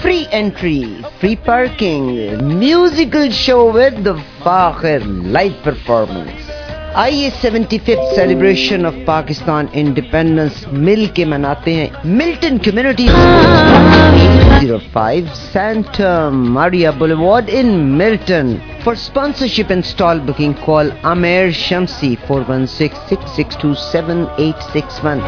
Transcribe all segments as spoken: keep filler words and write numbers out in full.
Free entry, free parking, musical show with the Fakhir live performance. आइए seventy fifth celebration of Pakistan independence मिल के मनाते हैं Milton community eight oh five Santa Maria Boulevard in Milton. For sponsorship and stall booking, call Amer Shamsi four one six, six six two, seven eight six one.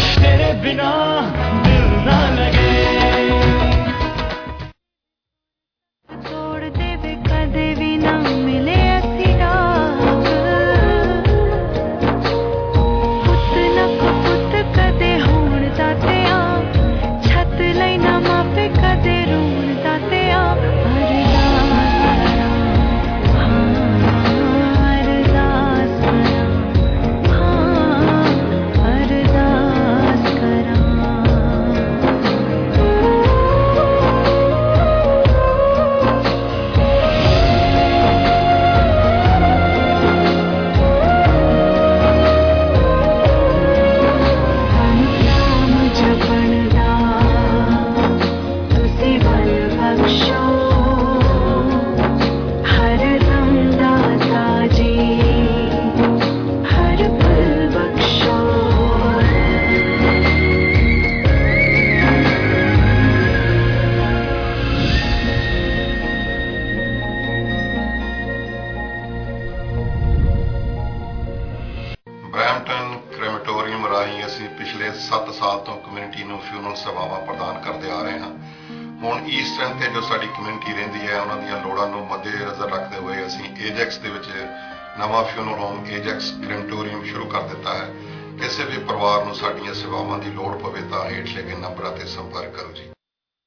ਸੱਤ ਸਾਲ ਤੋਂ community ਨੂੰ funeral ਸੇਵਾਵਾਂ ਪ੍ਰਦਾਨ ਕਰਦੇ ਆ ਰਹੇ ਹਾਂ। ਹੁਣ ਈਸਟ ਐਂਡ ਤੇ ਜੋ ਸਾਡੀ ਕਮਿਊਨਿਟੀ ਰਹਿੰਦੀ ਹੈ ਉਹਨਾਂ ਦੀਆਂ ਲੋੜਾਂ ਨੂੰ ਮੱਦੇਨਜ਼ਰ ਰੱਖਦੇ ਹੋਏ ਅਸੀਂ ਏਜੈਕਸ ਦੇ ਵਿੱਚ ਨਵਾਂ ਫਿਊਨਰਲ ਹੋਮ ਏਜੈਕਸ ਕ੍ਰੈਮਟੋਰੀਅਮ ਸ਼ੁਰੂ ਕਰ ਦਿੱਤਾ ਹੈ। ਕਿਸੇ ਵੀ ਪਰਿਵਾਰ ਨੂੰ ਸਾਡੀਆਂ ਸੇਵਾਵਾਂ ਦੀ ਲੋੜ ਪਵੇ ਤਾਂ ਹੇਠ ਲਿਖੇ ਨੰਬਰਾਂ ਤੇ ਸੰਪਰਕ ਕਰੋ ਜੀ।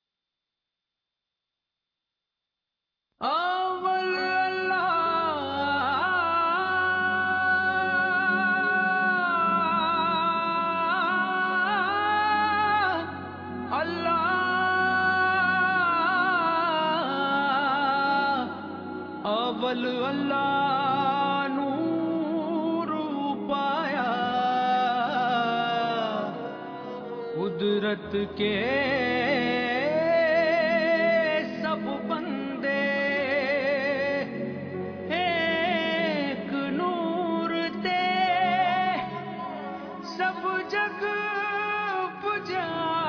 अवल अल्लाह नूर पाया कुदरत के सब बंदे एक नूर ते सब जग पुजा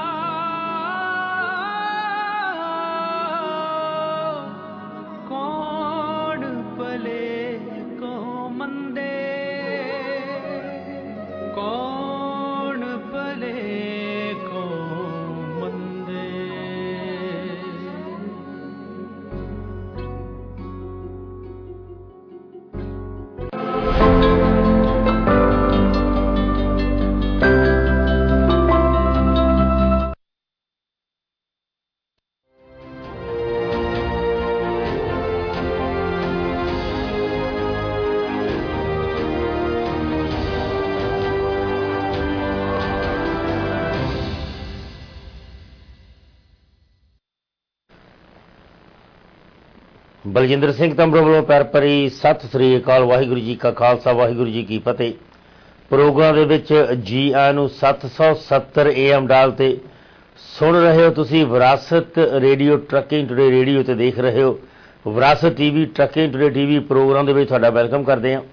ਬਲਜਿੰਦਰ ਸਿੰਘ ਤੰਬਰ ਵੱਲੋਂ ਪੈਰ ਭਰੀ ਸਤਿ ਸ੍ਰੀ ਅਕਾਲ। ਵਾਹਿਗੁਰੂ ਜੀ ਕਾ ਖਾਲਸਾ ਵਾਹਿਗੁਰੂ ਜੀ ਕੀ ਫਤਿਹ। ਪ੍ਰੋਗਰਾਮ ਦੇ ਵਿੱਚ ਜੀ ਆਇਆਂ ਨੂੰ ਸੱਤ ਸੌ ਸੱਤਰ ਏ ਐਮ ਡਾਲ ਤੇ ਸੁਣ ਰਹੇ ਹੋ ਤੁਸੀਂ ਵਿਰਾਸਤ ਰੇਡੀਓ ਟਰੱਕਿੰਗ ਟੂਡੇ ਰੇਡੀਓ ਤੇ ਦੇਖ ਰਹੇ ਹੋ Virasat TV trucking today TV. Programme ਦੇ ਵਿੱਚ ਤੁਹਾਡਾ ਵੈਲਕਮ ਕਰਦੇ ਹਾਂ।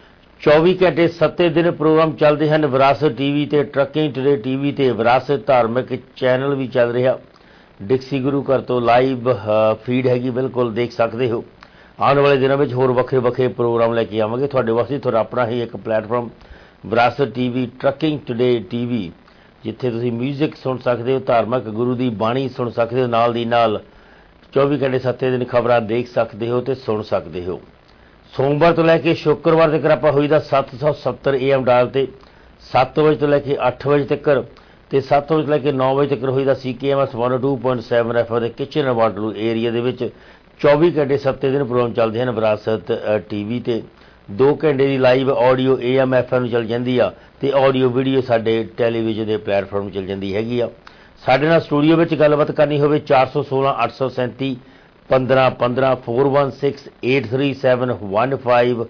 ਚੌਵੀ ਘੰਟੇ ਸੱਤੇ ਦਿਨ ਪ੍ਰੋਗਰਾਮ ਚੱਲਦੇ ਹਨ ਵਿਰਾਸਤ ਟੀਵੀ ਤੇ ਟਰੱਕਿੰਗ ਟੂਡੇ ਟੀਵੀ ਤੇ। ਵਿਰਾਸਤ ਧਾਰਮਿਕ ਚੈਨਲ ਵੀ ਚੱਲ ਰਿਹਾ ਡਿਕਸੀ ਗੁਰੂ ਘਰ ਤੋਂ ਲਾਈਵ ਫੀਡ ਹੈਗੀ, ਬਿਲਕੁਲ ਦੇਖ ਸਕਦੇ ਹੋ। ਆਉਣ ਵਾਲੇ ਦਿਨਾਂ ਵਿੱਚ ਹੋਰ ਵੱਖਰੇ ਵੱਖਰੇ ਪ੍ਰੋਗਰਾਮ ਲੈ ਕੇ ਆਵਾਂਗੇ ਤੁਹਾਡੇ ਵਾਸਤੇ। ਤੁਹਾਡਾ ਆਪਣਾ ਹੀ ਇੱਕ ਪਲੇਟਫਾਰਮ ਵਿਰਾਸਤ ਟੀਵੀ ਟਰੱਕਿੰਗ ਟੂਡੇ ਟੀਵੀ, ਜਿੱਥੇ ਤੁਸੀਂ ਮਿਊਜ਼ਿਕ ਸੁਣ ਸਕਦੇ ਹੋ, ਧਾਰਮਿਕ ਗੁਰੂ ਦੀ ਬਾਣੀ ਸੁਣ ਸਕਦੇ ਹੋ, ਨਾਲ ਦੀ ਨਾਲ ਚੌਵੀ ਘੰਟੇ ਸੱਤੇ ਦਿਨ ਖਬਰਾਂ ਦੇਖ ਸਕਦੇ ਹੋ ਤੇ ਸੁਣ ਸਕਦੇ ਹੋ। ਸੋਮਵਾਰ ਤੋਂ ਲੈ ਕੇ ਸ਼ੁੱਕਰਵਾਰ ਤੱਕ ਆਪਾਂ ਹੋਈਦਾ ਸੱਤ ਸੌ ਸੱਤਰ ਏ ਐਮ ਡਾਲ ਤੇ ਸੱਤ ਵਜੇ ਤੋਂ ਲੈ ਕੇ ਅੱਠ ਵਜੇ ਤੱਕ ਤੇ ਸੱਤ ਵਜੇ ਤੋਂ ਲੈ ਕੇ ਨੌ ਵਜੇ ਤੱਕ ਹੋਈਦਾ ਸੀ ਕੇ ਐਮ ਐਸ ਇੱਕ ਸੌ ਦੋ ਪੁਆਇੰਟ ਸੱਤ ਐਫ ਦੇ ਕਿਚਨ ਐਂਡ ਵਾਟਰਲੂ ਏਰੀਆ ਦੇ ਵਿੱਚ ਚੌਵੀ ਘੰਟੇ ਸੱਤੇ ਦਿਨ ਪ੍ਰੋਗਰਾਮ ਚੱਲਦੇ ਹਨ ਵਿਰਾਸਤ ਟੀਵੀ ਤੇ। ਦੋ ਘੰਟੇ ਦੀ live audio A M F M ਨੂੰ ਚੱਲ ਜਾਂਦੀ ਆ ਤੇ ਆਡੀਓ ਵੀਡੀਓ ਸਾਡੇ ਟੈਲੀਵਿਜ਼ਨ ਦੇ ਪਲੇਟਫਾਰਮ ਚੱਲ ਜਾਂਦੀ ਹੈਗੀ ਆ। ਸਾਡੇ ਨਾਲ ਸਟੂਡੀਓ ਵਿੱਚ ਗੱਲਬਾਤ ਕਰਨੀ ਹੋਵੇ ਚਾਰ ਸੌ ਸੋਲਾਂ ਅੱਠ ਸੌ ਸੈਂਤੀ ਪੰਦਰਾਂ ਪੰਦਰਾਂ four one six eight three seven one five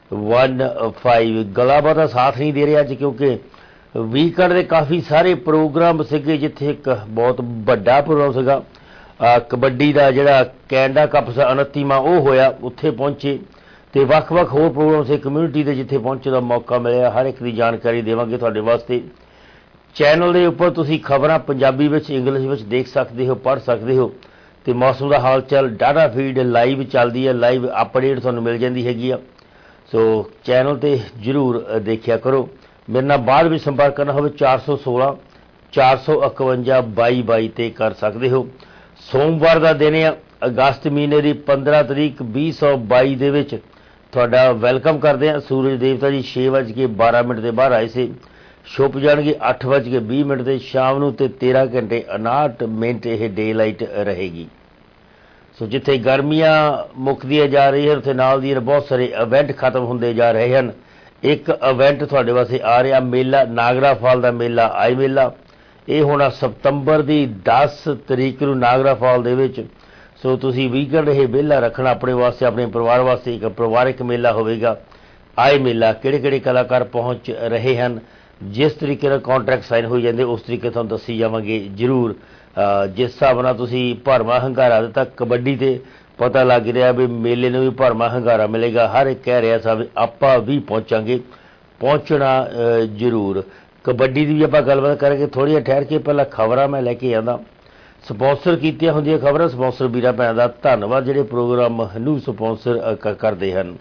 one five. ਗੱਲਬਾਤ ਦਾ ਸਾਥ ਨਹੀਂ ਦੇ ਰਿਹਾ ਅੱਜ ਕਿਉਂਕਿ ਵੀਕਐਂਡ ਦੇ ਕਾਫੀ ਸਾਰੇ ਪ੍ਰੋਗਰਾਮ ਸੀਗੇ ਜਿੱਥੇ ਇੱਕ ਬਹੁਤ ਵੱਡਾ ਪ੍ਰੋਗਰਾਮ ਸੀਗਾ ਅ, ਕਬੱਡੀ ਦਾ ਜਿਹੜਾ ਕੈਨੇਡਾ ਕੱਪ ਉਨੱਤੀਵਾਂ ਉਹ ਹੋਇਆ, ਉੱਥੇ ਪਹੁੰਚੇ ਤੇ ਵੱਖ-ਵੱਖ ਹੋਰ ਪ੍ਰੋਗਰਾਮ ਸੇ ਕਮਿਊਨਿਟੀ ਦੇ ਜਿੱਥੇ ਪਹੁੰਚਣ ਦਾ ਮੌਕਾ ਮਿਲਿਆ, ਹਰ ਇੱਕ ਦੀ ਜਾਣਕਾਰੀ ਦੇਵਾਂਗੇ ਤੁਹਾਡੇ ਵਾਸਤੇ। ਚੈਨਲ ਦੇ ਉੱਪਰ ਤੁਸੀਂ ਖਬਰਾਂ ਪੰਜਾਬੀ ਵਿੱਚ, ਇੰਗਲਿਸ਼ ਵਿੱਚ ਦੇਖ ਸਕਦੇ ਹੋ, ਪੜ੍ਹ ਸਕਦੇ ਹੋ ਤੇ ਮੌਸਮ ਦਾ ਹਾਲ ਚਾਲ ਡਾਟਾ ਫੀਡ ਲਾਈਵ ਚੱਲਦੀ ਹੈ, ਲਾਈਵ ਅਪਡੇਟ ਤੁਹਾਨੂੰ ਮਿਲ ਜਾਂਦੀ ਹੈਗੀ ਆ। ਸੋ ਚੈਨਲ ਤੇ ਜ਼ਰੂਰ ਦੇਖਿਆ ਕਰੋ। ਮੇਰੇ ਨਾਲ ਬਾਅਦ ਵਿੱਚ ਸੰਪਰਕ ਕਰਨਾ ਹੋਵੇ ਚਾਰ ਸੌ ਸੋਲਾਂ ਚਾਰ ਸੌ ਇਕਵੰਜਾ ਬਾਈ ਬਾਈ ਤੇ ਕਰ ਸਕਦੇ ਹੋ। ਸੋਮਵਾਰ ਦਾ ਦਿਨ ਆ, ਅਗਸਤ ਮਹੀਨੇ ਦੀ ਪੰਦਰਾਂ ਤਰੀਕ ਵੀਹ ਸੌ ਬਾਈ ਦੇ ਵਿੱਚ ਤੁਹਾਡਾ ਵੈਲਕਮ ਕਰਦੇ ਹਾਂ। ਸੂਰਜ ਦੇਵਤਾ ਜੀ ਛੇ ਵੱਜ ਕੇ ਬਾਰਾਂ ਮਿੰਟ ਦੇ ਬਾਹਰ ਆਏ ਸੀ, ਛੁਪ ਜਾਣਗੇ ਅੱਠ ਵੱਜ ਕੇ ਵੀਹ ਮਿੰਟ ਤੇ ਸ਼ਾਮ ਨੂੰ ਤੇ ਤੇਰਾਂ ਘੰਟੇ ਉਨਾਹਠ ਮਿੰਟ ਇਹ ਡੇ ਲਾਈਟ ਰਹੇਗੀ। ਸੋ ਜਿੱਥੇ ਗਰਮੀਆਂ ਮੁੱਕਦੀਆਂ ਜਾ ਰਹੀਆਂ ਉੱਥੇ ਨਾਲ ਦੀ ਬਹੁਤ ਸਾਰੇ ਇਵੈਂਟ ਖਤਮ ਹੁੰਦੇ ਜਾ ਰਹੇ ਹਨ। ਇੱਕ ਇਵੈਂਟ ਤੁਹਾਡੇ ਵਾਸਤੇ ਆ ਰਿਹਾ, ਮੇਲਾ ਨਾਗਰਾ ਫਾਲ ਦਾ ਮੇਲਾ, ਆਈ ਮੇਲਾ। ਇਹ ਹੋਣਾ ਸਤੰਬਰ ਦੀ ਦਸ ਤਰੀਕ ਨੂੰ ਨਾਗਰਾ ਫਾਲ ਦੇ ਵਿੱਚ। ਸੋ ਤੁਸੀਂ ਵੀਕਐਂਡ ਇਹ ਮੇਲਾ ਰੱਖਣਾ ਆਪਣੇ ਵਾਸਤੇ, ਆਪਣੇ ਪਰਿਵਾਰ ਵਾਸਤੇ। ਇੱਕ ਪਰਿਵਾਰਕ ਮੇਲਾ ਹੋਵੇਗਾ, ਆਈ ਮੇਲਾ। ਕਿਹੜੇ ਕਿਹੜੇ ਕਲਾਕਾਰ ਪਹੁੰਚ ਰਹੇ ਹਨ, ਜਿਸ ਤਰੀਕੇ ਨਾਲ ਕੰਟਰੈਕਟ ਸਾਈਨ ਹੋਈ ਜਾਂਦੇ ਉਸ ਤਰੀਕੇ ਤੁਹਾਨੂੰ ਦੱਸੀ ਜਾਵਾਂਗੇ ਜ਼ਰੂਰ। ਜਿਸ ਹਿਸਾਬ ਨਾਲ ਤੁਸੀਂ ਭਰਵਾਂ ਹੰਗਾਰਾ ਦਿੱਤਾ ਕਬੱਡੀ ਤੇ, ਪਤਾ ਲੱਗ ਰਿਹਾ ਵੀ ਮੇਲੇ ਨੂੰ ਵੀ ਭਰਵਾਂ ਹੰਗਾਰਾ ਮਿਲੇਗਾ। ਹਰ ਇੱਕ ਕਹਿ ਰਿਹਾ ਸਾਹਿਬ ਆਪਾਂ ਵੀ ਪਹੁੰਚਾਂਗੇ, ਪਹੁੰਚਣਾ ਜ਼ਰੂਰ। ਕਬੱਡੀ ਦੀ ਵੀ ਆਪਾਂ ਗੱਲਬਾਤ ਕਰਾਂਗੇ ਥੋੜ੍ਹੀ ਜਿਹੀ ਠਹਿਰ ਕੇ। ਪਹਿਲਾਂ ਖਬਰਾਂ ਮੈਂ ਲੈ ਕੇ ਆਉਂਦਾ। ਸਪਾਂਸਰ ਕੀਤੀਆਂ ਹੁੰਦੀਆਂ ਖਬਰਾਂ ਸਪਾਂਸਰ ਵੀਰਾਂ ਭੈਣਾਂ ਦਾ ਧੰਨਵਾਦ, ਜਿਹੜੇ ਪ੍ਰੋਗਰਾਮ ਨੂੰ ਸਪਾਂਸਰ ਕਰਦੇ ਹਨ।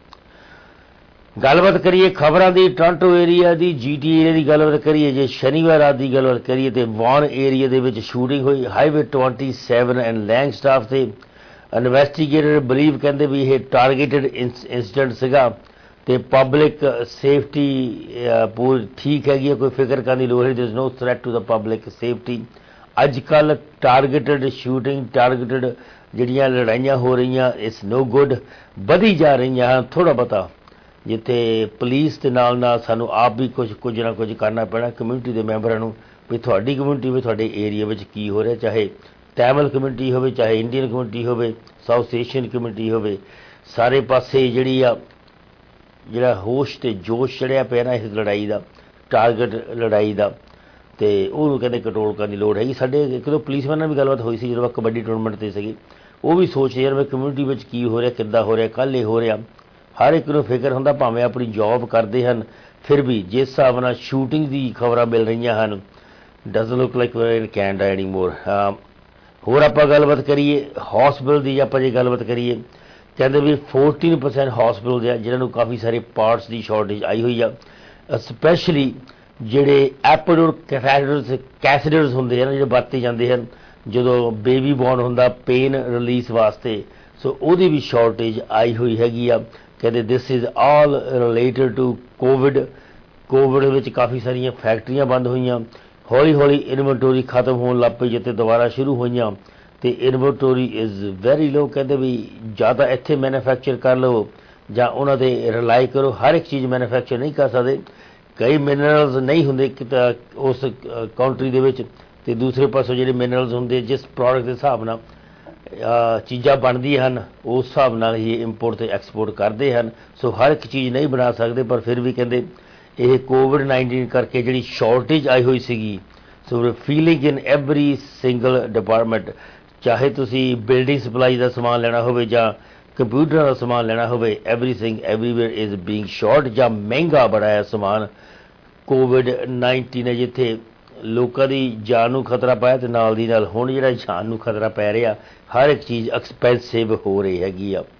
ਗੱਲਬਾਤ ਕਰੀਏ ਖਬਰਾਂ ਦੀ, ਟੋਰਾਂਟੋ ਏਰੀਆ ਦੀ, ਜੀ ਟੀ ਏਰੀਆ ਦੀ ਗੱਲਬਾਤ ਕਰੀਏ। ਜੇ ਸ਼ਨੀਵਾਰ ਰਾਤ ਦੀ ਗੱਲਬਾਤ ਕਰੀਏ ਤੇ ਵਾਨ ਏਰੀਆ ਦੇ ਵਿੱਚ ਸ਼ੂਟਿੰਗ ਹੋਈ, highway twenty seven and Langstaff ਤੇ। ਇਨਵੈਸਟੀਗੇਟਰ ਬਲੀਵ ਕਹਿੰਦੇ ਵੀ ਇਹ ਟਾਰਗੇਟਡ ਇੰਸੀਡੈਂਟ ਸੀਗਾ ਤੇ ਪਬਲਿਕ ਸੇਫਟੀ ਪੂਰੀ ਠੀਕ ਹੈਗੀ, ਕੋਈ ਫਿਕਰ ਕਰਨ ਦੀ ਲੋੜ ਨਹੀਂ। There is no threat to the public safety. ਅੱਜ ਕੱਲ੍ਹ ਟਾਰਗੇਟਡ ਸ਼ੂਟਿੰਗ, ਟਾਰਗੇਟਡ ਜਿਹੜੀਆਂ ਲੜਾਈਆਂ ਹੋ ਰਹੀਆਂ, ਇਟਸ ਨੋ ਗੁੱਡ, ਵਧੀ ਜਾ ਰਹੀਆਂ ਹਨ। ਥੋੜ੍ਹਾ ਬਹੁਤਾ ਜਿੱਥੇ ਪੁਲਿਸ ਦੇ ਨਾਲ ਨਾਲ ਸਾਨੂੰ ਆਪ ਵੀ ਕੁਝ ਕੁਝ ਨਾ ਕੁਝ ਕਰਨਾ ਪੈਣਾ ਕਮਿਊਨਿਟੀ ਦੇ ਮੈਂਬਰਾਂ ਨੂੰ, ਵੀ ਤੁਹਾਡੀ ਕਮਿਊਨਿਟੀ ਵਿੱਚ, ਤੁਹਾਡੇ ਏਰੀਆ ਵਿੱਚ ਕੀ ਹੋ ਰਿਹਾ। ਚਾਹੇ ਤੈਮਲ ਕਮਿਊਨਿਟੀ ਹੋਵੇ, ਚਾਹੇ ਇੰਡੀਅਨ ਕਮਿਊਨਿਟੀ ਹੋਵੇ, ਸਾਊਥ ਏਸ਼ੀਅਨ ਕਮਿਊਨਿਟੀ ਹੋਵੇ, ਸਾਰੇ ਪਾਸੇ ਜਿਹੜੀ ਆ ਜਿਹੜਾ ਹੋਸ਼ ਤੇ ਜੋਸ਼ ਚੜਿਆ ਪਿਆ ਨਾ ਇਸ ਲੜਾਈ ਦਾ, ਟਾਰਗੇਟ ਲੜਾਈ ਦਾ, ਤੇ ਉਹਨੂੰ ਕਹਿੰਦੇ ਕੰਟਰੋਲ ਕਰਨ ਦੀ ਲੋੜ ਹੈਗੀ। ਸਾਡੇ ਇੱਕ ਦੋ ਪੁਲਿਸਮੈਨ ਨਾਲ ਵੀ ਗੱਲਬਾਤ ਹੋਈ ਸੀ ਜਦੋਂ ਕਬੱਡੀ ਟੂਰਨਾਮੈਂਟ 'ਤੇ ਸੀਗੀ, ਉਹ ਵੀ ਸੋਚ ਯਾਰ ਵੀ ਕਮਿਊਨਿਟੀ ਵਿੱਚ ਕੀ ਹੋ ਰਿਹਾ, ਕਿੱਦਾਂ ਹੋ ਰਿਹਾ, ਕੱਲ੍ਹ ਇਹ ਹੋ ਰਿਹਾ। ਹਰ ਇੱਕ ਨੂੰ ਫਿਕਰ ਹੁੰਦਾ, ਭਾਵੇਂ ਆਪਣੀ ਜੌਬ ਕਰਦੇ ਹਨ, ਫਿਰ ਵੀ ਜਿਸ ਹਿਸਾਬ ਨਾਲ ਸ਼ੂਟਿੰਗ ਦੀ ਖਬਰਾਂ ਮਿਲ ਰਹੀਆਂ ਹਨ, doesn't look like in Canada any more. ਹੋਰ ਆਪਾਂ ਗੱਲਬਾਤ ਕਰੀਏ ਹੌਸਪਿਟਲ ਦੀ, ਆਪਾਂ ਜੇ ਗੱਲਬਾਤ ਕਰੀਏ ਕਹਿੰਦੇ ਵੀ ਫੋਰਟੀਨ ਪਰਸੈਂਟ ਹੌਸਪਿਟਲ ਦੇ ਆ ਜਿਹਨਾਂ ਨੂੰ ਕਾਫੀ ਸਾਰੇ ਪਾਰਟਸ ਦੀ ਸ਼ਾਰਟੇਜ ਆਈ ਹੋਈ ਆ। ਸਪੈਸ਼ਲੀ ਜਿਹੜੇ ਐਪੀਡੋਰ ਕੈਥੈਟਰਸ ਕੈਥੇਟਰਸ ਹੁੰਦੇ ਹਨ, ਜਿਹੜੇ ਵਰਤੇ ਜਾਂਦੇ ਹਨ ਜਦੋਂ ਬੇਬੀ ਬੋਰਨ ਹੁੰਦਾ ਪੇਨ ਰਿਲੀਜ਼ ਵਾਸਤੇ, ਸੋ ਉਹਦੀ ਵੀ ਸ਼ਾਰਟੇਜ ਆਈ ਹੋਈ ਹੈਗੀ ਆ। ਕਹਿੰਦੇ this is all related to COVID. COVID ਵਿੱਚ ਕਾਫੀ ਸਾਰੀਆਂ ਫੈਕਟਰੀਆਂ ਬੰਦ ਹੋਈਆਂ, ਹੌਲੀ ਹੌਲੀ ਇਨਵੈਂਟੋਰੀ ਖਤਮ ਹੋਣ ਲੱਗ ਪਈ, ਜਿੱਥੇ ਦੁਬਾਰਾ ਸ਼ੁਰੂ ਹੋਈਆਂ ਤੇ ਇਨਵੈਂਟੋਰੀ ਇਜ਼ ਵੈਰੀ ਲੋ। ਕਹਿੰਦੇ ਵੀ ਜਾਂ ਤਾਂ ਇੱਥੇ ਮੈਨੂਫੈਕਚਰ ਕਰ ਲਓ ਜਾਂ ਉਹਨਾਂ 'ਤੇ ਰਿਲਾਈ ਕਰੋ। ਹਰ ਇੱਕ ਚੀਜ਼ ਮੈਨੂਫੈਕਚਰ ਨਹੀਂ ਕਰ ਸਕਦੇ, ਕਈ ਮਿਨਰਲਸ ਨਹੀਂ ਹੁੰਦੇ ਉਸ ਕੰਟਰੀ ਦੇ ਵਿੱਚ, ਤੇ ਦੂਸਰੇ ਪਾਸੋਂ ਜਿਹੜੇ ਮਿਨਰਲਸ ਹੁੰਦੇ ਜਿਸ ਪ੍ਰੋਡਕਟ ਦੇ ਹਿਸਾਬ ਨਾਲ ਚੀਜ਼ਾਂ ਬਣਦੀਆਂ ਹਨ ਉਸ ਹਿਸਾਬ ਨਾਲ ਹੀ ਇੰਪੋਰਟ ਤੇ ਐਕਸਪੋਰਟ ਕਰਦੇ ਹਨ। ਸੋ ਹਰ ਇੱਕ ਚੀਜ਼ ਨਹੀਂ ਬਣਾ ਸਕਦੇ, ਪਰ ਫਿਰ ਵੀ ਕਹਿੰਦੇ ਇਹ ਕੋਵਿਡ ਨਾਈਨਟੀਨ ਕਰਕੇ ਜਿਹੜੀ ਸ਼ਾਰਟੇਜ ਆਈ ਹੋਈ ਸੀਗੀ, so feeling in every single department, ਚਾਹੇ ਤੁਸੀਂ ਬਿਲਡਿੰਗ ਸਪਲਾਈ ਦਾ ਸਮਾਨ ਲੈਣਾ ਹੋਵੇ ਜਾਂ ਕੰਪਿਊਟਰ ਦਾ ਸਮਾਨ ਲੈਣਾ ਹੋਵੇ, everything everywhere is being short, ਜਾਂ ਮਹਿੰਗਾ ਬੜਾ ਹੈ ਸਮਾਨ। ਕੋਵਿਡ ਨਾਈਨਟੀਨ ਨੇ ਜਿੱਥੇ ਲੋਕਾਂ ਦੀ ਜਾਨ ਨੂੰ ਖਤਰਾ ਪਾਇਆ ਤੇ ਨਾਲ ਦੀ ਨਾਲ ਹੁਣ ਜਿਹੜਾ ਜਾਨ ਨੂੰ ਖਤਰਾ ਪੈ ਰਿਹਾ, ਹਰ ਇੱਕ ਚੀਜ਼ ਐਕਸਪੈਂਸਿਵ ਹੋ ਰਹੀ ਹੈਗੀ ਆ।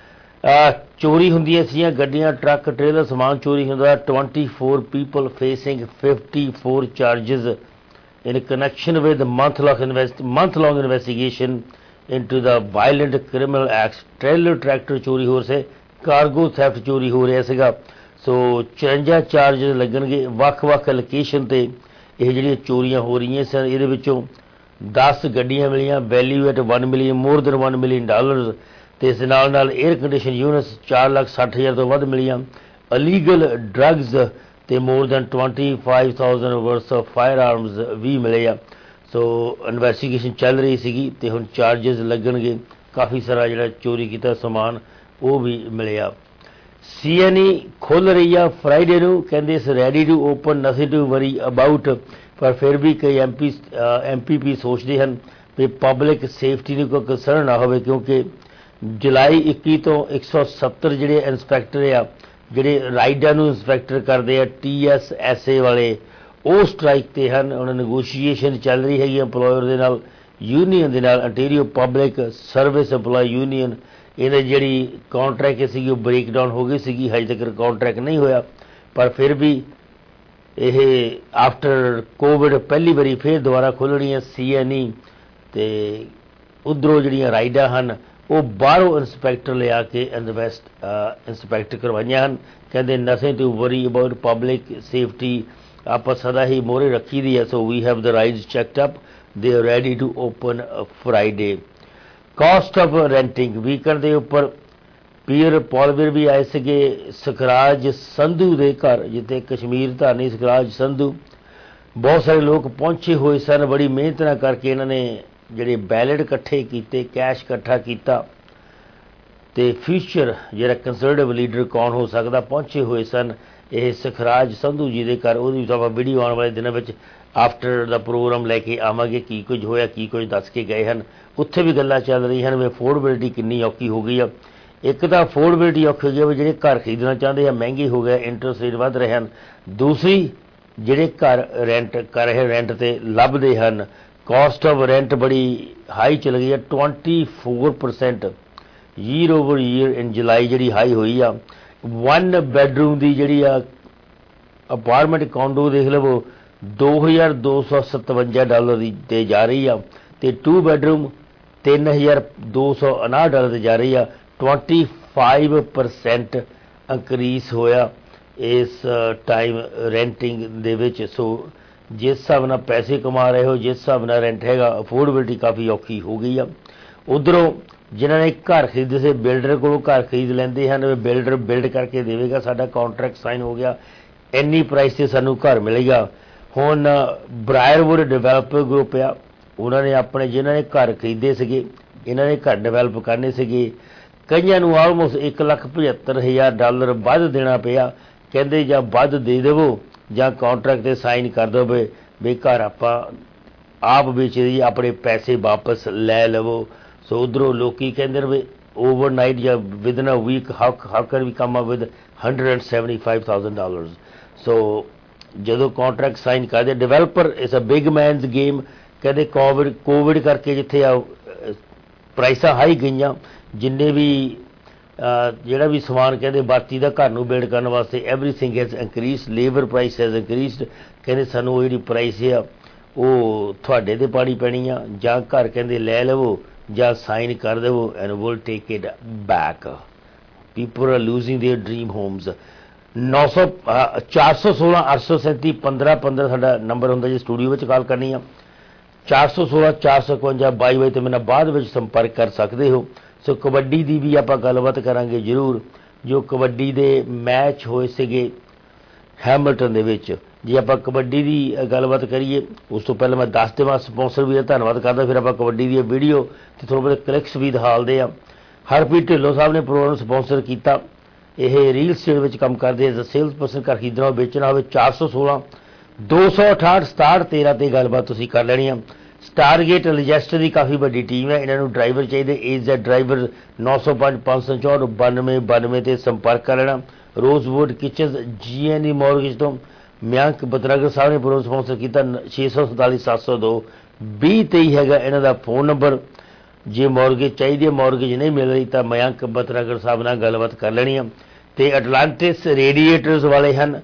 ਚੋਰੀ ਹੁੰਦੀਆਂ ਸੀਗੀਆਂ ਗੱਡੀਆਂ, ਟਰੱਕ, ਟ੍ਰੇਲਰ, ਸਮਾਨ ਚੋਰੀ ਹੁੰਦਾ। Twenty four people facing fifty four charges in connection with month long invest month long investigation into the violent criminal acts। Trailer tractor चोरी हो रहे, कार्गो थैफ्ट चोरी हो रहा ਸੀਗਾ। सो चौरानवे चार्जेस लगणगे ਵੱਖ-ਵੱਖ ਲੋਕੇਸ਼ਨ ਤੇ ਇਹ ਜਿਹੜੀਆਂ ਚੋਰੀਆਂ ਹੋ ਰਹੀਆਂ ਸਨ। ਇਹਦੇ ਵਿੱਚੋਂ ਦਸ ਗੱਡੀਆਂ ਮਿਲੀਆਂ, value at one million, more than one million dollars, ਤੇ ਇਸ ਨਾਲ ਨਾਲ 에ਅਰ ਕੰਡੀਸ਼ਨ ਯੂਨਿਟਸ ਚਾਰ ਲੱਖ ਸੱਠ ਹਜ਼ਾਰ ਤੋਂ ਵੱਧ ਮਿਲੀਆਂ। ਅਲੀਗਲ ਡਰੱਗਸ ਤੇ more than twenty five thousand worth of firearms ਵੀ ਮਿਲੇ ਆ। ਸੋ ਇਨਵੈਸਟੀਗੇਸ਼ਨ ਚੱਲ ਰਹੀ ਸੀਗੀ ਤੇ ਹੁਣ ਚਾਰਜਸ ਲੱਗਣਗੇ। ਕਾਫੀ ਸਾਰਾ ਜਿਹੜਾ ਚੋਰੀ ਕੀਤਾ ਸਮਾਨ ਉਹ ਵੀ ਮਿਲਿਆ। ਸੀ ਐਨ ਈ ਖੁੱਲ੍ਹ ਰਹੀ ਆ ਫਰਾਈਡੇ ਨੂੰ, ਕਹਿੰਦੇ is ready to open, nothing to worry about, ਪਰ ਫਿਰ ਵੀ ਕਈ ਐਮ ਪੀ ਐਮ ਪੀ ਪੀ ਸੋਚਦੇ ਹਨ ਵੀ ਪਬਲਿਕ ਸੇਫਟੀ ਨੂੰ ਕੋਈ ਕੰਸਰਨ ਨਾ ਹੋਵੇ, ਕਿਉਂਕਿ ਜੁਲਾਈ ਇੱਕੀ ਤੋਂ ਇੱਕ ਸੌ ਸੱਤਰ ਜਿਹੜੇ ਇੰਸਪੈਕਟਰ ਆ, ਜਿਹੜੇ ਰਾਈਡਾਂ ਨੂੰ ਇੰਸਪੈਕਟਰ ਕਰਦੇ ਆ, ਟੀ ਐਸ ਐਸ ਏ ਵਾਲੇ, ਉਹ ਸਟ੍ਰਾਈਕ 'ਤੇ ਹਨ। ਉਹਨਾਂ ਨੈਗੋਸ਼ੀਏਸ਼ਨ ਚੱਲ ਰਹੀ ਹੈਗੀ ਇੰਪਲੋਇਰ ਦੇ ਨਾਲ, ਯੂਨੀਅਨ ਦੇ ਨਾਲ, Ontario public service employee union. ਇਹਦੀ ਜਿਹੜੀ ਕਾਂਟਰੈਕਟ ਸੀਗੀ ਉਹ ਬ੍ਰੇਕਡਾਊਨ ਹੋ ਗਈ ਸੀਗੀ, ਹਜੇ ਤੱਕ ਕਾਂਟਰੈਕਟ ਨਹੀਂ ਹੋਇਆ, ਪਰ ਫਿਰ ਵੀ ਇਹ ਆਫਟਰ ਕੋਵਿਡ ਪਹਿਲੀ ਵਾਰੀ ਫਿਰ ਦੁਬਾਰਾ ਖੋਲ੍ਹਣੀਆਂ ਸੀ ਐਨ ਈ। ਅਤੇ ਉੱਧਰੋਂ ਜਿਹੜੀਆਂ ਰਾਈਡਾਂ ਹਨ ਉਹ ਬਾਹਰੋਂ ਇੰਸਪੈਕਟਰ ਲਿਆ ਕੇ ਇਨਵੈਸਟ ਇੰਸਪੈਕਟ ਕਰਵਾਈਆਂ ਹਨ। ਕਹਿੰਦੇ nothing to worry about public safety, ਆਪਾਂ ਸਦਾ ਹੀ ਮੋਹਰੇ ਰੱਖੀ ਦੀ ਹੈ। So we have the rides checked up, they are ready to open Friday. Cost of renting ਵੀਕਰ ਦੇ ਉੱਪਰ ਪੀਰ ਪੌਲਵੀਰ ਵੀ ਆਏ ਸੀਗੇ, ਸੁਖਰਾਜ ਸੰਧੂ ਦੇ ਘਰ, ਜਿੱਥੇ ਕਸ਼ਮੀਰ ਧਾਰਨੀ ਸੁਖਰਾਜ ਸੰਧੂ। ਬਹੁਤ ਸਾਰੇ ਲੋਕ ਪਹੁੰਚੇ ਹੋਏ ਸਨ, ਬੜੀ ਮਿਹਨਤ ਨਾਲ ਕਰਕੇ ਇਹਨਾਂ ਨੇ ਜਿਹੜੇ ਬੈਲਟ ਇਕੱਠੇ ਕੀਤੇ, ਕੈਸ਼ ਇਕੱਠਾ ਕੀਤਾ, ਅਤੇ ਫਿਊਚਰ ਜਿਹੜਾ ਕੰਜ਼ਰਵੇਟਿਵ ਲੀਡਰ ਕੌਣ ਹੋ ਸਕਦਾ, ਪਹੁੰਚੇ ਹੋਏ ਸਨ ਇਹ ਸੁਖਰਾਜ ਸੰਧੂ ਜੀ ਦੇ ਘਰ। ਉਹਦੀ ਆਪਾਂ ਵੀਡੀਓ ਆਉਣ ਵਾਲੇ ਦਿਨਾਂ ਵਿੱਚ ਆਫਟਰ ਦਾ ਪ੍ਰੋਗਰਾਮ ਲੈ ਕੇ ਆਵਾਂਗੇ, ਕੀ ਕੁਝ ਹੋਇਆ, ਕੀ ਕੁਝ ਦੱਸ ਕੇ ਗਏ ਹਨ। ਉੱਥੇ ਵੀ ਗੱਲਾਂ ਚੱਲ ਰਹੀਆਂ ਹਨ ਵੀ ਅਫੋਰਡੇਬਿਲਿਟੀ ਕਿੰਨੀ ਔਖੀ ਹੋ ਗਈ ਆ। ਇੱਕ ਤਾਂ ਅਫੋਰਡੇਬਿਲਿਟੀ ਔਖੀ ਹੋ ਗਈ ਆ ਵੀ ਜਿਹੜੇ ਘਰ ਖਰੀਦਣਾ ਚਾਹੁੰਦੇ ਆ ਮਹਿੰਗੇ ਹੋ ਗਏ, ਇੰਟਰਸਟ ਰੇਟ ਵੱਧ ਰਹੇ ਹਨ। ਦੂਸਰੀ, ਜਿਹੜੇ ਘਰ ਰੈਂਟ ਕਰ ਰਹੇ ਰੈਂਟ 'ਤੇ ਲੱਭਦੇ ਹਨ, ਕਾਸਟ ਆਫ ਰੈਂਟ ਬੜੀ ਹਾਈ ਚੱਲ ਗਈ ਆ, twenty four percent year over year in July ਜਿਹੜੀ ਹਾਈ ਹੋਈ ਆ। ਵਨ ਬੈਡਰੂਮ ਦੀ ਜਿਹੜੀ ਆ ਅਪਾਰਟਮੈਂਟ ਕੌਂਡੋ ਦੇਖ ਲਵੋ ਦੋ ਹਜ਼ਾਰ ਦੋ ਸੌ ਸਤਵੰਜਾ ਡਾਲਰ ਦੀ 'ਤੇ ਜਾ ਰਹੀ ਆ, ਅਤੇ ਟੂ ਬੈਡਰੂਮ ਤਿੰਨ ਹਜ਼ਾਰ ਦੋ ਸੌ ਉਨਾਹਠ ਡਾਲਰ 'ਤੇ ਜਾ ਰਹੀ ਆ। ਟਵੈਂਟੀ ਫਾਈਵ ਪਰਸੈਂਟ ਇੰਕਰੀਜ਼ ਹੋਇਆ ਇਸ ਟਾਈਮ ਰੈਂਟਿੰਗ ਦੇ ਵਿੱਚ। ਸੋ ਜਿਸ ਹਿਸਾਬ ਨਾਲ ਪੈਸੇ ਕਮਾ ਰਹੇ ਹੋ, ਜਿਸ ਹਿਸਾਬ ਨਾਲ ਰੈਂਟ ਹੈਗਾ, ਅਫੋਰਡੇਬਿਲਿਟੀ ਕਾਫੀ ਔਖੀ ਹੋ ਗਈ ਆ। ਉੱਧਰੋਂ ਜਿਨ੍ਹਾਂ ਨੇ ਘਰ ਖਰੀਦੇ ਸੀ, ਬਿਲਡਰ ਕੋਲੋਂ ਘਰ ਖਰੀਦ ਲੈਂਦੇ ਹਨ, ਬਿਲਡਰ ਬਿਲਡ ਕਰਕੇ ਦੇਵੇਗਾ, ਸਾਡਾ ਕਾਂਟਰੈਕਟ ਸਾਈਨ ਹੋ ਗਿਆ, ਇੰਨੀ ਪ੍ਰਾਈਸ 'ਤੇ ਸਾਨੂੰ ਘਰ ਮਿਲੇਗਾ। ਹੁਣ ਬਰਾਇਰਵੁੱਡ ਡਿਵੈਲਪਰ ਗਰੁੱਪ ਆ, ਉਹਨਾਂ ਨੇ ਆਪਣੇ ਜਿਨ੍ਹਾਂ ਨੇ ਘਰ ਖਰੀਦੇ ਸੀਗੇ, ਇਹਨਾਂ ਨੇ ਘਰ ਡਿਵੈਲਪ ਕਰਨੇ ਸੀਗੇ, ਕਈਆਂ ਨੂੰ ਆਲਮੋਸਟ ਇੱਕ ਲੱਖ ਪਝੱਤਰ ਹਜ਼ਾਰ ਡਾਲਰ ਵੱਧ ਦੇਣਾ ਪਿਆ। ਕਹਿੰਦੇ ਜਾਂ ਵੱਧ ਦੇ ਦੇਵੋ ਜਾਂ ਕਾਂਟਰੈਕਟ 'ਤੇ ਸਾਈਨ ਕਰ ਦੇਵੇ ਵੀ ਘਰ ਆਪਾਂ ਆਪ ਵੇਚ ਦਈਏ, ਆਪਣੇ ਪੈਸੇ ਵਾਪਸ ਲੈ ਲਵੋ। ਸੋ ਉੱਧਰੋਂ ਲੋਕ ਕਹਿੰਦੇ ਨੇ ਵੀ ਓਵਰਨਾਈਟ ਜਾਂ within a week how how can we come up with hundred and seventy five thousand dollars. So ਜਦੋਂ ਕਾਂਟਰੈਕਟ ਸਾਈਨ ਕਰਦੇ, developer is a big man's game. ਕਹਿੰਦੇ ਕੋਵਿਡ ਕੋਵਿਡ ਕਰਕੇ ਜਿੱਥੇ ਆ ਪ੍ਰਾਈਸਾਂ ਹਾਈ ਗਈਆਂ, ਜਿੰਨੇ ਵੀ ਜਿਹੜਾ ਵੀ ਸਮਾਨ ਕਹਿੰਦੇ ਬਾਤੀ ਦਾ ਘਰ ਨੂੰ ਬਿਲਡ ਕਰਨ ਵਾਸਤੇ everything has increased, labour price has increased. ਕਹਿੰਦੇ ਸਾਨੂੰ ਉਹ ਜਿਹੜੀ ਪ੍ਰਾਈਸ ਆ ਉਹ ਤੁਹਾਡੇ 'ਤੇ ਪਾਣੀ ਪੈਣੀ ਆ, ਜਾਂ ਘਰ ਕਹਿੰਦੇ ਲੈ ਲਵੋ ਜਾਂ ਸਾਈਨ ਕਰ ਦੇਵੋ and will take it back. People are losing their dream homes. ਨੌ ਸੌ ਚਾਰ ਸੌ ਸੋਲਾਂ ਅੱਠ ਸੌ ਸੈਂਤੀ ਪੰਦਰਾਂ ਪੰਦਰਾਂ ਸਾਡਾ ਨੰਬਰ ਹੁੰਦਾ ਜੀ, ਸਟੂਡੀਓ ਵਿੱਚ ਕਾਲ ਕਰਨੀ ਆ। ਚਾਰ ਸੌ ਸੋਲਾਂ ਚਾਰ ਸੌ ਇਕਵੰਜਾ ਬਾਈ ਬਾਈ 'ਤੇ ਮੇਰੇ ਨਾਲ ਬਾਅਦ ਵਿੱਚ ਸੰਪਰਕ ਕਰ ਸਕਦੇ ਹੋ। ਸੋ ਕਬੱਡੀ ਦੀ ਵੀ ਆਪਾਂ ਗੱਲਬਾਤ ਕਰਾਂਗੇ ਜ਼ਰੂਰ, ਜੋ ਕਬੱਡੀ ਦੇ ਮੈਚ ਹੋਏ ਸੀਗੇ ਹੈਮਿਲਟਨ ਦੇ ਵਿੱਚ। ਜੇ ਆਪਾਂ ਕਬੱਡੀ ਦੀ ਗੱਲਬਾਤ ਕਰੀਏ, ਉਸ ਤੋਂ ਪਹਿਲਾਂ ਮੈਂ ਦੱਸ ਦੇਵਾਂ ਸਪੋਂਸਰ ਵੀ ਦਾ ਧੰਨਵਾਦ ਕਰਦਾ, ਫਿਰ ਆਪਾਂ ਕਬੱਡੀ ਦੀ ਵੀਡੀਓ ਅਤੇ ਥੋੜ੍ਹੇ ਬਹੁਤੇ ਕਲਿੱਕਸ ਵੀ ਦਿਖਾਲਦੇ ਆ। ਹਰਪ੍ਰੀਤ ਢਿੱਲੋਂ ਸਾਹਿਬ ਨੇ ਪ੍ਰੋਗਰਾਮ ਸਪੋਂਸਰ ਕੀਤਾ। ਇਹ ਰੀਅਲ ਐਸਟੇਟ ਵਿੱਚ ਕੰਮ ਕਰਦੇ ਐਜ਼ ਅ ਸੇਲਸ ਪਰਸਨ। ਘਰ ਖਰੀਦਣਾ ਹੋਵੇ, ਵੇਚਣਾ ਹੋਵੇ, ਚਾਰ ਸੌ ਸੋਲਾਂ ਦੋ ਸੌ ਅਠਾਹਠ ਸਤਾਹਠ ਤੇਰਾਂ 'ਤੇ ਗੱਲਬਾਤ ਤੁਸੀਂ ਕਰ ਲੈਣੀ ਆ। ਸਟਾਰਗੇਟ ਰਜਿਸਟਰ ਦੀ ਕਾਫੀ ਵੱਡੀ ਟੀਮ ਹੈ, ਇਹਨਾਂ ਨੂੰ ਡਰਾਈਵਰ ਚਾਹੀਦੇ। ਏਜ ਦਾ ਡਰਾਈਵਰ ਨੌ ਸੌ ਪੰਜ ਪੰਜ ਸੌ ਚੌਂਹਠ ਬਾਨਵੇਂ ਬਾਨਵੇਂ 'ਤੇ ਸੰਪਰਕ ਕਰ ਲੈਣਾ। ਰੋਜ਼ਵੁੱਡ ਕਿਚਨਜ਼ ਜੀ ਐਨ ਈ ਮੌਰਗੇਜ ਤੋਂ ਮਯੰਕ ਬਤਰਾਗਰ ਸਾਹਿਬ ਨੇ ਪ੍ਰੋਗਰਾਮ ਸਪੋਂਸਰ ਕੀਤਾ। ਛੇ ਸੌ ਸਤਾਲੀ ਸੱਤ ਸੌ ਦੋ ਵੀਹ ਤੇਈ ਹੈਗਾ ਇਹਨਾਂ ਦਾ ਫੋਨ ਨੰਬਰ। ਜੇ ਮੌਰਗੇਜ ਚਾਹੀਦੀ ਹੈ, ਮੌਰਗੇਜ ਨਹੀਂ ਮਿਲ ਰਹੀ ਤਾਂ ਮਯੰਕ ਬਤਰਾਗਰ ਸਾਹਿਬ ਨਾਲ ਗੱਲਬਾਤ ਕਰ ਲੈਣੀ ਆ। ਅਤੇ ਅਟਲਾਂਟਿਸ ਰੇਡੀਏਟਰਸ ਵਾਲੇ ਹਨ,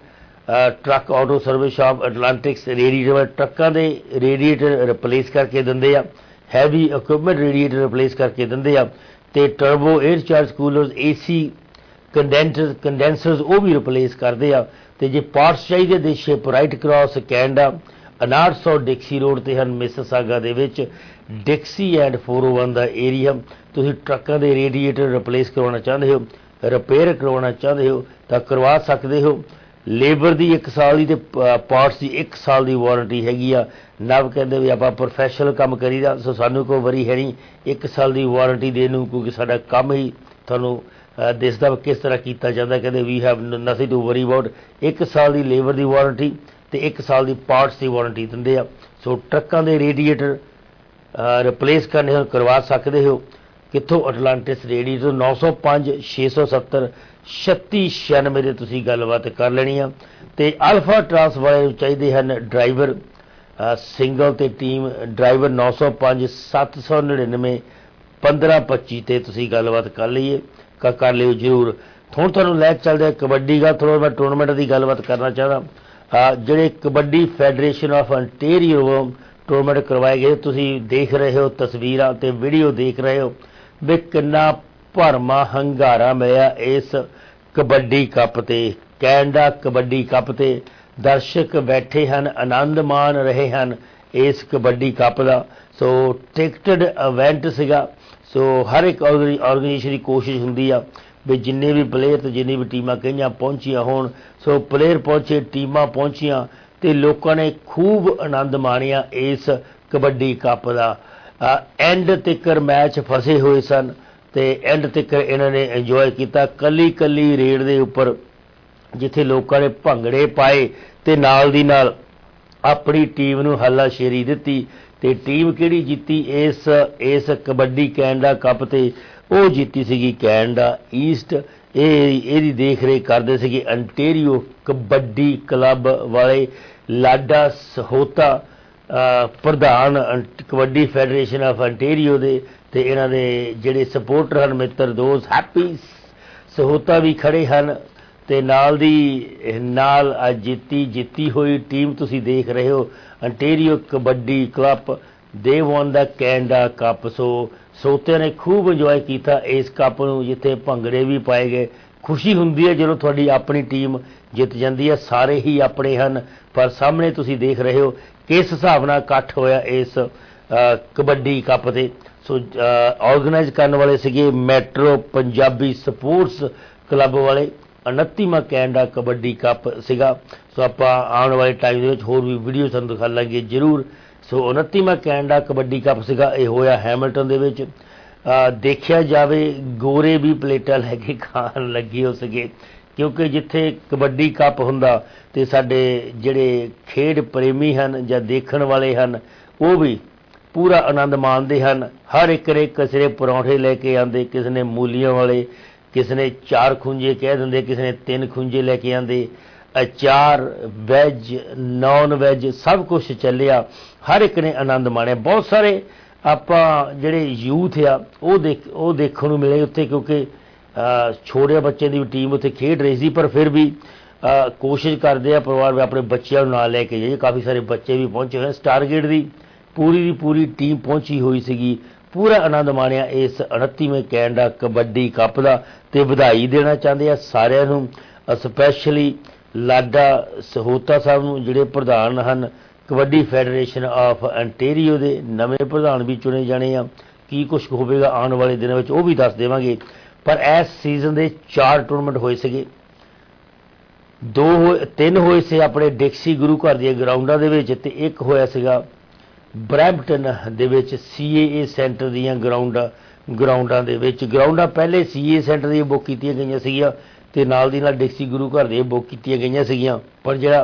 truck auto service shop. Atlantics radiator ਵਾਲੇ ਟਰੱਕਾਂ ਦੇ ਰੇਡੀਏਟਰ ਰਿਪਲੇਸ ਕਰਕੇ ਦਿੰਦੇ ਆ, ਹੈਵੀ ਇਕੁਇਪਮੈਂਟ ਰੇਡੀਏਟਰ ਰਿਪਲੇਸ ਕਰਕੇ ਦਿੰਦੇ ਆ। ਅਤੇ turbo air charge coolers, A C condenser condensers ਉਹ ਵੀ ਰਿਪਲੇਸ ਕਰਦੇ ਆ। ਅਤੇ ਜੇ ਪਾਰਟਸ ਚਾਹੀਦੇ ਦੇ ਸ਼ਿਪ ਰਾਈਟ ਕਰਾਸ ਕੈਨੇਡਾ ਉਨਾਹਠ ਸੌ ਡਿਕਸੀ ਰੋਡ 'ਤੇ ਹਨ, ਮਿਸਿਸਾਗਾ ਦੇ ਵਿੱਚ। Dixie and four oh one ਦਾ ਏਰੀਆ। ਤੁਸੀਂ ਟਰੱਕਾਂ ਦੇ ਰੇਡੀਏਟਰ ਰਿਪਲੇਸ ਕਰਵਾਉਣਾ ਚਾਹੁੰਦੇ ਹੋ, ਰਿਪੇਅਰ ਕਰਵਾਉਣਾ ਚਾਹੁੰਦੇ ਹੋ ਤਾਂ ਕਰਵਾ ਸਕਦੇ ਹੋ। ਲੇਬਰ ਦੀ ਇੱਕ ਸਾਲ ਦੀ ਅਤੇ ਪਾਰਟਸ ਦੀ ਇੱਕ ਸਾਲ ਦੀ ਵਾਰੰਟੀ ਹੈਗੀ ਆ। ਨਵ ਕਹਿੰਦੇ ਵੀ ਆਪਾਂ ਪ੍ਰੋਫੈਸ਼ਨਲ ਕੰਮ ਕਰੀਦਾ, ਸੋ ਸਾਨੂੰ ਕੋਈ ਵਰੀ ਹੈ ਨਹੀਂ ਇੱਕ ਸਾਲ ਦੀ ਵਾਰੰਟੀ ਦੇਣ ਨੂੰ, ਕਿਉਂਕਿ ਸਾਡਾ ਕੰਮ ਹੀ ਤੁਹਾਨੂੰ ਦਿਸਦਾ ਕਿਸ ਤਰ੍ਹਾਂ ਕੀਤਾ ਜਾਂਦਾ। ਕਹਿੰਦੇ we have nothing to worry about. ਇੱਕ ਸਾਲ ਦੀ ਲੇਬਰ ਦੀ ਵਾਰੰਟੀ ਅਤੇ ਇੱਕ ਸਾਲ ਦੀ ਪਾਰਟਸ ਦੀ ਵਾਰੰਟੀ ਦਿੰਦੇ ਆ। ਸੋ ਟਰੱਕਾਂ ਦੇ ਰੇਡੀਏਟਰ रिप्लेस करने हो करवा सकते हो। कित्थों? अटलांटिस रेडी तो नौ सौ पाँच छे सौ सत्तर छत्ती छियानवे ਦੇ ਤੁਸੀਂ ਗੱਲਬਾਤ कर ਲੈਣੀ ਆ। ਤੇ ਅਲਫਾ ਟਰਾਂਸ ਵਾਲੇ ਨੂੰ ਚਾਹੀਦੇ ਹਨ ਡਰਾਈਵਰ ਸਿੰਗਲ ਤੇ ਟੀਮ ਡਰਾਈਵਰ ਨौ सौ पाँच सत्त सौ नड़िनवे पंद्रह पच्ची ਤੇ ਤੁਸੀਂ ਗੱਲਬਾਤ ਕਰ ਲਈਏ ਕਰ ਲਿਓ ਜ਼ਰੂਰ। ਹੁਣ ਤੁਹਾਨੂੰ ਲੈ ਕੇ ਚੱਲਦੇ ਕਬੱਡੀ ਗੱਲ। ਥੋੜ੍ਹਾ ਮੈਂ ਟੂਰਨਾਮੈਂਟ ਦੀ ਗੱਲਬਾਤ ਕਰਨਾ ਚਾਹੁੰਦਾ। ਜਿਹੜੇ Kabaddi Federation of Ontario tournament ਕਰਵਾਏ ਗਏ, ਤੁਸੀਂ ਦੇਖ ਰਹੇ ਹੋ ਤਸਵੀਰਾਂ ਤੇ ਵੀਡੀਓ ਦੇਖ ਰਹੇ ਹੋ ਵੀ ਕਿੰਨਾ ਭਰਮਾ ਹੰਗਾਰਾ ਮਿਲਿਆ ਇਸ ਕਬੱਡੀ ਕੱਪ ਤੇ। ਕੈਨੇਡਾ ਕਬੱਡੀ ਕੱਪ ਤੇ ਦਰਸ਼ਕ ਬੈਠੇ ਹਨ, ਆਨੰਦ ਮਾਣ ਰਹੇ ਹਨ ਇਸ ਕਬੱਡੀ ਕੱਪ ਦਾ। ਸੋ ਟਿਕਟਡ ਇਵੈਂਟ ਸੀਗਾ। ਸੋ ਹਰ ਇੱਕ ਆਰਗੇਨਾਈਜੇਸ਼ਨ ਦੀ ਕੋਸ਼ਿਸ਼ ਹੁੰਦੀ ਆ ਵੀ ਜਿੰਨੇ ਵੀ ਪਲੇਅਰ ਤੇ ਜਿੰਨੀ ਵੀ ਟੀਮਾਂ ਕਈਆਂ ਪਹੁੰਚੀਆਂ ਹੋਣ। ਸੋ ਪਲੇਅਰ ਪਹੁੰਚੇ, ਟੀਮਾਂ ਪਹੁੰਚੀਆਂ ਤੇ ਲੋਕਾਂ ਨੇ ਖੂਬ ਆਨੰਦ ਮਾਣਿਆ ਇਸ ਕਬੱਡੀ ਕੱਪ ਦਾ। ਐਂਡ ਤੱਕਰ ਮੈਚ ਫਸੇ ਹੋਏ ਸਨ ਤੇ ਐਂਡ ਤੱਕਰ ਇਹਨਾਂ ਨੇ ਇੰਜੋਏ ਕੀਤਾ। ਕੱਲੀ ਕੱਲੀ ਰੇਡ ਦੇ ਉੱਪਰ ਜਿੱਥੇ ਲੋਕਾਂ ਨੇ ਭੰਗੜੇ ਪਾਏ ਤੇ ਨਾਲ ਦੀ ਨਾਲ ਆਪਣੀ ਟੀਮ ਨੂੰ ਹੱਲਾਸ਼ੇਰੀ ਦਿੱਤੀ। ਤੇ ਟੀਮ ਕਿਹੜੀ ਜਿੱਤੀ ਇਸ ਇਸ ਕਬੱਡੀ ਕੈਨੇਡਾ ਕੱਪ ਤੇ? ਉਹ ਜਿੱਤੀ ਸੀਗੀ ਕੈਨੇਡਾ ਈਸਟ। ਇਹ ਇਹਦੀ ਦੇਖ ਰੇਖ ਕਰਦੇ ਸੀਗੇ ਅੰਟੇਰੀਓ ਕਬੱਡੀ ਕਲੱਬ ਵਾਲੇ। ਲਾਡਾ ਸਹੋਤਾ ਪ੍ਰਧਾਨ ਕਬੱਡੀ ਫੈਡਰੇਸ਼ਨ ਆਫ ਅੰਟੇਰੀਓ ਦੇ ਤੇ ਇਹਨਾਂ ਦੇ ਜਿਹੜੇ ਸਪੋਰਟਰ ਹਨ ਮਿੱਤਰ ਦੋਸਤ ਹੈਪੀ ਸਹੋਤਾ ਵੀ ਖੜੇ ਹਨ ਤੇ ਨਾਲ ਦੀ ਨਾਲ ਜਿੱਤੀ ਜਿੱਤੀ ਹੋਈ ਟੀਮ ਤੁਸੀਂ ਦੇਖ ਰਹੇ ਹੋ ਅੰਟੇਰੀਓ ਕਬੱਡੀ ਕਲੱਬ। ਦੇ ਵਨ ਦਾ ਕੈਨੇਡਾ ਕੱਪ। ਸੋ ਸੋਤਿਆਂ ਨੇ ਖੂਬ ਇੰਜੋਏ ਕੀਤਾ ਇਸ ਕੱਪ ਨੂੰ, ਜਿੱਥੇ ਭੰਗੜੇ ਵੀ ਪਾਏ ਗਏ। ਖੁਸ਼ੀ ਹੁੰਦੀ ਹੈ ਜਦੋਂ ਤੁਹਾਡੀ ਆਪਣੀ ਟੀਮ ਜਿੱਤ ਜਾਂਦੀ ਹੈ। ਸਾਰੇ ਹੀ ਆਪਣੇ ਹਨ ਪਰ ਸਾਹਮਣੇ ਤੁਸੀਂ ਦੇਖ ਰਹੇ ਹੋ ਕਿਸ ਹਿਸਾਬ ਨਾਲ ਇਕੱਠ ਹੋਇਆ ਇਸ ਕਬੱਡੀ ਕੱਪ ਤੇ। ਸੋ ਆਰਗੇਨਾਈਜ਼ ਕਰਨ ਵਾਲੇ ਸੀਗੇ ਮੈਟਰੋ ਪੰਜਾਬੀ ਸਪੋਰਟਸ ਕਲੱਬ ਵਾਲੇ। ਉਨੱਤੀਵਾਂ ਕੈਨੇਡਾ ਕਬੱਡੀ ਕੱਪ ਸੀਗਾ। ਸੋ ਆਪਾਂ ਆਉਣ ਵਾਲੇ ਟਾਈਮ ਦੇ ਵਿੱਚ ਹੋਰ ਵੀ ਵੀਡੀਓ ਤੁਹਾਨੂੰ ਦਿਖਾ ਲਾਂਗੇ ਜ਼ਰੂਰ। ਸੋ ਉਨੱਤੀਵਾਂ ਕੈਨੇਡਾ ਕਬੱਡੀ ਕੱਪ ਸੀਗਾ, ਇਹ ਹੋਇਆ ਹੈਮਿਲਟਨ ਦੇ ਵਿੱਚ। ਦੇਖਿਆ ਜਾਵੇ ਗੋਰੇ ਵੀ ਪਲੇਟਾਂ ਲੈ ਕੇ ਖਾਣ ਲੱਗੇ ਹੋ ਸੀਗੇ ਕਿਉਂਕਿ ਜਿੱਥੇ ਕਬੱਡੀ ਕੱਪ ਹੁੰਦਾ ਤੇ ਸਾਡੇ ਜਿਹੜੇ ਖੇਡ ਪ੍ਰੇਮੀ ਹਨ ਜਾਂ ਦੇਖਣ ਵਾਲੇ ਹਨ ਉਹ ਵੀ ਪੂਰਾ ਆਨੰਦ ਮਾਣਦੇ ਹਨ। ਹਰ ਇੱਕ ਨੇ ਕਿਸੇ ਨੇ ਪਰੌਂਠੇ ਲੈ ਕੇ ਆਉਂਦੇ, ਕਿਸੇ ਨੇ ਮੂਲੀਆਂ ਵਾਲੇ, ਕਿਸੇ ਨੇ ਚਾਰ ਖੁੰਝੇ ਕਹਿ ਦਿੰਦੇ, ਕਿਸੇ ਨੇ ਤਿੰਨ ਖੁੰਝੇ ਲੈ ਕੇ ਆਉਂਦੇ। ਅਚਾਰ ਵੈਜ ਨੌਨ ਵੈਜ ਸਭ ਕੁਛ ਚੱਲਿਆ। ਹਰ ਇੱਕ ਨੇ ਆਨੰਦ ਮਾਣਿਆ। ਬਹੁਤ ਸਾਰੇ ਆਪਾਂ ਜਿਹੜੇ ਯੂਥ ਆ ਉਹ ਦੇਖ ਉਹ ਦੇਖਣ ਨੂੰ ਮਿਲੇ ਉੱਥੇ ਕਿਉਂਕਿ ਛੋਟੇ ਬੱਚੇ ਦੀ ਵੀ ਟੀਮ ਉੱਥੇ ਖੇਡ ਰਹੀ ਸੀ ਪਰ ਫਿਰ ਵੀ ਕੋਸ਼ਿਸ਼ ਕਰਦੇ ਆ ਪਰਿਵਾਰ ਵੀ ਆਪਣੇ ਬੱਚਿਆਂ ਨੂੰ ਨਾਲ ਲੈ ਕੇ ਜਾਈਏ। ਕਾਫੀ ਸਾਰੇ ਬੱਚੇ ਵੀ ਪਹੁੰਚੇ ਹੋਏ। ਸਟਾਰਗੇਟ ਦੀ ਪੂਰੀ ਦੀ ਪੂਰੀ ਟੀਮ ਪਹੁੰਚੀ ਹੋਈ ਸੀਗੀ। ਪੂਰਾ ਆਨੰਦ ਮਾਣਿਆ ਇਸ ਉਨੱਤੀਵੇਂ ਕੈਨੇਡਾ ਕਬੱਡੀ ਕੱਪ ਦਾ ਤੇ ਵਧਾਈ ਦੇਣਾ ਚਾਹੁੰਦੇ ਆ ਸਾਰਿਆਂ ਨੂੰ, ਸਪੈਸ਼ਲੀ ਲਾਡਾ ਸਹੋਤਾ ਸਾਹਿਬ ਨੂੰ ਜਿਹੜੇ ਪ੍ਰਧਾਨ ਹਨ ਕਬੱਡੀ ਫੈਡਰੇਸ਼ਨ ਆਫ ਅੰਟੇਰੀਓ ਦੇ। ਨਵੇਂ ਪ੍ਰਧਾਨ ਵੀ ਚੁਣੇ ਜਾਣੇ ਆ। ਕੀ ਕੁਛ ਹੋਵੇਗਾ ਆਉਣ ਵਾਲੇ ਦਿਨਾਂ ਵਿੱਚ ਉਹ ਵੀ ਦੱਸ ਦੇਵਾਂਗੇ। ਪਰ ਇਸ ਸੀਜ਼ਨ ਦੇ ਚਾਰ ਟੂਰਨਾਮੈਂਟ ਹੋਏ ਸੀਗੇ। ਦੋ ਹੋਏ ਤਿੰਨ ਹੋਏ ਸੀ ਆਪਣੇ ਡਿਕਸੀ ਗੁਰੂ ਘਰ ਦੀਆਂ ਗਰਾਊਂਡਾਂ ਦੇ ਵਿੱਚ ਤੇ ਇੱਕ ਹੋਇਆ ਸੀਗਾ ਬਰੈਂਪਟਨ ਦੇ ਵਿੱਚ ਸੀ ਏ ਏ ਸੈਂਟਰ ਦੀਆਂ ਗਰਾਊਂਡਾਂ ਗਰਾਊਂਡਾਂ ਦੇ ਵਿੱਚ। ਗਰਾਊਂਡਾਂ ਪਹਿਲੇ ਸੀ ਏ ਸੈਂਟਰ ਦੀਆਂ ਬੁੱਕ ਕੀਤੀਆਂ ਗਈਆਂ ਸੀਗੀਆਂ ਤੇ ਨਾਲ ਦੀ ਨਾਲ ਡਿਕਸੀ ਗੁਰੂ ਘਰ ਦੀਆਂ ਬੁੱਕ ਕੀਤੀਆਂ ਗਈਆਂ ਸੀਗੀਆਂ। ਪਰ ਜਿਹੜਾ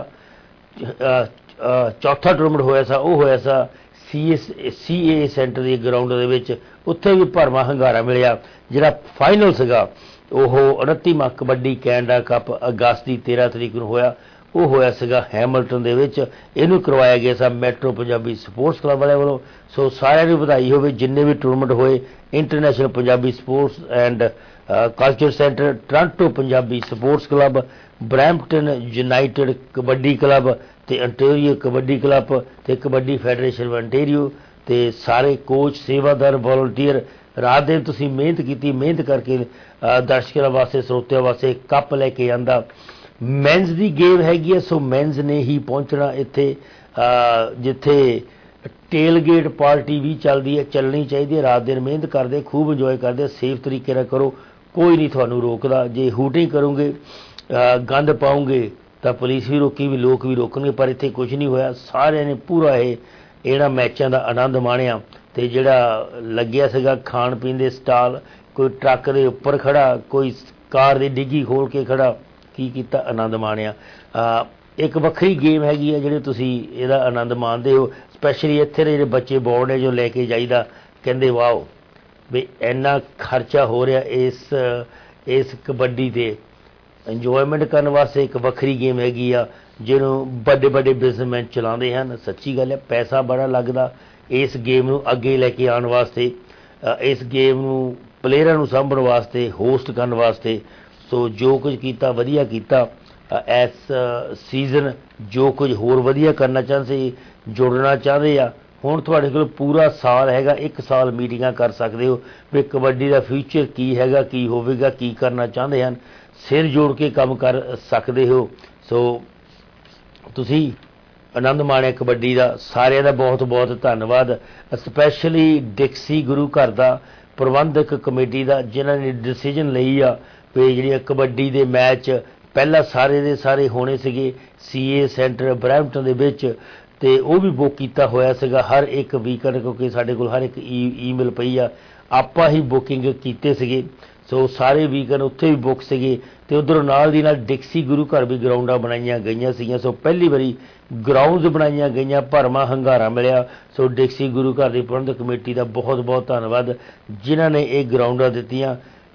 ਚੌਥਾ ਟੂਰਨਾਮੈਂਟ ਹੋਇਆ ਸੀ ਉਹ ਹੋਇਆ ਸੀ ਸੀ ਏ ਸੀ ਏ ਸੈਂਟਰ ਦੀ ਗਰਾਊਂਡ ਦੇ ਵਿੱਚ। ਉੱਥੇ ਵੀ ਭਰਵਾਂ ਹੰਗਾਰਾ ਮਿਲਿਆ। ਜਿਹੜਾ ਫਾਈਨਲ ਸੀਗਾ ਉਹ ਉਨੱਤੀਵਾਂ ਕਬੱਡੀ ਕੈਨੇਡਾ ਕੱਪ ਅਗਸਤ ਦੀ ਤੇਰ੍ਹਾਂ ਤਰੀਕ ਨੂੰ ਹੋਇਆ। ਉਹ ਹੋਇਆ ਸੀਗਾ ਹੈਮਿਲਟਨ ਦੇ ਵਿੱਚ। ਇਹਨੂੰ ਕਰਵਾਇਆ ਗਿਆ ਸੀ ਮੈਟਰੋ ਪੰਜਾਬੀ ਸਪੋਰਟਸ ਕਲੱਬ ਵਾਲਿਆਂ ਵੱਲੋਂ। ਸੋ ਸਾਰਿਆਂ ਨੂੰ ਵਧਾਈ ਹੋਵੇ ਜਿੰਨੇ ਵੀ ਟੂਰਨਾਮੈਂਟ ਹੋਏ। International Punjabi Sports and Culture Centre, Toronto Punjabi Sports Club, Brampton United Kabaddi Club ਤੇ ਅੰਟੇਰੀਓ ਕਬੱਡੀ ਕਲੱਬ ਤੇ ਕਬੱਡੀ ਫੈਡਰੇਸ਼ਨ ਆਫ ਅੰਟੇਰੀਓ ਤੇ ਸਾਰੇ ਕੋਚ, ਸੇਵਾਦਾਰ, ਵੋਲੰਟੀਅਰ ਰਾਤ ਦਿਨ ਤੁਸੀਂ ਮਿਹਨਤ ਕੀਤੀ। ਮਿਹਨਤ ਕਰਕੇ ਦਰਸ਼ਕਾਂ ਵਾਸਤੇ ਸਰੋਤਿਆਂ ਵਾਸਤੇ ਕੱਪ ਲੈ ਕੇ ਆਂਦਾ। ਮੈਨਸ ਦੀ ਗੇਮ ਹੈਗੀ ਹੈ ਸੋ ਮੈਨਸ ਨੇ ਹੀ ਪਹੁੰਚਣਾ ਇੱਥੇ ਜਿੱਥੇ ਟੇਲਗੇਟ ਪਾਰਟੀ ਵੀ ਚੱਲਦੀ ਹੈ, ਚੱਲਣੀ ਚਾਹੀਦੀ ਹੈ। ਰਾਤ ਦਿਨ ਮਿਹਨਤ ਕਰਦੇ, ਖੂਬ ਇੰਜੋਏ ਕਰਦੇ, ਸੇਫ ਤਰੀਕੇ ਨਾਲ ਕਰੋ। ਕੋਈ ਨਹੀਂ ਤੁਹਾਨੂੰ ਰੋਕਦਾ। ਜੇ ਹੂਟਿੰਗ ਕਰੋਗੇ, ਗੰਦ ਪਾਉਂਗੇ ਤਾਂ ਪੁਲਿਸ ਵੀ ਰੋਕੀ ਵੀ ਲੋਕ ਵੀ ਰੋਕਣਗੇ। ਪਰ ਇੱਥੇ ਕੁਝ ਨਹੀਂ ਹੋਇਆ। ਸਾਰਿਆਂ ਨੇ ਪੂਰਾ ਇਹ ਇਹਨਾਂ ਮੈਚਾਂ ਦਾ ਆਨੰਦ ਮਾਣਿਆ। ਤੇ ਜਿਹੜਾ ਲੱਗਿਆ ਸੀਗਾ ਖਾਣ ਪੀਣ ਦੇ ਸਟਾਲ, ਕੋਈ ਟਰੱਕ ਦੇ ਉੱਪਰ ਖੜਾ, ਕੋਈ ਕਾਰ ਦੀ ਡਿੱਗੀ ਖੋਲ ਕੇ ਖੜਾ, ਕੀ ਕੀਤਾ ਆਨੰਦ ਮਾਣਿਆ। ਇੱਕ ਵੱਖਰੀ ਗੇਮ ਹੈਗੀ ਆ ਜਿਹੜੀ ਤੁਸੀਂ ਇਹਦਾ ਆਨੰਦ ਮਾਣਦੇ ਹੋ। ਸਪੈਸ਼ਲੀ ਇੱਥੇ ਦੇ ਜਿਹੜੇ ਬੱਚੇ ਬੋਰਡ ਨੇ ਜੋ ਲੈ ਕੇ ਜਾਈਦਾ, ਕਹਿੰਦੇ ਵਾਓ ਵੀ ਇੰਨਾ ਖਰਚਾ ਹੋ ਰਿਹਾ ਇਸ ਇਸ ਕਬੱਡੀ 'ਤੇ। ਇੰਜੋਏਮੈਂਟ ਕਰਨ ਵਾਸਤੇ ਇੱਕ ਵੱਖਰੀ ਗੇਮ ਹੈਗੀ ਆ ਜਿਹਨੂੰ ਵੱਡੇ ਵੱਡੇ ਬਿਜ਼ਨਸਮੈਨ ਚਲਾਉਂਦੇ ਹਨ। ਸੱਚੀ ਗੱਲ ਹੈ, ਪੈਸਾ ਬੜਾ ਲੱਗਦਾ ਇਸ ਗੇਮ ਨੂੰ ਅੱਗੇ ਲੈ ਕੇ ਆਉਣ ਵਾਸਤੇ, ਇਸ ਗੇਮ ਨੂੰ ਪਲੇਅਰਾਂ ਨੂੰ ਸਾਂਭਣ ਵਾਸਤੇ, ਹੋਸਟ ਕਰਨ ਵਾਸਤੇ। ਸੋ ਜੋ ਕੁਝ ਕੀਤਾ ਵਧੀਆ ਕੀਤਾ। ਇਸ ਸੀਜ਼ਨ ਜੋ ਕੁਝ ਹੋਰ ਵਧੀਆ ਕਰਨਾ ਚਾਹੁੰਦੇ, ਜੁੜਨਾ ਚਾਹੁੰਦੇ ਆ, ਹੁਣ ਤੁਹਾਡੇ ਕੋਲ ਪੂਰਾ ਸਾਲ ਹੈਗਾ। ਇੱਕ ਸਾਲ ਮੀਟਿੰਗਾਂ ਕਰ ਸਕਦੇ ਹੋ ਵੀ ਕਬੱਡੀ ਦਾ ਫਿਊਚਰ ਕੀ ਹੈਗਾ, ਕੀ ਹੋਵੇਗਾ, ਕੀ ਕਰਨਾ ਚਾਹੁੰਦੇ ਹਨ। ਸਿਰ ਜੋੜ ਕੇ ਕੰਮ ਕਰ ਸਕਦੇ ਹੋ। ਸੋ ਤੁਸੀਂ ਆਨੰਦ ਮਾਣਿਆ ਕਬੱਡੀ ਦਾ। ਸਾਰਿਆਂ ਦਾ ਬਹੁਤ ਬਹੁਤ ਧੰਨਵਾਦ। ਸਪੈਸ਼ਲੀ ਡਿਕਸੀ ਗੁਰੂ ਘਰ ਦਾ, ਪ੍ਰਬੰਧਕ ਕਮੇਟੀ ਦਾ, ਜਿਨ੍ਹਾਂ ਨੇ ਡਿਸੀਜਨ ਲਈ ਆ ਵੀ ਜਿਹੜੀ ਕਬੱਡੀ ਦੇ ਮੈਚ ਪਹਿਲਾਂ ਸਾਰੇ ਦੇ ਸਾਰੇ ਹੋਣੇ ਸੀਗੇ ਸੀ ਏ ਸੈਂਟਰ ਬਰੈਂਪਟਨ ਦੇ ਵਿੱਚ, ਅਤੇ ਉਹ ਵੀ ਬੁੱਕ ਕੀਤਾ ਹੋਇਆ ਸੀਗਾ ਹਰ ਇੱਕ ਵੀਕਐਂਡ, ਕਿਉਂਕਿ ਸਾਡੇ ਕੋਲ ਹਰ ਇੱਕ ਈ ਈਮੇਲ ਪਈ ਆ, ਆਪਾਂ ਹੀ ਬੁਕਿੰਗ ਕੀਤੇ ਸੀਗੇ। ਸੋ ਸਾਰੇ ਵੀਕਐਂਡ ਉੱਥੇ ਵੀ ਬੁੱਕ ਸੀਗੇ। ਅਤੇ ਉੱਧਰੋਂ ਨਾਲ ਦੀ ਨਾਲ ਡਿਕਸੀ ਗੁਰੂ ਘਰ ਵੀ ਗਰਾਊਂਡਾਂ ਬਣਾਈਆਂ ਗਈਆਂ ਸੀਗੀਆਂ। ਸੋ ਪਹਿਲੀ ਵਾਰੀ ਗਰਾਊਂਡਸ ਬਣਾਈਆਂ ਗਈਆਂ, ਭਰਵਾਂ ਹੁੰਗਾਰਾ ਮਿਲਿਆ। ਸੋ ਡਿਕਸੀ ਗੁਰੂ ਘਰ ਦੀ ਪ੍ਰਬੰਧਕ ਕਮੇਟੀ ਦਾ ਬਹੁਤ ਬਹੁਤ ਧੰਨਵਾਦ ਜਿਨ੍ਹਾਂ ਨੇ ਇਹ ਗਰਾਊਂਡਾਂ ਦਿੱਤੀਆਂ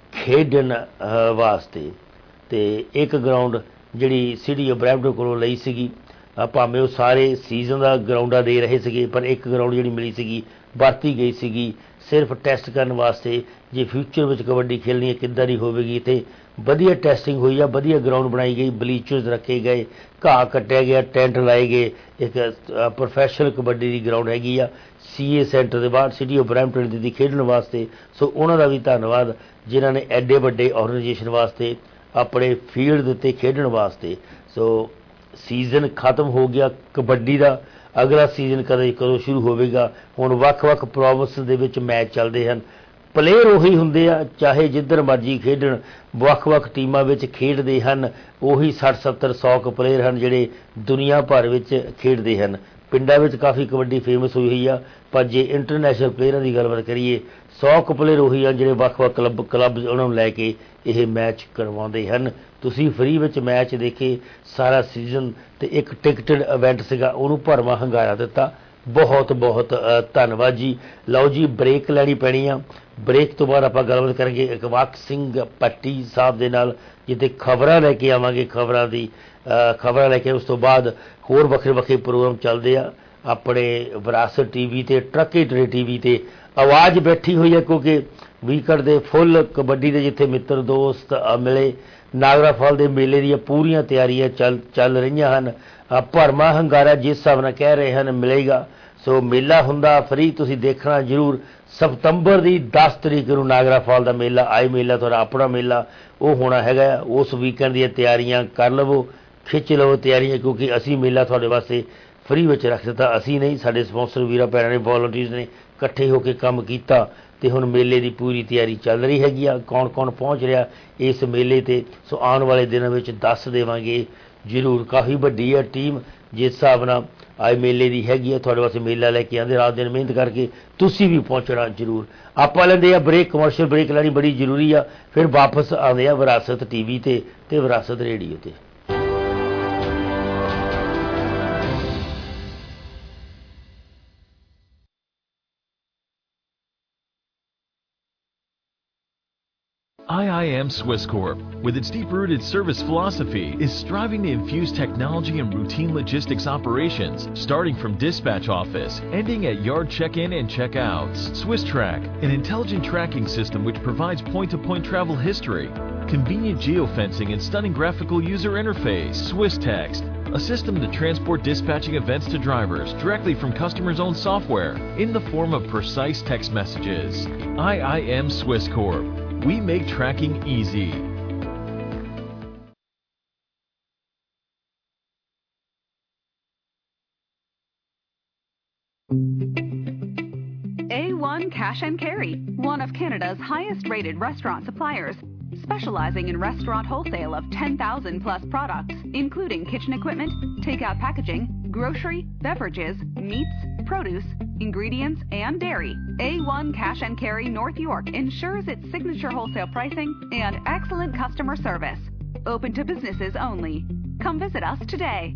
ਖੇਡਣ ਵਾਸਤੇ। ਅਤੇ ਇੱਕ ਗਰਾਊਂਡ ਜਿਹੜੀ ਸਿਟੀ ਆਫ ਬਰੈਂਪਟਨ ਕੋਲੋਂ ਲਈ ਸੀਗੀ, ਭਾਵੇਂ ਉਹ ਸਾਰੇ ਸੀਜ਼ਨ ਦਾ ਗਰਾਊਂਡਾਂ ਦੇ ਰਹੇ ਸੀਗੇ, ਪਰ ਇੱਕ ਗਰਾਊਂਡ ਜਿਹੜੀ ਮਿਲੀ ਸੀਗੀ ਵਰਤੀ ਗਈ ਸੀਗੀ ਸਿਰਫ ਟੈਸਟ ਕਰਨ ਵਾਸਤੇ। ਜੇ ਫਿਊਚਰ ਵਿੱਚ ਕਬੱਡੀ ਖੇਡਣੀ ਹੈ ਕਿੱਦਾਂ ਦੀ ਹੋਵੇਗੀ, ਅਤੇ ਵਧੀਆ ਟੈਸਟਿੰਗ ਹੋਈ ਆ, ਵਧੀਆ ਗਰਾਊਂਡ ਬਣਾਈ ਗਈ, ਬਲੀਚਰਸ ਰੱਖੇ ਗਏ, ਘਾਹ ਕੱਟਿਆ ਗਿਆ, ਟੈਂਟ ਲਾਏ ਗਏ। ਇੱਕ ਪ੍ਰੋਫੈਸ਼ਨਲ ਕਬੱਡੀ ਦੀ ਗਰਾਊਂਡ ਹੈਗੀ ਆ ਸੀ ਏ ਸੈਂਟਰ ਦੇ ਬਾਹਰ ਸਿਟੀ ਆਫ ਬਰੈਂਪਟਨ ਦੀ ਖੇਡਣ ਵਾਸਤੇ। ਸੋ ਉਹਨਾਂ ਦਾ ਵੀ ਧੰਨਵਾਦ ਜਿਨ੍ਹਾਂ ਨੇ ਐਡੇ ਵੱਡੇ ਆਰਗੇਨਾਈਜੇਸ਼ਨ ਵਾਸਤੇ ਆਪਣੇ ਫੀਲਡ ਦੇ ਉੱਤੇ ਖੇਡਣ ਵਾਸਤੇ। ਸੋ ਸੀਜ਼ਨ ਖਤਮ ਹੋ ਗਿਆ ਕਬੱਡੀ ਦਾ, ਅਗਲਾ ਸੀਜ਼ਨ ਕਦੇ ਕਦੋਂ ਸ਼ੁਰੂ ਹੋਵੇਗਾ। ਹੁਣ ਵੱਖ-ਵੱਖ ਪ੍ਰੋਵਿੰਸ ਦੇ ਵਿੱਚ ਮੈਚ ਚੱਲਦੇ ਹਨ, ਪਲੇਅਰ ਉਹੀ ਹੁੰਦੇ ਆ ਚਾਹੇ ਜਿੱਧਰ ਮਰਜ਼ੀ ਖੇਡਣ, ਵੱਖ-ਵੱਖ ਟੀਮਾਂ ਵਿੱਚ ਖੇਡਦੇ ਹਨ। ਉਹੀ ਸੱਠ ਸੱਤਰ ਸੌ ਕੁ ਪਲੇਅਰ ਹਨ ਜਿਹੜੇ ਦੁਨੀਆ ਭਰ ਵਿੱਚ ਖੇਡਦੇ ਹਨ। ਪਿੰਡਾਂ ਵਿੱਚ ਕਾਫੀ ਕਬੱਡੀ ਫੇਮਸ ਹੋਈ ਹੋਈ ਆ, ਪਰ ਜੇ ਇੰਟਰਨੈਸ਼ਨਲ ਪਲੇਅਰਾਂ ਦੀ ਗੱਲਬਾਤ ਕਰੀਏ ਸੌ ਕੁ ਪਲੇਅਰ ਉਹੀ ਹਨ ਜਿਹੜੇ ਵੱਖ-ਵੱਖ ਕਲੱਬ ਕਲੱਬ ਉਹਨਾਂ ਨੂੰ ਲੈ ਕੇ ਇਹ ਮੈਚ ਕਰਵਾਉਂਦੇ ਹਨ। ਤੁਸੀਂ ਫਰੀ ਵਿੱਚ ਮੈਚ ਦੇਖੇ ਸਾਰਾ ਸੀਜ਼ਨ, ਅਤੇ ਇੱਕ ਟਿਕਟਡ ਇਵੈਂਟ ਸੀਗਾ, ਉਹਨੂੰ ਭਰਵਾਂ ਹੁੰਗਾਰਾ ਦਿੱਤਾ। ਬਹੁਤ ਬਹੁਤ ਧੰਨਵਾਦ ਜੀ। ਲਓ ਜੀ, ਬ੍ਰੇਕ ਲੈਣੀ ਪੈਣੀ ਆ। ਬ੍ਰੇਕ ਤੋਂ ਬਾਅਦ ਆਪਾਂ ਗੱਲਬਾਤ ਕਰਾਂਗੇ ਇਕਬਾਲ ਸਿੰਘ ਪੱਟੀ ਸਾਹਿਬ ਦੇ ਨਾਲ, ਜਿੱਥੇ ਖਬਰਾਂ ਲੈ ਕੇ ਆਵਾਂਗੇ, ਖਬਰਾਂ ਦੀ ਖਬਰਾਂ ਲੈ ਕੇ। ਉਸ ਤੋਂ ਬਾਅਦ ਹੋਰ ਵੱਖਰੇ ਵੱਖਰੇ ਪ੍ਰੋਗਰਾਮ ਚੱਲਦੇ ਆ ਆਪਣੇ ਵਿਰਾਸਤ ਟੀ ਵੀ 'ਤੇ, ਟਰੱਕੀ ਟਰੇ ਟੀ ਵੀ 'ਤੇ। ਆਵਾਜ਼ ਬੈਠੀ ਹੋਈ ਹੈ ਕਿਉਂਕਿ ਵੀਕਐਂਡ ਦੇ ਫੁੱਲ ਕਬੱਡੀ ਦੇ ਜਿੱਥੇ ਮਿੱਤਰ ਦੋਸਤ ਮਿਲੇ, ਨਾਗਰਾ ਫਾਲ ਦੇ ਮੇਲੇ ਦੀਆਂ ਪੂਰੀਆਂ ਤਿਆਰੀਆਂ ਚੱਲ ਚੱਲ ਰਹੀਆਂ ਹਨ। ਭਰਵਾਂ ਹੁੰਗਾਰਾ ਜਿਸ ਹਿਸਾਬ ਨਾਲ ਕਹਿ ਰਹੇ ਹਨ ਮਿਲੇਗਾ। ਸੋ ਮੇਲਾ ਹੁੰਦਾ ਫਰੀ, ਤੁਸੀਂ ਦੇਖਣਾ ਜ਼ਰੂਰ। ਸਤੰਬਰ ਦੀ ਦਸ ਤਰੀਕ ਨੂੰ ਨਾਗਰਾ ਫਾਲ ਦਾ ਮੇਲਾ, ਆਈ ਮੇਲਾ ਤੁਹਾਡਾ ਆਪਣਾ ਮੇਲਾ ਉਹ ਹੋਣਾ ਹੈਗਾ। ਉਸ ਵੀਕਐਂਡ ਦੀਆਂ ਤਿਆਰੀਆਂ ਕਰ ਲਵੋ, ਖਿੱਚ ਲਵੋ ਤਿਆਰੀਆਂ, ਕਿਉਂਕਿ ਅਸੀਂ ਮੇਲਾ ਤੁਹਾਡੇ ਵਾਸਤੇ ਫਰੀ ਵਿੱਚ ਰੱਖ ਦਿੱਤਾ। ਅਸੀਂ ਨਹੀਂ, ਸਾਡੇ ਸਪਾਂਸਰ ਵੀਰਾਂ ਭੈਣਾਂ ਨੇ, ਵੋਲੰਟੀਅਰਸ ਨੇ ਇਕੱਠੇ ਹੋ ਕੇ ਕੰਮ ਕੀਤਾ, ਅਤੇ ਹੁਣ ਮੇਲੇ ਦੀ ਪੂਰੀ ਤਿਆਰੀ ਚੱਲ ਰਹੀ ਹੈਗੀ ਆ। ਕੌਣ ਕੌਣ ਪਹੁੰਚ ਰਿਹਾ ਇਸ ਮੇਲੇ 'ਤੇ, ਸੋ ਆਉਣ ਵਾਲੇ ਦਿਨਾਂ ਵਿੱਚ ਦੱਸ ਦੇਵਾਂਗੇ ਜ਼ਰੂਰ। ਕਾਫੀ ਵੱਡੀ ਹੈ ਟੀਮ ਜਿਸ ਹਿਸਾਬ ਨਾਲ ਆਏ ਮੇਲੇ ਦੀ ਹੈਗੀ ਆ, ਤੁਹਾਡੇ ਵਾਸਤੇ ਮੇਲਾ ਲੈ ਕੇ ਆਉਂਦੇ, ਰਾਤ ਦਿਨ ਮਿਹਨਤ ਕਰਕੇ। ਤੁਸੀਂ ਵੀ ਪਹੁੰਚਣਾ ਜ਼ਰੂਰ। ਆਪਾਂ ਲੈਂਦੇ ਆ ਬ੍ਰੇਕ, ਕਮਰਸ਼ੀਅਲ ਬ੍ਰੇਕ ਲੈਣੀ ਬੜੀ ਜ਼ਰੂਰੀ ਆ। ਫਿਰ ਵਾਪਸ ਆਉਂਦੇ ਆ ਵਿਰਾਸਤ ਟੀ ਵੀ 'ਤੇ ਅਤੇ ਵਿਰਾਸਤ ਰੇਡੀਓ 'ਤੇ। I I M Swiss Corp, with its deep-rooted service philosophy, is striving to infuse technology in routine logistics operations, starting from dispatch office, ending at yard check-in and check-outs. SwissTrack, an intelligent tracking system which provides point-to-point travel history, convenient geofencing and stunning graphical user interface. SwissText, a system to transport dispatching events to drivers directly from customers' own software in the form of precise text messages. I I M Swiss Corp. We make tracking easy. A one Cash and Carry, one of Canada's highest-rated restaurant suppliers, specializing in restaurant wholesale of ten thousand plus products, including kitchen equipment, takeout packaging, grocery, beverages, meats, produce, ingredients, and dairy. A one Cash and Carry North York ensures its signature wholesale pricing and excellent customer service. Open to businesses only. Come visit us today.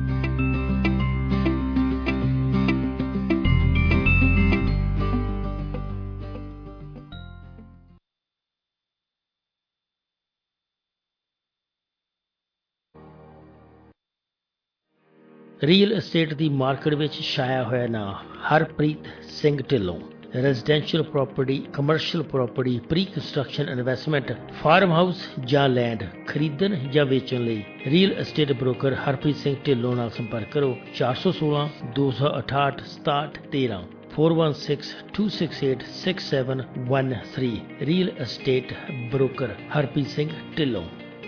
Real estate ਦੀ market ਵਿੱਚ ਛਾਇਆ ਹੋਇਆ ਨਾਂ Harpreet Singh Dhillon. Residential property, commercial property, pre construction investment, farm house ਜਾਂ land ਖਰੀਦਣ ਜਾਂ ਵੇਚਣ ਲਈ real estate broker Harpreet Singh Dhillon ਨਾਲ ਸੰਪਰਕ ਕਰੋ। ਚਾਰ ਸੌ ਸੋਲਾਂ ਦੋ ਸੌ ਅਠਾਹਠ ਸਤਾਹਠ ਤੇਰਾਂ four one six two six eight six seven one three real estate broker Harpreet Singh Dhillon.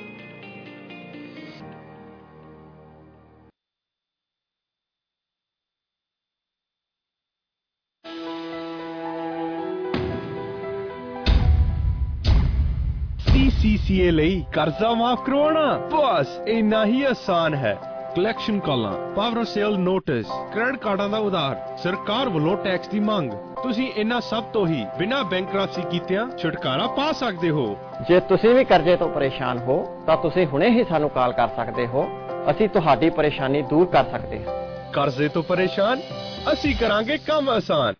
C C A ਲਈ ਕਰਜ਼ਾ ਮਾਫ ਕਰਵਾਉਣਾ ਬਸ ਇੰਨਾ ਹੀ ਆਸਾਨ ਹੈ। ਕਲੈਕਸ਼ਨ ਕਾਲਾਂ, ਪਾਵਰ ਸੇਲ ਨੋਟਿਸ, ਕ੍ਰੈਡਿਟ ਕਾਰਡਾਂ ਦਾ ਉਧਾਰ, ਸਰਕਾਰ ਵੱਲੋਂ ਟੈਕਸ ਦੀ ਮੰਗ, ਤੁਸੀਂ ਇਹਨਾਂ ਸਭ ਤੋਂ ਹੀ ਬਿਨਾਂ ਬੈਂਕਰਪਸੀ ਕੀਤਿਆਂ ਛੁਟਕਾਰਾ ਪਾ ਸਕਦੇ ਹੋ। ਜੇ ਤੁਸੀਂ ਵੀ ਕਰਜ਼ੇ ਤੋਂ ਪਰੇਸ਼ਾਨ ਹੋ ਤਾਂ ਤੁਸੀਂ ਹੁਣੇ ਹੀ ਸਾਨੂੰ ਕਾਲ ਕਰ ਸਕਦੇ ਹੋ। ਅਸੀਂ ਤੁਹਾਡੀ ਪਰੇਸ਼ਾਨੀ ਦੂਰ ਕਰ ਸਕਦੇ ਹਾਂ। ਕਰਜ਼ੇ ਤੋਂ ਪਰੇਸ਼ਾਨ, ਅਸੀਂ ਕਰਾਂਗੇ ਕੰਮ ਆਸਾਨ।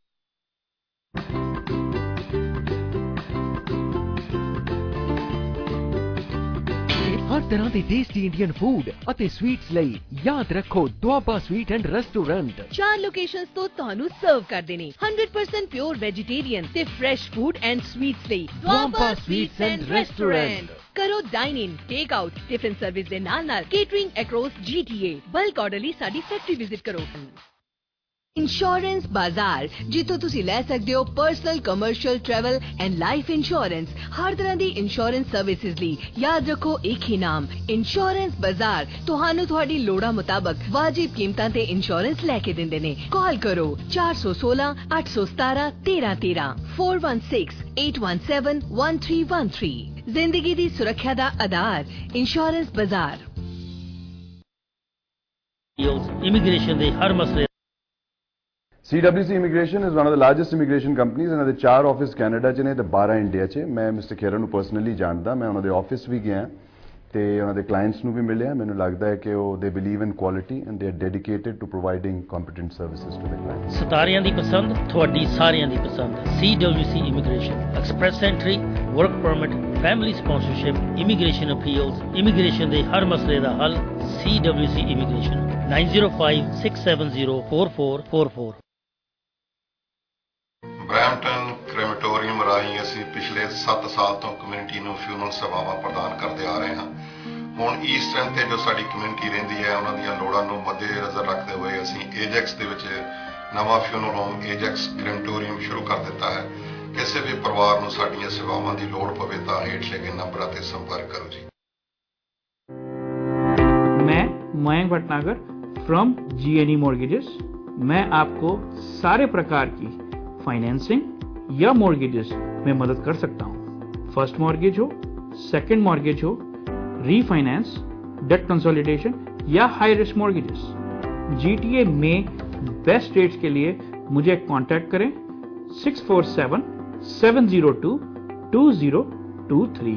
ਹਰ ਤਰ੍ਹਾਂ ਦੇ ਟੇਸਟੀ ਇੰਡੀਅਨ ਫੂਡ ਅਤੇ ਸਵੀਟਸ ਲਈ ਯਾਦ ਰੱਖੋ ਦੁਆਬਾ ਸਵੀਟ ਐਂਡ ਰੈਸਟੋਰੈਂਟ। ਚਾਰ ਲੋਕੇਸ਼ਨਸ ਤੋਂ ਤੁਹਾਨੂੰ ਸਰਵ ਕਰਦੇ ਨੇ one hundred percent pure vegetarian ਤੇ ਫਰੈਸ਼ ਫੂਡ ਐਂਡ ਸਵੀਟਸ ਲਈ ਦੁਆਬਾ ਸਵੀਟਸ ਐਂਡ ਰੈਸਟੋਰੈਂਟ। ਕਰੋ dine in, take out, tiffin service ਦੇ ਨਾਲ ਨਾਲ catering across G T A. Bulk order ਲਈ ਸਾਡੀ ਫੈਕਟਰੀ ਵਿਜ਼ਿਟ ਕਰੋ। ਇੰਸ਼ੋਰੈਂਸ ਬਾਜ਼ਾਰ, ਜਿੱਥੋਂ ਤੁਸੀਂ ਲੈ ਸਕਦੇ ਹੋ personal, commercial, travel and life insurance. ਹਰ ਤਰ੍ਹਾਂ ਦੀ ਇੰਸ਼ੋਰੈਂਸ ਸਰਵਿਸਿਜ਼ ਲਈ ਯਾਦ ਰੱਖੋ ਇੱਕ ਹੀ ਨਾਮ, ਇੰਸ਼ੋਰੈਂਸ ਬਾਜ਼ਾਰ। ਤੁਹਾਨੂੰ ਤੁਹਾਡੀ ਲੋੜਾਂ ਮੁਤਾਬਕ ਵਾਜਿਬ ਕੀਮਤਾਂ ਤੇ ਇੰਸ਼ੋਰੈਂਸ ਲੈ ਕੇ ਦਿੰਦੇ ਨੇ। ਕਾਲ ਕਰੋ ਚਾਰ ਸੌ ਸੋਲਾਂ ਅੱਠ ਸੌ ਸਤਾਰਾਂ ਤੇਰਾਂ ਤੇਰਾਂ four one six eight one seven one three one three। ਜ਼ਿੰਦਗੀ ਦੀ ਸੁਰੱਖਿਆ ਦਾ ਆਧਾਰ ਇੰਸ਼ੋਰੈਂਸ ਬਾਜ਼ਾਰ। ਇਮੀਗ੍ਰੇਸ਼ਨ ਦੇ ਹਰ ਮਸਲੇ C W C Immigration is one of the largest immigration companies and the ਚਾਰ ਆਫਿਸ ਕੈਨੇਡਾ ਚ ਨੇ ਤੇ ਬਾਰਾਂ ਇੰਡੀਆ ਚ। ਮੈਂ ਮਿਸਟਰ ਖੇਰਾ ਨੂੰ ਪਰਸਨਲੀ ਜਾਣਦਾ, ਮੈਂ ਉਹਨਾਂ ਦੇ ਆਫਿਸ ਵੀ ਗਿਆ ਤੇ ਉਹਨਾਂ ਦੇ ਕਲਾਇੰਟਸ ਨੂੰ ਵੀ ਮਿਲਿਆ। ਮੈਨੂੰ ਲੱਗਦਾ ਹੈ ਕਿ ਉਹ they believe in quality and they are dedicated to providing competent services to the clients. ਸਿਤਾਰਿਆਂ ਦੀ ਪਸੰਦ, ਤੁਹਾਡੀ ਸਾਰਿਆਂ ਦੀ ਪਸੰਦ। C W C Immigration, express entry, work permit, family sponsorship, immigration appeals, immigration ਦੇ ਹਰ ਮਸਲੇ ਦਾ ਹੱਲ। C W C Immigration nine zero five six seven zero four four four four। Brampton crematorium ਰਾਹੀਂ ਅਸੀਂ ਪਿਛਲੇ ਸੱਤ ਸਾਲ ਤੋਂ ਕਮਿਊਨਿਟੀ ਨੂੰ ਫਿਊਨਲ ਸੇਵਾਵਾਂ ਪ੍ਰਦਾਨ ਕਰਦੇ ਆ ਰਹੇ ਹਾਂ। ਹੁਣ ਈਸਟਰਨ ਤੇ ਜੋ ਸਾਡੀ ਕਮਿਊਨਿਟੀ ਰਹਿੰਦੀ ਹੈ ਉਹਨਾਂ ਦੀਆਂ ਲੋੜਾਂ ਨੂੰ ਮੱਦੇਨਜ਼ਰ ਰੱਖਦੇ ਹੋਏ ਅਸੀਂ ਏਜੈਕਸ ਦੇ ਵਿੱਚ ਨਵਾਂ ਫਿਊਨਲ ਹੋਮ ਏਜੈਕਸ ਕ੍ਰੈਮੇਟੋਰੀਅਮ ਸ਼ੁਰੂ ਕਰ ਦਿੱਤਾ ਹੈ। ਕਿਸੇ ਵੀ ਪਰਿਵਾਰ ਨੂੰ ਸਾਡੀਆਂ ਸੇਵਾਵਾਂ ਦੀ ਲੋੜ ਪਵੇ ਤਾਂ ਹੇਠ ਲਿਖੇ ਨੰਬਰਾਂ ਤੇ ਸੰਪਰਕ ਕਰੋ ਜੀ। मैं Mayank Bhatnagar from G N E mortgages. मैं आपको सारे प्रकार की फाइनेंसिंग या मॉर्गेजेस में मदद कर सकता हूँ। फर्स्ट मॉर्गेज हो, सेकंड मॉर्गेज हो, रीफाइनेंस, डेट कंसोलिडेशन या हाई रिस्क मॉर्गेजेस। जीटीए में बेस्ट रेट्स के लिए मुझे कांटेक्ट करें six four seven seven zero two two zero two three.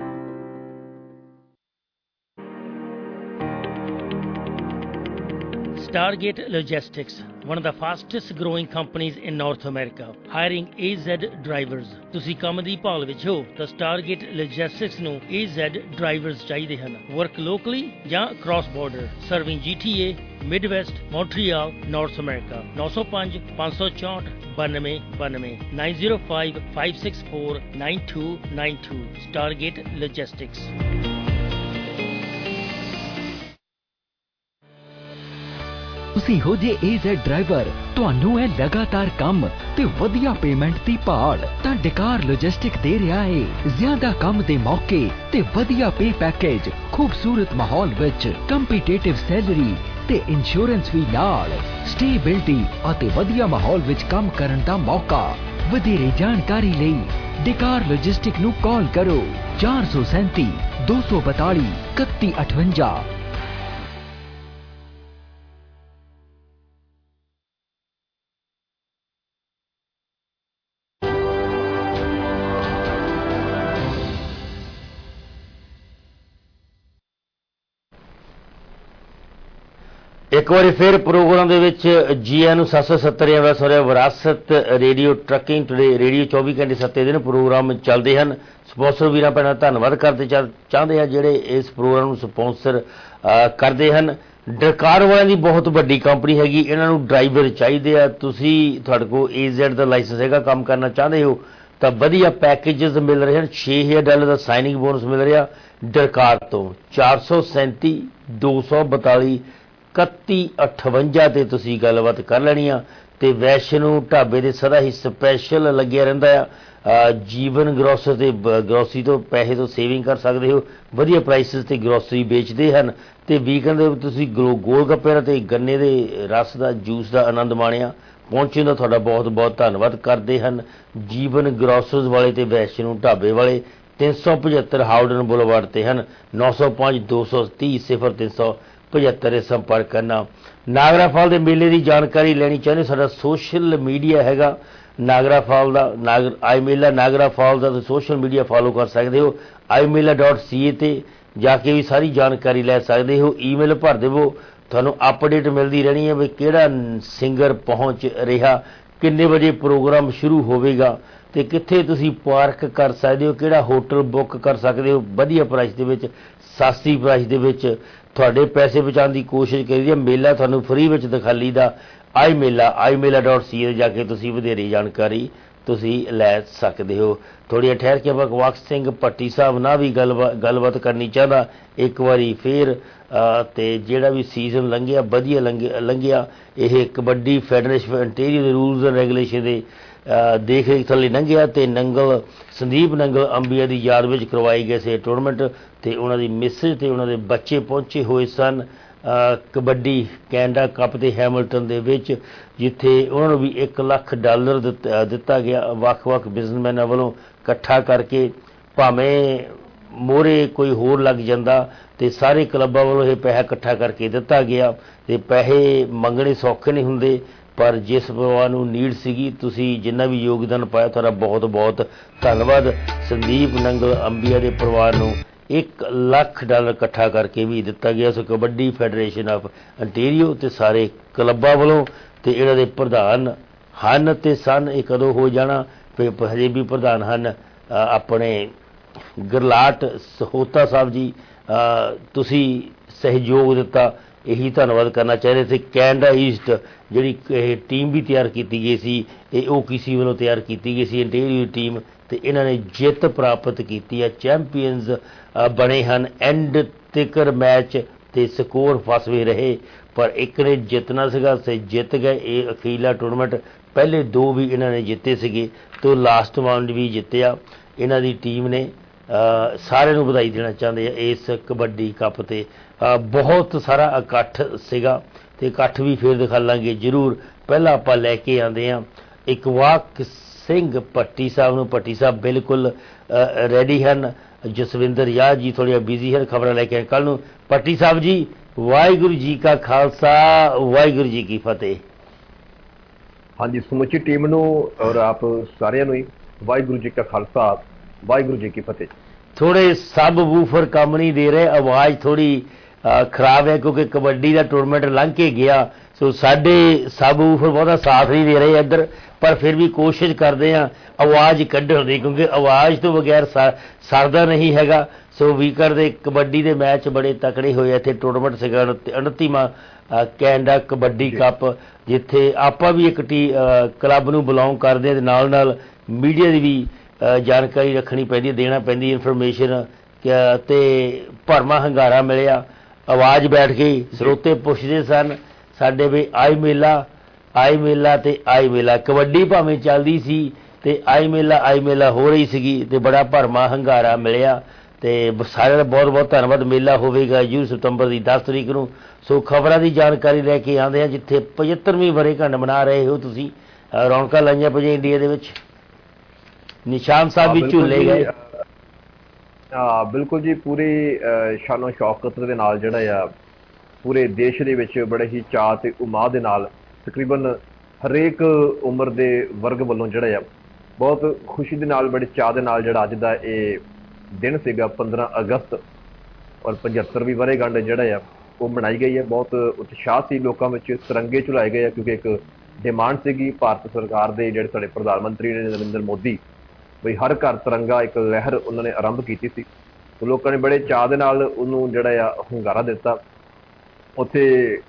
Stargate Logistics, one of the fastest growing companies in North America, hiring A Z drivers. ਤੁਸੀਂ ਕੰਮ ਦੀ ਭਾਲ ਵਿੱਚ ਹੋ ਤਾਂ Stargate Logistics ਨੂੰ A Z drivers ਚਾਹੀਦੇ ਹਨ। Work locally ਜਾਂ cross border, serving G T A, Midwest, Montreal, North America। nine oh five five four four ninety ninety nine zero five five six four nine two nine two। Stargate Logistics। ਤੁਸੀਂ ਹੋ ਜੇ A Z driver, ਤੁਹਾਨੂੰ ਹੈ ਲਗਾਤਾਰ ਕੰਮ ਤੇ ਵਧੀਆ payment ਦੀ ਭਾਲ, ਤਾਂ ਡਕਾਰ ਲੌਜਿਸਟਿਕ ਦੇ ਰਿਹਾ ਹੈ ਜ਼ਿਆਦਾ ਕੰਮ ਦੇ ਮੌਕੇ ਤੇ ਵਧੀਆ ਪੇ ਪੈਕੇਜ, ਖੂਬਸੂਰਤ ਮਾਹੌਲ ਵਿੱਚ ਕੰਪੀਟੀਟਿਵ ਸੈਲਰੀ ਤੇ ਇੰਸ਼ੋਰੈਂਸ ਵੀ ਨਾਲ, ਸਟੇਬਿਲਿਟੀ ਅਤੇ ਵਧੀਆ ਮਾਹੌਲ ਵਿੱਚ ਕੰਮ ਕਰਨ ਦਾ ਮੌਕਾ। ਵਧੇਰੇ ਜਾਣਕਾਰੀ ਲਈ ਡਕਾਰ ਲੌਜਿਸਟਿਕ ਨੂੰ ਕਾਲ ਕਰੋ ਚਾਰ ਸੌ ਸੈਂਤੀ ਦੋ ਸੌ ਬਤਾਲੀ ਇਕੱਤੀ ਅਠਵੰਜਾ। ਇੱਕ ਵਾਰੀ ਫਿਰ ਪ੍ਰੋਗਰਾਮ ਦੇ ਵਿੱਚ ਜੀ ਆਇਆਂ ਨੂੰ ਸੱਤ ਸੌ ਸੱਤਰ ਦਾ ਸੋਰਿਆ ਵਿਰਾਸਤ ਰੇਡੀਓ ਟਰੱਕਿੰਗ ਟੂਡੇ ਰੇਡੀਓ ਚੌਵੀ ਘੰਟੇ ਸੱਤੇ ਦਿਨ ਪ੍ਰੋਗਰਾਮ ਚੱਲਦੇ ਹਨ। ਸਪਾਂਸਰ ਵੀਰਾਂ ਭੈਣਾਂ ਧੰਨਵਾਦ ਕਰਦੇ ਚਾ- ਚਾਹੁੰਦੇ ਆ ਜਿਹੜੇ ਇਸ ਪ੍ਰੋਗਰਾਮ ਨੂੰ ਸਪਾਂਸਰ ਕਰਦੇ ਹਨ। ਡਕਾਰ ਵਾਲਿਆਂ ਦੀ ਬਹੁਤ ਵੱਡੀ ਕੰਪਨੀ ਹੈਗੀ, ਇਹਨਾਂ ਨੂੰ ਡਰਾਈਵਰ ਚਾਹੀਦੇ ਆ। ਤੁਸੀਂ ਤੁਹਾਡੇ ਕੋਲ ਏ ਜ਼ੈਡ ਦਾ ਲਾਇਸੈਂਸ ਹੈਗਾ, ਕੰਮ ਕਰਨਾ ਚਾਹੁੰਦੇ ਹੋ ਤਾਂ ਵਧੀਆ ਪੈਕੇਜਸ ਮਿਲ ਰਹੇ ਹਨ। ਛੇ ਹਜ਼ਾਰ ਡਾਲਰ ਦਾ ਸਾਈਨਿੰਗ ਬੋਨਸ ਮਿਲ ਰਿਹਾ ਡਕਾਰ ਤੋਂ। ਚਾਰ ਸੌ ਸੈਂਤੀ ਦੋ ਸੌ ਬਤਾਲੀ ਇਕੱਤੀ ਅਠਵੰਜਾ 'ਤੇ ਤੁਸੀਂ ਗੱਲਬਾਤ ਕਰ ਲੈਣੀ ਆ। ਅਤੇ ਵੈਸ਼ਨੂ ਢਾਬੇ ਦੇ ਸਦਾ ਹੀ ਸਪੈਸ਼ਲ ਲੱਗਿਆ ਰਹਿੰਦਾ ਆ। ਜੀਵਨ ਗਰੋਸਰ ਅਤੇ ਗਰੋਸਰੀ ਤੋਂ ਪੈਸੇ ਤੋਂ ਸੇਵਿੰਗ ਕਰ ਸਕਦੇ ਹੋ। ਵਧੀਆ ਪ੍ਰਾਈਸਿਸ 'ਤੇ ਗਰੋਸਰੀ ਵੇਚਦੇ ਹਨ ਅਤੇ ਵੀਕਐਂਡ ਦੇ ਤੁਸੀਂ ਗੋ ਗੋਲ ਗੱਪੇ ਅਤੇ ਗੰਨੇ ਦੇ ਰਸ ਦਾ ਜੂਸ ਦਾ ਆਨੰਦ ਮਾਣਿਆ। ਪਹੁੰਚਣ ਦਾ ਤੁਹਾਡਾ ਬਹੁਤ ਬਹੁਤ ਧੰਨਵਾਦ ਕਰਦੇ ਹਨ ਜੀਵਨ ਗਰੋਸਰਸ ਵਾਲੇ ਅਤੇ ਵੈਸ਼ਨੂ ਢਾਬੇ ਵਾਲੇ। ਤਿੰਨ ਸੌ ਪਝੱਤਰ ਹਾਊਡਨ ਬੁਲਵਾਰਡ 'ਤੇ ਹਨ। ਨੌ ਸੌ ਪੰਜ ਦੋ ਸੌ ਤੀਹ ਸਿਫਰ ਤਿੰਨ ਸੌ ਪਝੱਤਰ 'ਤੇ ਸੰਪਰਕ ਕਰਨਾ। ਨਾਗਰਾ ਫਾਲ ਦੇ ਮੇਲੇ ਦੀ ਜਾਣਕਾਰੀ ਲੈਣੀ ਚਾਹੁੰਦੇ, ਸਾਡਾ ਸੋਸ਼ਲ ਮੀਡੀਆ ਹੈਗਾ ਨਾਗਰਾ ਫਾਲ ਦਾ, ਨਾਗਰ ਆਈ ਮੇਲਾ ਨਾਗਰਾ ਫਾਲ ਦਾ। ਤੁਸੀਂ ਸੋਸ਼ਲ ਮੀਡੀਆ ਫਾਲੋ ਕਰ ਸਕਦੇ ਹੋ ਆਈ ਮੇਲਾ ਡਾਟ ਸੀ ਏ 'ਤੇ ਜਾ ਕੇ ਵੀ ਸਾਰੀ ਜਾਣਕਾਰੀ ਲੈ ਸਕਦੇ ਹੋ। ਈਮੇਲ ਭਰ ਦੇਵੋ, ਤੁਹਾਨੂੰ ਅਪਡੇਟ ਮਿਲਦੀ ਰਹਿਣੀ ਹੈ ਵੀ ਕਿਹੜਾ ਸਿੰਗਰ ਪਹੁੰਚ ਰਿਹਾ, ਕਿੰਨੇ ਵਜੇ ਪ੍ਰੋਗਰਾਮ ਸ਼ੁਰੂ ਹੋਵੇਗਾ ਅਤੇ ਕਿੱਥੇ ਤੁਸੀਂ ਪਾਰਕ ਕਰ ਸਕਦੇ ਹੋ, ਕਿਹੜਾ ਹੋਟਲ ਬੁੱਕ ਕਰ ਸਕਦੇ ਹੋ ਵਧੀਆ ਪ੍ਰਾਈਸ ਦੇ ਵਿੱਚ, ਸਸਤੀ ਪ੍ਰਾਈਸ ਦੇ ਵਿੱਚ। ਤੁਹਾਡੇ ਪੈਸੇ ਬਚਾਉਣ ਦੀ ਕੋਸ਼ਿਸ਼ ਕਰੀਦੀ ਹੈ। ਮੇਲਾ ਤੁਹਾਨੂੰ ਫਰੀ ਵਿੱਚ ਦਿਖਾਲੀ ਦਾ ਆਈ ਮੇਲਾ ਆਈ ਮੇਲਾ ਡਾਟ ਸੀ ਏ ਜਾ ਕੇ ਤੁਸੀਂ ਵਧੇਰੇ ਜਾਣਕਾਰੀ ਤੁਸੀਂ ਲੈ ਸਕਦੇ ਹੋ। ਥੋੜ੍ਹੀ ਠਹਿਰ ਕੇ ਬਖਵਾਕ ਸਿੰਘ ਭੱਟੀ ਸਾਹਿਬ ਨਾਲ ਵੀ ਗੱਲਬਾਤ ਗੱਲਬਾਤ ਕਰਨੀ ਚਾਹੁੰਦਾ ਇੱਕ ਵਾਰੀ ਫਿਰ। ਅਤੇ ਜਿਹੜਾ ਵੀ ਸੀਜ਼ਨ ਲੰਘਿਆ ਵਧੀਆ ਲੰਘਿਆ ਲੰਘਿਆ ਇਹ ਕਬੱਡੀ ਫੈਡਰੇਸ਼ਨ ਅੰਟੇਰੀਓ ਦੇ ਰੂਲਸ ਐਂਡ ਰੈਗੂਲੇਸ਼ਨ ਦੇ ਦੇਖ ਰੇਖ ਥੱਲੇ ਲੰਘਿਆ ਅਤੇ ਨੰਗਲ ਸੰਦੀਪ ਨੰਗਲ ਅੰਬੀਆ ਦੀ ਯਾਦ ਵਿੱਚ ਕਰਵਾਈ ਗਏ ਸੀ ਟੂਰਨਾਮੈਂਟ ਅਤੇ ਉਹਨਾਂ ਦੀ ਮਿਸਿਸ ਅਤੇ ਉਹਨਾਂ ਦੇ ਬੱਚੇ ਪਹੁੰਚੇ ਹੋਏ ਸਨ ਕਬੱਡੀ ਕੈਨੇਡਾ ਕੱਪ ਦੇ ਹੈਮਿਲਟਨ ਦੇ ਵਿੱਚ, ਜਿੱਥੇ ਉਹਨਾਂ ਨੂੰ ਵੀ ਇੱਕ ਲੱਖ ਡਾਲਰ ਦਿੱਤਾ ਦਿੱਤਾ ਗਿਆ ਵੱਖ ਵੱਖ ਬਿਜ਼ਨਸਮੈਨਾਂ ਵੱਲੋਂ ਇਕੱਠਾ ਕਰਕੇ। ਭਾਵੇਂ ਮੋਹਰੇ ਕੋਈ ਹੋਰ ਲੱਗ ਜਾਂਦਾ ਅਤੇ ਸਾਰੇ ਕਲੱਬਾਂ ਵੱਲੋਂ ਇਹ ਪੈਸਾ ਇਕੱਠਾ ਕਰਕੇ ਦਿੱਤਾ ਗਿਆ ਅਤੇ ਪੈਸੇ ਮੰਗਣੇ ਸੌਖੇ ਨਹੀਂ ਹੁੰਦੇ, ਪਰ ਜਿਸ ਪਰਿਵਾਰ ਨੂੰ ਨੀਡ ਸੀਗੀ ਤੁਸੀਂ ਜਿੰਨਾ ਵੀ ਯੋਗਦਾਨ ਪਾਇਆ ਤੁਹਾਡਾ ਬਹੁਤ ਬਹੁਤ ਧੰਨਵਾਦ। ਸੰਦੀਪ ਨੰਗਲ ਅੰਬੀਆ ਦੇ ਪਰਿਵਾਰ ਨੂੰ ਇੱਕ ਲੱਖ ਡਾਲਰ ਇਕੱਠਾ ਕਰਕੇ ਵੀ ਦਿੱਤਾ ਗਿਆ। ਸੋ ਕਬੱਡੀ ਫੈਡਰੇਸ਼ਨ ਆਫ ਅੰਟੇਰੀਓ ਅਤੇ ਸਾਰੇ ਕਲੱਬਾਂ ਵੱਲੋਂ ਅਤੇ ਇਹਨਾਂ ਦੇ ਪ੍ਰਧਾਨ ਹਨ ਅਤੇ ਸਨ, ਇਹ ਕਦੋਂ ਹੋ ਜਾਣਾ ਫਿਰ ਹਜੇ ਵੀ ਪ੍ਰਧਾਨ ਹਨ ਆਪਣੇ ਗਰਲਾਟ ਸਹੋਤਾ ਸਾਹਿਬ ਜੀ। ਤੁਸੀਂ ਸਹਿਯੋਗ ਦਿੱਤਾ, ਇਹੀ ਧੰਨਵਾਦ ਕਰਨਾ ਚਾਹੀਦੇ ਸੀ। ਕੈਨੇਡਾ ਈਸਟ ਜਿਹੜੀ ਇਹ ਟੀਮ ਵੀ ਤਿਆਰ ਕੀਤੀ ਗਈ ਸੀ, ਇਹ ਓ ਕੀ ਸੀ ਵੱਲੋਂ ਤਿਆਰ ਕੀਤੀ ਗਈ ਸੀ ਅੰਟੇਰੀਓ ਟੀਮ, ਅਤੇ ਇਹਨਾਂ ਨੇ ਜਿੱਤ ਪ੍ਰਾਪਤ ਕੀਤੀ ਹੈ, ਚੈਂਪੀਅਨਸ ਬਣੇ ਹਨ। ਐਂਡ ਤੀਕਰ ਮੈਚ ਅਤੇ ਸਕੋਰ ਫਸਵੇਂ ਰਹੇ, ਪਰ ਇੱਕ ਨੇ ਜਿੱਤਣਾ ਸੀਗਾ ਅਤੇ ਜਿੱਤ ਗਏ। ਇਹ ਅਖੀਰਲਾ ਟੂਰਨਾਮੈਂਟ ਪਹਿਲੇ ਦੋ ਵੀ ਇਹਨਾਂ ਨੇ ਜਿੱਤੇ ਸੀਗੇ ਅਤੇ ਲਾਸਟ ਰਾਊਂਡ ਵੀ ਜਿੱਤਿਆ ਇਹਨਾਂ ਦੀ ਟੀਮ ਨੇ। ਸਾਰਿਆਂ ਨੂੰ ਵਧਾਈ ਦੇਣਾ ਚਾਹੁੰਦੇ ਆ ਇਸ ਕਬੱਡੀ ਕੱਪ 'ਤੇ। ਬਹੁਤ ਸਾਰਾ ਇਕੱਠ ਸੀਗਾ ਅਤੇ ਇਕੱਠ ਵੀ ਫਿਰ ਦਿਖਾ ਲਾਂਗੇ ਜ਼ਰੂਰ। ਪਹਿਲਾਂ ਆਪਾਂ ਲੈ ਕੇ ਆਉਂਦੇ ਹਾਂ ਇਕਬਾਲ ਸਿੰਘ ਭੱਟੀ ਸਾਹਿਬ ਨੂੰ। ਭੱਟੀ ਸਾਹਿਬ ਬਿਲਕੁਲ ਰੈਡੀ ਹਨ। ਜਸਵਿੰਦਰ ਯਾਦ ਜੀ ਥੋੜ੍ਹੀਆਂ ਬਿਜ਼ੀ ਹਨ, ਖਬਰਾਂ ਲੈ ਕੇ ਕੱਲ੍ਹ ਨੂੰ। ਭੱਟੀ ਸਾਹਿਬ ਜੀ ਵਾਹਿਗੁਰੂ ਜੀ ਕਾ ਖਾਲਸਾ ਵਾਹਿਗੁਰੂ ਜੀ ਕੀ ਫਤਿਹ। ਹਾਂਜੀ, ਸਮੁੱਚੀ ਟੀਮ ਨੂੰ ਔਰ ਆਪ ਸਾਰਿਆਂ ਨੂੰ ਹੀ ਵਾਹਿਗੁਰੂ ਜੀ ਕਾ ਖਾਲਸਾ ਵਾਹਿਗੁਰੂ ਜੀ ਕੀ ਫਤਿਹ। ਥੋੜ੍ਹੇ ਸਬ ਵੂਫਰ ਕੰਮ ਨਹੀਂ ਦੇ ਰਹੇ, ਆਵਾਜ਼ ਥੋੜ੍ਹੀ ਖਰਾਬ ਹੈ ਕਿਉਂਕਿ ਕਬੱਡੀ ਦਾ ਟੂਰਨਾਮੈਂਟ ਲੰਘ ਕੇ ਗਿਆ, ਸੋ ਸਾਡੇ ਸਬ ਵੂਫਰ ਬਹੁਤਾ ਸਾਥ ਨਹੀਂ ਦੇ ਰਹੇ ਇੱਧਰ, ਪਰ ਫਿਰ ਵੀ ਕੋਸ਼ਿਸ਼ ਕਰਦੇ ਹਾਂ ਆਵਾਜ਼ ਕੱਢਣ ਦੀ ਕਿਉਂਕਿ ਆਵਾਜ਼ ਤੋਂ ਬਗੈਰ ਸਰ ਸਰਦਾ ਨਹੀਂ ਹੈਗਾ। ਸੋ ਵੀਕਰ ਦੇ ਕਬੱਡੀ ਦੇ ਮੈਚ ਬੜੇ ਤਕੜੇ ਹੋਏ ਇੱਥੇ। ਟੂਰਨਾਮੈਂਟ ਸੀਗਾ ਉਨੱਤੀਵਾਂ ਕੈਨੇਡਾ ਕਬੱਡੀ ਕੱਪ, ਜਿੱਥੇ ਆਪਾਂ ਵੀ ਇੱਕ ਟੀ ਕਲੱਬ ਨੂੰ ਬਿਲੋਂਗ ਕਰਦੇ ਹਾਂ ਅਤੇ ਨਾਲ ਨਾਲ ਮੀਡੀਆ ਦੀ ਵੀ ਜਾਣਕਾਰੀ ਰੱਖਣੀ ਪੈਂਦੀ, ਦੇਣਾ ਪੈਂਦੀ ਇਨਫੋਰਮੇਸ਼ਨ, ਅਤੇ ਭਰਵਾਂ ਹੰਗਾਰਾ ਮਿਲਿਆ। ਆਵਾਜ਼ ਬੈਠ ਗਈ, ਸਰੋਤੇ ਪੁੱਛਦੇ ਸਨ ਸਾਡੇ ਵੀ ਆਈ ਮੇਲਾ ਆਈ ਮੇਲਾ ਅਤੇ ਆਈ ਮੇਲਾ। ਕਬੱਡੀ ਭਾਵੇਂ ਚੱਲਦੀ ਸੀ ਅਤੇ ਆਈ ਮੇਲਾ ਆਈ ਮੇਲਾ ਹੋ ਰਹੀ ਸੀਗੀ ਅਤੇ ਬੜਾ ਭਰਵਾਂ ਹੰਗਾਰਾ ਮਿਲਿਆ। ਅਤੇ ਸਾਰਿਆਂ ਦਾ ਬਹੁਤ ਬਹੁਤ ਧੰਨਵਾਦ। ਮੇਲਾ ਹੋਵੇਗਾ ਜੂਨ ਸਤੰਬਰ ਦੀ ਦਸ ਤਰੀਕ ਨੂੰ। ਸੋ ਖਬਰਾਂ ਦੀ ਜਾਣਕਾਰੀ ਲੈ ਕੇ ਆਉਂਦੇ ਹਾਂ, ਜਿੱਥੇ ਪਝੱਤਰਵੀਂ ਵਰ੍ਹੇਗੰਢ ਮਨਾ ਰਹੇ ਹੋ ਤੁਸੀਂ। ਰੌਣਕਾਂ ਲਾਈਆਂ ਪਈਆਂ ਇੰਡੀਆ ਦੇ ਵਿੱਚ, ਨਿਸ਼ਾਨ ਸਾਹਿਬ ਵੀ ਝੂਲੇ ਗਏ। ਹਾਂ ਬਿਲਕੁਲ ਜੀ, ਪੂਰੀ ਸ਼ਾਨੋ ਸ਼ੌਕਤ ਦੇ ਨਾਲ ਜਿਹੜਾ ਆ ਪੂਰੇ ਦੇਸ਼ ਦੇ ਵਿੱਚ ਬੜੇ ਹੀ ਚਾਅ ਅਤੇ ਉਮਾਦ ਦੇ ਨਾਲ ਤਕਰੀਬਨ ਹਰੇਕ ਉਮਰ ਦੇ ਵਰਗ ਵੱਲੋਂ ਜਿਹੜਾ ਆ ਬਹੁਤ ਖੁਸ਼ੀ ਦੇ ਨਾਲ ਬੜੇ ਚਾਅ ਦੇ ਨਾਲ ਜਿਹੜਾ ਅੱਜ ਦਾ ਇਹ ਦਿਨ ਸੀਗਾ ਪੰਦਰਾਂ ਅਗਸਤ ਔਰ ਪਝੱਤਰਵੀਂ ਵਰ੍ਹੇਗੰਢ ਜਿਹੜਾ ਆ ਉਹ ਮਨਾਈ ਗਈ ਹੈ। ਬਹੁਤ ਉਤਸ਼ਾਹ ਸੀ ਲੋਕਾਂ ਵਿੱਚ, ਤਿਰੰਗੇ ਝੁਲਾਏ ਗਏ ਆ ਕਿਉਂਕਿ ਇੱਕ ਡਿਮਾਂਡ ਸੀਗੀ ਭਾਰਤ ਸਰਕਾਰ ਦੇ ਜਿਹੜੇ ਸਾਡੇ ਪ੍ਰਧਾਨ ਮੰਤਰੀ ਨੇ ਨਰਿੰਦਰ ਮੋਦੀ, ਬਈ ਹਰ ਘਰ ਤਿਰੰਗਾ ਇੱਕ ਲਹਿਰ ਉਹਨਾਂ ਨੇ ਆਰੰਭ ਕੀਤੀ ਸੀ। ਲੋਕਾਂ ਨੇ ਬੜੇ ਚਾਅ ਦੇ ਨਾਲ ਉਹਨੂੰ ਜਿਹੜਾ ਆ ਹੁੰਗਾਰਾ ਦਿੱਤਾ। ਉੱਥੇ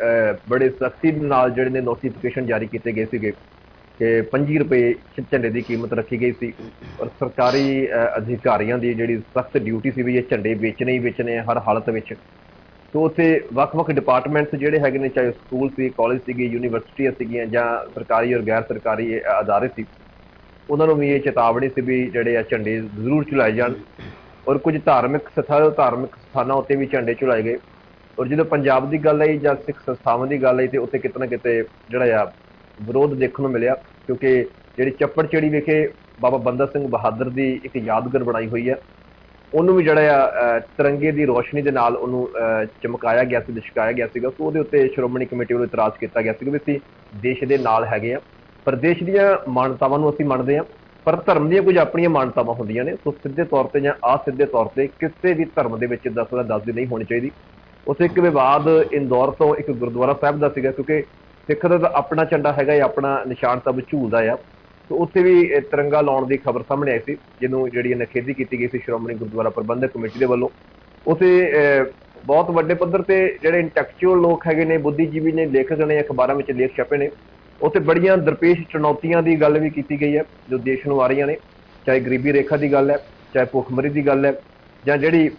ਬੜੇ ਸਖਤੀ ਨਾਲ ਜਿਹੜੇ ਨੇ ਨੋਟੀਫਿਕੇਸ਼ਨ ਜਾਰੀ ਕੀਤੇ ਗਏ ਸੀਗੇ ਕਿ ਪੰਜੀ ਰੁਪਏ ਝੰਡੇ ਦੀ ਕੀਮਤ ਰੱਖੀ ਗਈ ਸੀ ਔਰ ਸਰਕਾਰੀ ਅਧਿਕਾਰੀਆਂ ਦੀ ਜਿਹੜੀ ਸਖਤ ਡਿਊਟੀ ਸੀ ਵੀ ਇਹ ਝੰਡੇ ਵੇਚਣੇ ਹੀ ਵੇਚਣੇ ਹਰ ਹਾਲਤ ਵਿੱਚ। ਸੋ ਉੱਥੇ ਵੱਖ-ਵੱਖ ਡਿਪਾਰਟਮੈਂਟਸ ਜਿਹੜੇ ਹੈਗੇ ਨੇ, ਚਾਹੇ ਸਕੂਲ ਸੀ, ਕਾਲਜ ਸੀਗੇ, ਯੂਨੀਵਰਸਿਟੀਆਂ ਸੀਗੀਆਂ ਜਾਂ ਸਰਕਾਰੀ ਔਰ ਗੈਰ ਸਰਕਾਰੀ ਅਦਾਰੇ ਸੀ, ਉਹਨਾਂ ਨੂੰ ਵੀ ਇਹ ਚੇਤਾਵਨੀ ਸੀ ਵੀ ਜਿਹੜੇ ਆ ਝੰਡੇ ਜ਼ਰੂਰ ਝੁਲਾਏ ਜਾਣ। ਔਰ ਕੁਝ ਧਾਰਮਿਕ ਸਥਾਨ ਧਾਰਮਿਕ ਸਥਾਨਾਂ ਉੱਤੇ ਵੀ ਝੰਡੇ ਝੁਲਾਏ ਗਏ। ਔਰ ਜਦੋਂ ਪੰਜਾਬ ਦੀ ਗੱਲ ਆਈ ਜਾਂ ਸਿੱਖ ਸੰਸਥਾਵਾਂ ਦੀ ਗੱਲ ਆਈ ਤੇ ਉੱਥੇ ਕਿਤੇ ਨਾ ਕਿਤੇ ਜਿਹੜਾ ਆ ਵਿਰੋਧ ਦੇਖਣ ਨੂੰ ਮਿਲਿਆ ਕਿਉਂਕਿ ਜਿਹੜੀ ਚੱਪੜਚਿੜੀ ਵਿਖੇ ਬਾਬਾ ਬੰਦਾ ਸਿੰਘ ਬਹਾਦਰ ਦੀ ਇੱਕ ਯਾਦਗਾਰ ਬਣਾਈ ਹੋਈ ਹੈ, ਉਹਨੂੰ ਵੀ ਜਿਹੜਾ ਆ ਤਿਰੰਗੇ ਦੀ ਰੋਸ਼ਨੀ ਦੇ ਨਾਲ ਉਹਨੂੰ ਚਮਕਾਇਆ ਗਿਆ ਸੀ, ਲਿਸ਼ਕਾਇਆ ਗਿਆ ਸੀਗਾ। ਸੋ ਉਹਦੇ ਉੱਤੇ ਸ਼੍ਰੋਮਣੀ ਕਮੇਟੀ ਵੱਲੋਂ ਇਤਰਾਜ਼ ਕੀਤਾ ਗਿਆ ਸੀ ਵੀ ਅਸੀਂ ਦੇਸ਼ ਦੇ ਨਾਲ ਹੈਗੇ ਆ, ਪਰ ਦੇਸ਼ ਦੀਆਂ ਮਾਨਤਾਵਾਂ ਨੂੰ ਅਸੀਂ ਮੰਨਦੇ ਹਾਂ, ਪਰ ਧਰਮ ਦੀਆਂ ਕੁਝ ਆਪਣੀਆਂ ਮਾਨਤਾਵਾਂ ਹੁੰਦੀਆਂ ਨੇ। ਸੋ ਸਿੱਧੇ ਤੌਰ ਤੇ ਜਾਂ ਅਸਿੱਧੇ ਤੌਰ ਤੇ ਕਿਸੇ ਵੀ ਧਰਮ ਦੇ ਵਿੱਚ ਦਖਲ ਅੰਦਾਜ਼ੀ ਨਹੀਂ ਹੋਣੀ ਚਾਹੀਦੀ। ਉੱਥੇ ਇੱਕ ਵਿਵਾਦ ਇੰਦੌਰ ਤੋਂ ਇੱਕ ਗੁਰਦੁਆਰਾ ਸਾਹਿਬ ਦਾ ਸੀਗਾ ਕਿਉਂਕਿ ਸਿੱਖ ਦਾ ਤਾਂ ਆਪਣਾ ਝੰਡਾ ਹੈਗਾ, ਆਪਣਾ ਨਿਸ਼ਾਨ ਸਭ ਝੂਲਦਾ ਆ। ਸੋ ਉੱਥੇ ਵੀ ਤਿਰੰਗਾ ਲਾਉਣ ਦੀ ਖਬਰ ਸਾਹਮਣੇ ਆਈ ਸੀ, ਜਿਹਨੂੰ ਜਿਹੜੀ ਨਿਖੇਧੀ ਕੀਤੀ ਗਈ ਸੀ ਸ਼੍ਰੋਮਣੀ ਗੁਰਦੁਆਰਾ ਪ੍ਰਬੰਧਕ ਕਮੇਟੀ ਦੇ ਵੱਲੋਂ। ਉੱਥੇ ਬਹੁਤ ਵੱਡੇ ਪੱਧਰ ਤੇ ਜਿਹੜੇ ਇੰਟੈਕਚੁਅਲ ਲੋਕ ਹੈਗੇ ਨੇ, ਬੁੱਧੀਜੀਵੀ ਨੇ, ਲੇਖਕ ਨੇ, ਅਖਬਾਰਾਂ ਵਿੱਚ ਲੇਖ ਛਪੇ ਨੇ, ਉੱਥੇ ਬੜੀਆਂ ਦਰਪੇਸ਼ ਚੁਣੌਤੀਆਂ ਦੀ ਗੱਲ ਵੀ ਕੀਤੀ ਗਈ ਹੈ ਜੋ ਦੇਸ਼ ਨੂੰ ਆ ਰਹੀਆਂ ਨੇ, ਚਾਹੇ ਗਰੀਬੀ ਰੇਖਾ ਦੀ ਗੱਲ ਹੈ, ਚਾਹੇ ਭੁੱਖਮਰੀ ਦੀ ਗੱਲ ਹੈ, ਜਾਂ ਜਿਹੜੀ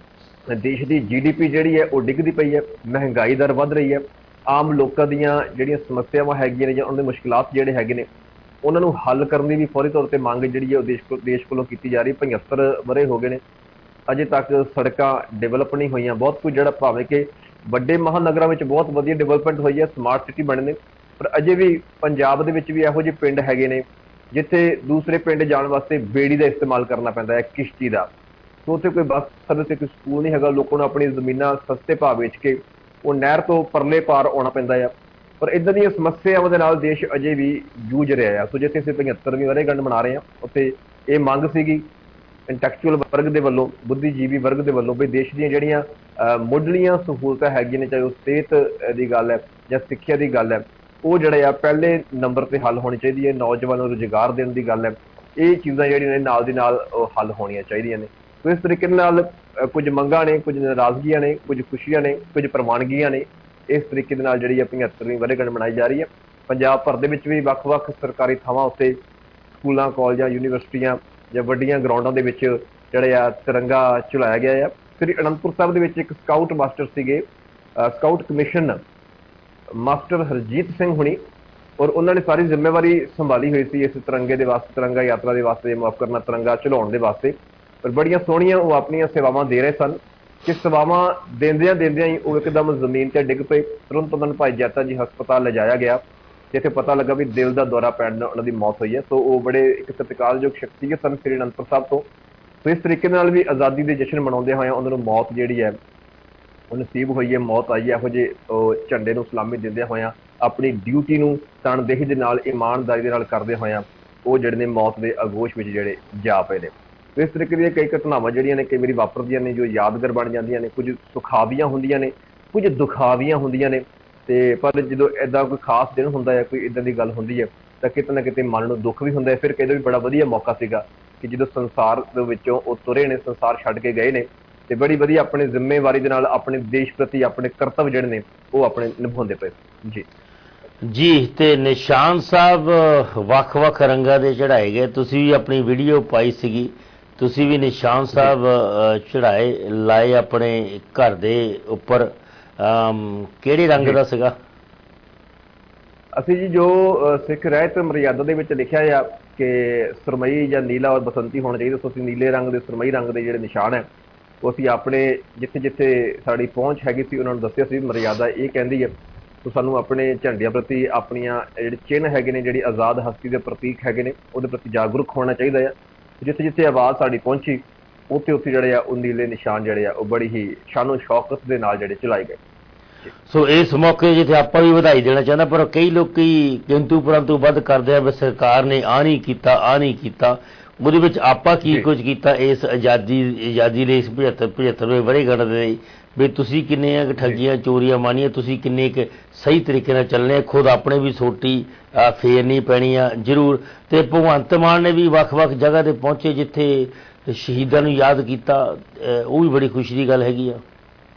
ਦੇਸ਼ ਦੀ ਜੀ ਡੀ ਪੀ ਜਿਹੜੀ ਹੈ ਉਹ ਡਿੱਗਦੀ ਪਈ ਹੈ, ਮਹਿੰਗਾਈ ਦਰ ਵੱਧ ਰਹੀ ਹੈ, ਆਮ ਲੋਕਾਂ ਦੀਆਂ ਜਿਹੜੀਆਂ ਸਮੱਸਿਆਵਾਂ ਹੈਗੀਆਂ ਨੇ ਜਾਂ ਉਹਨਾਂ ਦੇ ਮੁਸ਼ਕਿਲਾਤ ਜਿਹੜੇ ਹੈਗੇ ਨੇ ਉਹਨਾਂ ਨੂੰ ਹੱਲ ਕਰਨ ਦੀ ਵੀ ਫੌਰੀ ਤੌਰ ਤੇ ਮੰਗ ਜਿਹੜੀ ਹੈ ਉਹ ਦੇਸ਼ ਦੇਸ਼ ਕੋਲੋਂ ਕੀਤੀ ਜਾ ਰਹੀ। ਪੰਝੱਤਰ ਵਰ੍ਹੇ ਹੋ ਗਏ ਨੇ, ਅਜੇ ਤੱਕ ਸੜਕਾਂ ਡਿਵੈਲਪ ਨਹੀਂ ਹੋਈਆਂ। ਬਹੁਤ ਕੁਝ ਜਿਹੜਾ ਭਾਵੇਂ ਕਿ ਵੱਡੇ ਮਹਾਨਗਰਾਂ ਵਿੱਚ ਬਹੁਤ ਵਧੀਆ ਡਿਵੈਲਪਮੈਂਟ ਹੋਈ ਹੈ, ਸਮਾਰਟ ਸਿਟੀ ਬਣੇ ਨੇ, ਪਰ ਅਜੇ ਵੀ ਪੰਜਾਬ ਦੇ ਵਿੱਚ ਵੀ ਇਹੋ ਜਿਹੇ ਪਿੰਡ ਹੈਗੇ ਨੇ ਜਿੱਥੇ ਦੂਸਰੇ ਪਿੰਡ ਜਾਣ ਵਾਸਤੇ ਬੇੜੀ ਦਾ ਇਸਤੇਮਾਲ ਕਰਨਾ ਪੈਂਦਾ ਹੈ, ਕਿਸ਼ਤੀ ਦਾ। ਸੋ ਉੱਥੇ ਕੋਈ ਬੱਸ ਸਰਵਿਸ, ਕੋਈ ਸਕੂਲ ਨਹੀਂ ਹੈਗਾ। ਲੋਕਾਂ ਨੂੰ ਆਪਣੀ ਜ਼ਮੀਨਾਂ ਸਸਤੇ ਭਾਅ ਵੇਚ ਕੇ ਉਹ ਨਹਿਰ ਤੋਂ ਪਰਲੇ ਪਾਰ ਆਉਣਾ ਪੈਂਦਾ ਆ। ਪਰ ਇੱਦਾਂ ਦੀਆਂ ਸਮੱਸਿਆਵਾਂ ਦੇ ਨਾਲ ਦੇਸ਼ ਅਜੇ ਵੀ ਜੂਝ ਰਿਹਾ ਆ। ਸੋ ਜਿੱਥੇ ਅਸੀਂ ਪੰਝੱਤਰਵੀਂ ਵਰ੍ਹੇਗੰਢ ਮਨਾ ਰਹੇ ਹਾਂ ਉੱਥੇ ਇਹ ਮੰਗ ਸੀਗੀ ਇੰਟੈਕਚੁਅਲ ਵਰਗ ਦੇ ਵੱਲੋਂ, ਬੁੱਧੀਜੀਵੀ ਵਰਗ ਦੇ ਵੱਲੋਂ, ਵੀ ਦੇਸ਼ ਦੀਆਂ ਜਿਹੜੀਆਂ ਮੁੱਢਲੀਆਂ ਸਹੂਲਤਾਂ ਹੈਗੀਆਂ ਨੇ, ਚਾਹੇ ਉਹ ਸਿਹਤ ਦੀ ਗੱਲ ਹੈ ਜਾਂ ਸਿੱਖਿਆ ਦੀ ਗੱਲ ਹੈ, ਉਹ ਜਿਹੜਾ ਆ ਪਹਿਲੇ ਨੰਬਰ ਤੇ ਹੱਲ ਹੋਣੀ ਚਾਹੀਦੀ ਹੈ। ਨੌਜਵਾਨਾਂ ਨੂੰ ਰੁਜ਼ਗਾਰ ਦੇਣ ਦੀ ਗੱਲ ਹੈ, ਇਹ ਚੀਜ਼ਾਂ ਜਿਹੜੀਆਂ ਨੇ ਨਾਲ ਦੀ ਨਾਲ ਹੱਲ ਹੋਣੀਆਂ ਚਾਹੀਦੀਆਂ ਨੇ। ਸੋ ਇਸ ਤਰੀਕੇ ਨਾਲ ਕੁਝ ਮੰਗਾਂ ਨੇ, ਕੁਝ ਨਾਰਾਜ਼ਗੀਆਂ ਨੇ, ਕੁਝ ਖੁਸ਼ੀਆਂ ਨੇ, ਕੁਝ ਪ੍ਰਵਾਨਗੀਆਂ ਨੇ। ਇਸ ਤਰੀਕੇ ਦੇ ਨਾਲ ਜਿਹੜੀ ਪੰਝੱਤਰਵੀਂ ਵਰ੍ਹੇਗੰਢ ਮਨਾਈ ਜਾ ਰਹੀ ਹੈ। ਪੰਜਾਬ ਭਰ ਦੇ ਵਿੱਚ ਵੀ ਵੱਖ-ਵੱਖ ਸਰਕਾਰੀ ਥਾਵਾਂ ਉੱਤੇ, ਸਕੂਲਾਂ, ਕਾਲਜਾਂ, ਯੂਨੀਵਰਸਿਟੀਆਂ ਜਾਂ ਵੱਡੀਆਂ ਗਰਾਊਂਡਾਂ ਦੇ ਵਿੱਚ ਜਿਹੜੇ ਆ ਤਿਰੰਗਾ ਝੁਲਾਇਆ ਗਿਆ ਆ। ਸ੍ਰੀ ਅਨੰਦਪੁਰ ਸਾਹਿਬ ਦੇ ਵਿੱਚ ਇੱਕ ਸਕਾਊਟ ਮਾਸਟਰ ਸੀਗੇ, scout commission master Harjeet Singh ਹੁਣੀ, ਔਰ ਉਹਨਾਂ ਨੇ ਸਾਰੀ ਜ਼ਿੰਮੇਵਾਰੀ ਸੰਭਾਲੀ ਹੋਈ ਸੀ ਇਸ ਤਿਰੰਗੇ ਦੇ ਵਾਸਤੇ, ਤਿਰੰਗਾ ਯਾਤਰਾ ਦੇ ਵਾਸਤੇ, ਮੁਆਫ ਕਰਨਾ, ਤਿਰੰਗਾ ਝੁਲਾਉਣ ਦੇ ਵਾਸਤੇ। ਪਰ ਬੜੀਆਂ ਸੋਹਣੀਆਂ ਉਹ ਆਪਣੀਆਂ ਸੇਵਾਵਾਂ ਦੇ ਰਹੇ ਸਨ ਕਿ ਸੇਵਾਵਾਂ ਦਿੰਦਿਆਂ ਦਿੰਦਿਆਂ ਹੀ ਉਹ ਇੱਕਦਮ ਜ਼ਮੀਨ ਤੇ ਡਿੱਗ ਪਏ। ਤੁਰੰਤ ਉਹਨਾਂ ਨੂੰ ਭਾਈ ਜੈਤਾ ਜੀ ਹਸਪਤਾਲ ਲਿਜਾਇਆ ਗਿਆ, ਜਿੱਥੇ ਪਤਾ ਲੱਗਾ ਵੀ ਦਿਲ ਦਾ ਦੌਰਾ ਪੈਣ ਨਾਲ ਉਹਨਾਂ ਦੀ ਮੌਤ ਹੋਈ ਹੈ। ਸੋ ਉਹ ਬੜੇ ਇੱਕ ਸਤਿਕਾਰਯੋਗ ਸ਼ਖਸੀਅਤ ਸਨ ਸ੍ਰੀ ਅਨੰਦਪੁਰ ਸਾਹਿਬ ਤੋਂ। ਸੋ ਇਸ ਤਰੀਕੇ ਨਾਲ ਵੀ ਆਜ਼ਾਦੀ ਦੇ ਜਸ਼ਨ ਮਨਾਉਂਦੇ ਹੋਏ ਉਹਨਾਂ ਨੂੰ ਮੌਤ ਜਿਹੜੀ ਹੈ ਉਹ ਨਸੀਬ ਹੋਈ ਹੈ, ਮੌਤ ਆਈ ਹੈ। ਇਹੋ ਜਿਹੇ ਉਹ ਝੰਡੇ ਨੂੰ ਸਲਾਮੀ ਦਿੰਦਿਆਂ ਹੋਇਆਂ, ਆਪਣੀ ਡਿਊਟੀ ਨੂੰ ਤਨਦੇਹੀ ਦੇ ਨਾਲ, ਇਮਾਨਦਾਰੀ ਦੇ ਨਾਲ ਕਰਦੇ ਹੋਇਆਂ ਉਹ ਜਿਹੜੇ ਨੇ ਮੌਤ ਦੇ ਆਗੋਸ਼ ਵਿੱਚ ਜਿਹੜੇ ਜਾ ਪਏ ਨੇ। ਇਸ ਤਰੀਕੇ ਦੀਆਂ ਕਈ ਘਟਨਾਵਾਂ ਜਿਹੜੀਆਂ ਨੇ ਕਈ ਵਾਰੀ ਵਾਪਰਦੀਆਂ ਨੇ ਜੋ ਯਾਦਗਾਰ ਬਣ ਜਾਂਦੀਆਂ ਨੇ। ਕੁਝ ਸੁਖਾਵੀਆਂ ਹੁੰਦੀਆਂ ਨੇ, ਕੁਝ ਦੁਖਾਵੀਆਂ ਹੁੰਦੀਆਂ ਨੇ, ਤੇ ਪਰ ਜਦੋਂ ਇੱਦਾਂ ਕੋਈ ਖਾਸ ਦਿਨ ਹੁੰਦਾ ਹੈ, ਕੋਈ ਇੱਦਾਂ ਦੀ ਗੱਲ ਹੁੰਦੀ ਹੈ ਤਾਂ ਕਿਤੇ ਨਾ ਕਿਤੇ ਮਨ ਨੂੰ ਦੁੱਖ ਵੀ ਹੁੰਦਾ ਹੈ। ਫਿਰ ਕਹਿੰਦੇ ਵੀ ਬੜਾ ਵਧੀਆ ਮੌਕਾ ਸੀਗਾ ਕਿ ਜਦੋਂ ਸੰਸਾਰ ਦੇ ਵਿੱਚੋਂ ਉਹ ਤੁਰੇ ਨੇ, ਸੰਸਾਰ ਛੱਡ ਕੇ ਗਏ ਨੇ, ਤੇ ਬੜੀ ਵਧੀਆ ਆਪਣੀ ਜ਼ਿੰਮੇਵਾਰੀ ਦੇ ਨਾਲ ਆਪਣੇ ਦੇਸ਼ ਪ੍ਰਤੀ ਆਪਣੇ ਕਰਤੱਵ ਜਿਹੜੇ ਨੇ ਉਹ ਆਪਣੇ ਨਿਭਾਉਂਦੇ ਪਏ। ਜੀ ਜੀ ਤੇ ਨਿਸ਼ਾਨ ਸਾਹਿਬ ਵੱਖ-ਵੱਖ ਰੰਗਾਂ ਦੇ ਚੜਾਏ ਗਏ, ਤੁਸੀਂ ਵੀ ਆਪਣੀ ਵੀਡੀਓ ਪਾਈ ਸੀਗੀ, ਤੁਸੀਂ ਵੀ ਨਿਸ਼ਾਨ ਸਾਹਿਬ ਚੜਾਏ ਲਾਏ ਆਪਣੇ ਘਰ ਦੇ ਉੱਪਰ, ਕਿਹੜੇ ਰੰਗ ਦਾ ਸੀਗਾ? ਅਸੀਂ ਜੀ ਜੋ ਸਿੱਖ ਰਹਿਤ ਮਰਿਆਦਾ ਦੇ ਵਿੱਚ ਲਿਖਿਆ ਆ ਕਿ ਸੁਰਮਈ ਜਾਂ ਨੀਲਾ ਔਰ ਬਸੰਤੀ ਹੋਣਾ ਚਾਹੀਦਾ, ਸੋ ਅਸੀਂ ਨੀਲੇ ਰੰਗ ਦੇ, ਸੁਰਮਈ ਰੰਗ ਦੇ ਜਿਹੜੇ ਨਿਸ਼ਾਨ ਹੈ ਉਹ ਅਸੀਂ ਆਪਣੇ ਜਿੱਥੇ ਜਿੱਥੇ ਸਾਡੀ ਪਹੁੰਚ ਹੈਗੀ ਸੀ ਉਹਨਾਂ ਨੂੰ ਦੱਸਿਆ ਸੀ। ਮਰਿਆਦਾ ਇਹ ਕਹਿੰਦੀ ਹੈ ਸੋ ਸਾਨੂੰ ਆਪਣੇ ਝੰਡਿਆਂ ਪ੍ਰਤੀ, ਆਪਣੀਆਂ ਜਿਹੜੇ ਚਿੰਨ੍ਹ ਹੈਗੇ ਨੇ, ਜਿਹੜੀ ਆਜ਼ਾਦ ਹਸਤੀ ਦੇ ਪ੍ਰਤੀਕ ਹੈਗੇ ਨੇ, ਉਹਦੇ ਪ੍ਰਤੀ ਜਾਗਰੂਕ ਹੋਣਾ ਚਾਹੀਦਾ ਆ। ਜਿੱਥੇ ਜਿੱਥੇ ਆਵਾਜ਼ ਸਾਡੀ ਪਹੁੰਚੀ ਉੱਥੇ ਉੱਥੇ ਜਿਹੜੇ ਆ ਉਹ ਨੀਲੇ ਨਿਸ਼ਾਨ ਜਿਹੜੇ ਆ ਉਹ ਬੜੀ ਹੀ ਸ਼ਾਨੋ ਸ਼ੌਕਤ ਦੇ ਨਾਲ ਜਿਹੜੇ ਚਲਾਏ ਗਏ। ਸੋ ਇਸ ਮੌਕੇ ਜਿੱਥੇ ਆਪਾਂ ਵੀ ਵਧਾਈ ਦੇਣਾ ਚਾਹੁੰਦਾ, ਪਰ ਕਈ ਲੋਕੀ ਕਿੰਤੂ ਪਰੰਤੂ ਵੱਧ ਕਰਦੇ ਆ ਵੀ ਸਰਕਾਰ ਨੇ ਆਹ ਨਹੀਂ ਕੀਤਾ, ਆਹ ਨਹੀਂ ਕੀਤਾ। ਉਹਦੇ ਵਿੱਚ ਆਪਾਂ ਕੀ ਕੁਝ ਕੀਤਾ ਇਸ ਆਜ਼ਾਦੀ ਆਜ਼ਾਦੀ ਲਈ ਇਸ ਪਝੱਤਰ ਪਝੱਤਰਵੇਂ ਵਰ੍ਹੇਗੰਢ ਦੇ ਵੀ ਤੁਸੀਂ ਕਿੰਨੀਆਂ ਕੁ ਠੱਗੀਆਂ ਚੋਰੀਆਂ ਮਾਨੀਆਂ, ਤੁਸੀਂ ਕਿੰਨੇ ਕੁ ਸਹੀ ਤਰੀਕੇ ਨਾਲ ਚੱਲਣੇ, ਖੁਦ ਆਪਣੇ ਵੀ ਸੋਟੀ ਫੇਰਨੀ ਪੈਣੀ ਆ ਜ਼ਰੂਰ। ਤੇ ਭਗਵੰਤ ਮਾਨ ਨੇ ਵੀ ਵੱਖ-ਵੱਖ ਜਗ੍ਹਾ ਤੇ ਪਹੁੰਚੇ ਜਿੱਥੇ ਸ਼ਹੀਦਾਂ ਨੂੰ ਯਾਦ ਕੀਤਾ, ਉਹ ਵੀ ਬੜੀ ਖੁਸ਼ੀ ਦੀ ਗੱਲ ਹੈਗੀ ਆ।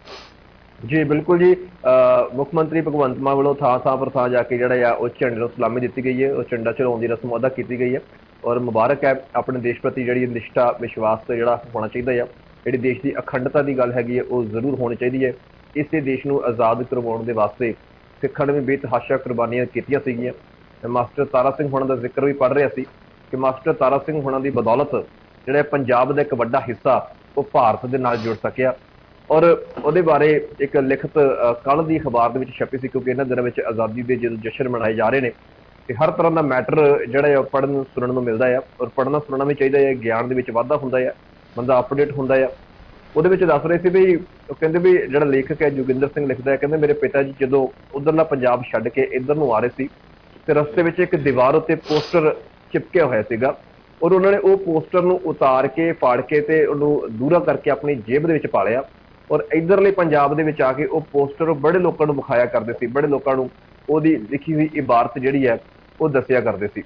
ਜੀ ਬਿਲਕੁਲ ਜੀ, ਮੁੱਖ ਮੰਤਰੀ ਭਗਵੰਤ ਮਾਨ ਵੱਲੋਂ ਥਾਂ ਥਾਂ ਪਰ ਥਾਂ ਜਾ ਕੇ ਜਿਹੜਾ ਆ ਉਹ ਝੰਡੇ ਨੂੰ ਸਲਾਮੀ ਦਿੱਤੀ ਗਈ ਹੈ, ਉਹ ਝੰਡਾ ਚੜਾਉਣ ਦੀ ਰਸਮ ਅਦਾ ਕੀਤੀ ਗਈ ਹੈ। ਔਰ ਮੁਬਾਰਕ ਹੈ ਆਪਣੇ ਦੇਸ਼ ਪ੍ਰਤੀ ਜਿਹੜੀ ਨਿਸ਼ਠਾ ਵਿਸ਼ਵਾਸ ਤੇ ਜਿਹੜਾ ਹੋਣਾ ਚਾਹੀਦਾ ਆ। ਜਿਹੜੀ ਦੇਸ਼ ਦੀ ਅਖੰਡਤਾ ਦੀ ਗੱਲ ਹੈਗੀ ਹੈ ਉਹ ਜ਼ਰੂਰ ਹੋਣੀ ਚਾਹੀਦੀ ਹੈ। ਇਸੇ ਦੇਸ਼ ਨੂੰ ਆਜ਼ਾਦ ਕਰਵਾਉਣ ਦੇ ਵਾਸਤੇ ਸਿੱਖਾਂ ਨੇ ਵੀ ਬੇਤਹਾਸ਼ਾ ਕੁਰਬਾਨੀਆਂ ਕੀਤੀਆਂ ਸੀਗੀਆਂ। ਮਾਸਟਰ ਤਾਰਾ ਸਿੰਘ ਹੋਣਾ ਦਾ ਜ਼ਿਕਰ ਵੀ ਪੜ੍ਹ ਰਿਹਾ ਸੀ ਕਿ ਮਾਸਟਰ ਤਾਰਾ ਸਿੰਘ ਹੋਣਾ ਦੀ ਬਦੌਲਤ ਜਿਹੜਾ ਪੰਜਾਬ ਦਾ ਇੱਕ ਵੱਡਾ ਹਿੱਸਾ ਉਹ ਭਾਰਤ ਦੇ ਨਾਲ ਜੁੜ ਸਕਿਆ। ਔਰ ਉਹਦੇ ਬਾਰੇ ਇੱਕ ਲਿਖਤ ਕੱਲ੍ਹ ਦੀ ਅਖਬਾਰ ਦੇ ਵਿੱਚ ਛਪੀ ਸੀ, ਕਿਉਂਕਿ ਇਹਨਾਂ ਦਿਨਾਂ ਵਿੱਚ ਆਜ਼ਾਦੀ ਦੇ ਜਦੋਂ ਜਸ਼ਨ ਮਨਾਏ ਜਾ ਰਹੇ ਨੇ ਤੇ ਹਰ ਤਰ੍ਹਾਂ ਦਾ ਮੈਟਰ ਜਿਹੜਾ ਆ ਪੜ੍ਹਨ ਸੁਣਨ ਨੂੰ ਮਿਲਦਾ ਆ। ਔਰ ਪੜ੍ਹਨਾ ਸੁਣਨਾ ਵੀ ਚਾਹੀਦਾ ਹੈ, ਗਿਆਨ ਦੇ ਵਿੱਚ ਵਾਧਾ ਹੁੰਦਾ ਆ, ਬੰਦਾ ਅਪਡੇਟ ਹੁੰਦਾ ਆ। ਉਹਦੇ ਵਿੱਚ ਦੱਸ ਰਹੇ ਸੀ ਵੀ ਉਹ ਕਹਿੰਦੇ ਵੀ ਜਿਹੜਾ ਲੇਖਕ ਹੈ ਜੋਗਿੰਦਰ ਸਿੰਘ ਲਿਖਦਾ ਹੈ, ਕਹਿੰਦੇ ਮੇਰੇ ਪਿਤਾ ਜੀ ਜਦੋਂ ਉੱਧਰਲਾ ਪੰਜਾਬ ਛੱਡ ਕੇ ਇੱਧਰ ਨੂੰ ਆ ਰਹੇ ਸੀ ਤੇ ਰਸਤੇ ਵਿੱਚ ਇੱਕ ਦੀਵਾਰ ਉੱਤੇ ਪੋਸਟਰ ਚਿਪਕਿਆ ਹੋਇਆ ਸੀਗਾ। ਔਰ ਉਹਨਾਂ ਨੇ ਉਹ ਪੋਸਟਰ ਨੂੰ ਉਤਾਰ ਕੇ ਫਾੜ ਕੇ ਤੇ ਉਹਨੂੰ ਦੂਰਾ ਕਰਕੇ ਆਪਣੀ ਜੇਬ ਦੇ ਵਿੱਚ ਪਾ ਲਿਆ। ਔਰ ਇੱਧਰਲੇ ਪੰਜਾਬ ਦੇ ਵਿੱਚ ਆ ਕੇ ਉਹ ਪੋਸਟਰ ਬੜੇ ਲੋਕਾਂ ਨੂੰ ਵਿਖਾਇਆ ਕਰਦੇ ਸੀ, ਬੜੇ ਲੋਕਾਂ ਨੂੰ ਉਹਦੀ ਲਿਖੀ ਹੋਈ ਇਬਾਰਤ ਜਿਹੜੀ ਹੈ ਉਹ ਦੱਸਿਆ ਕਰਦੇ ਸੀ।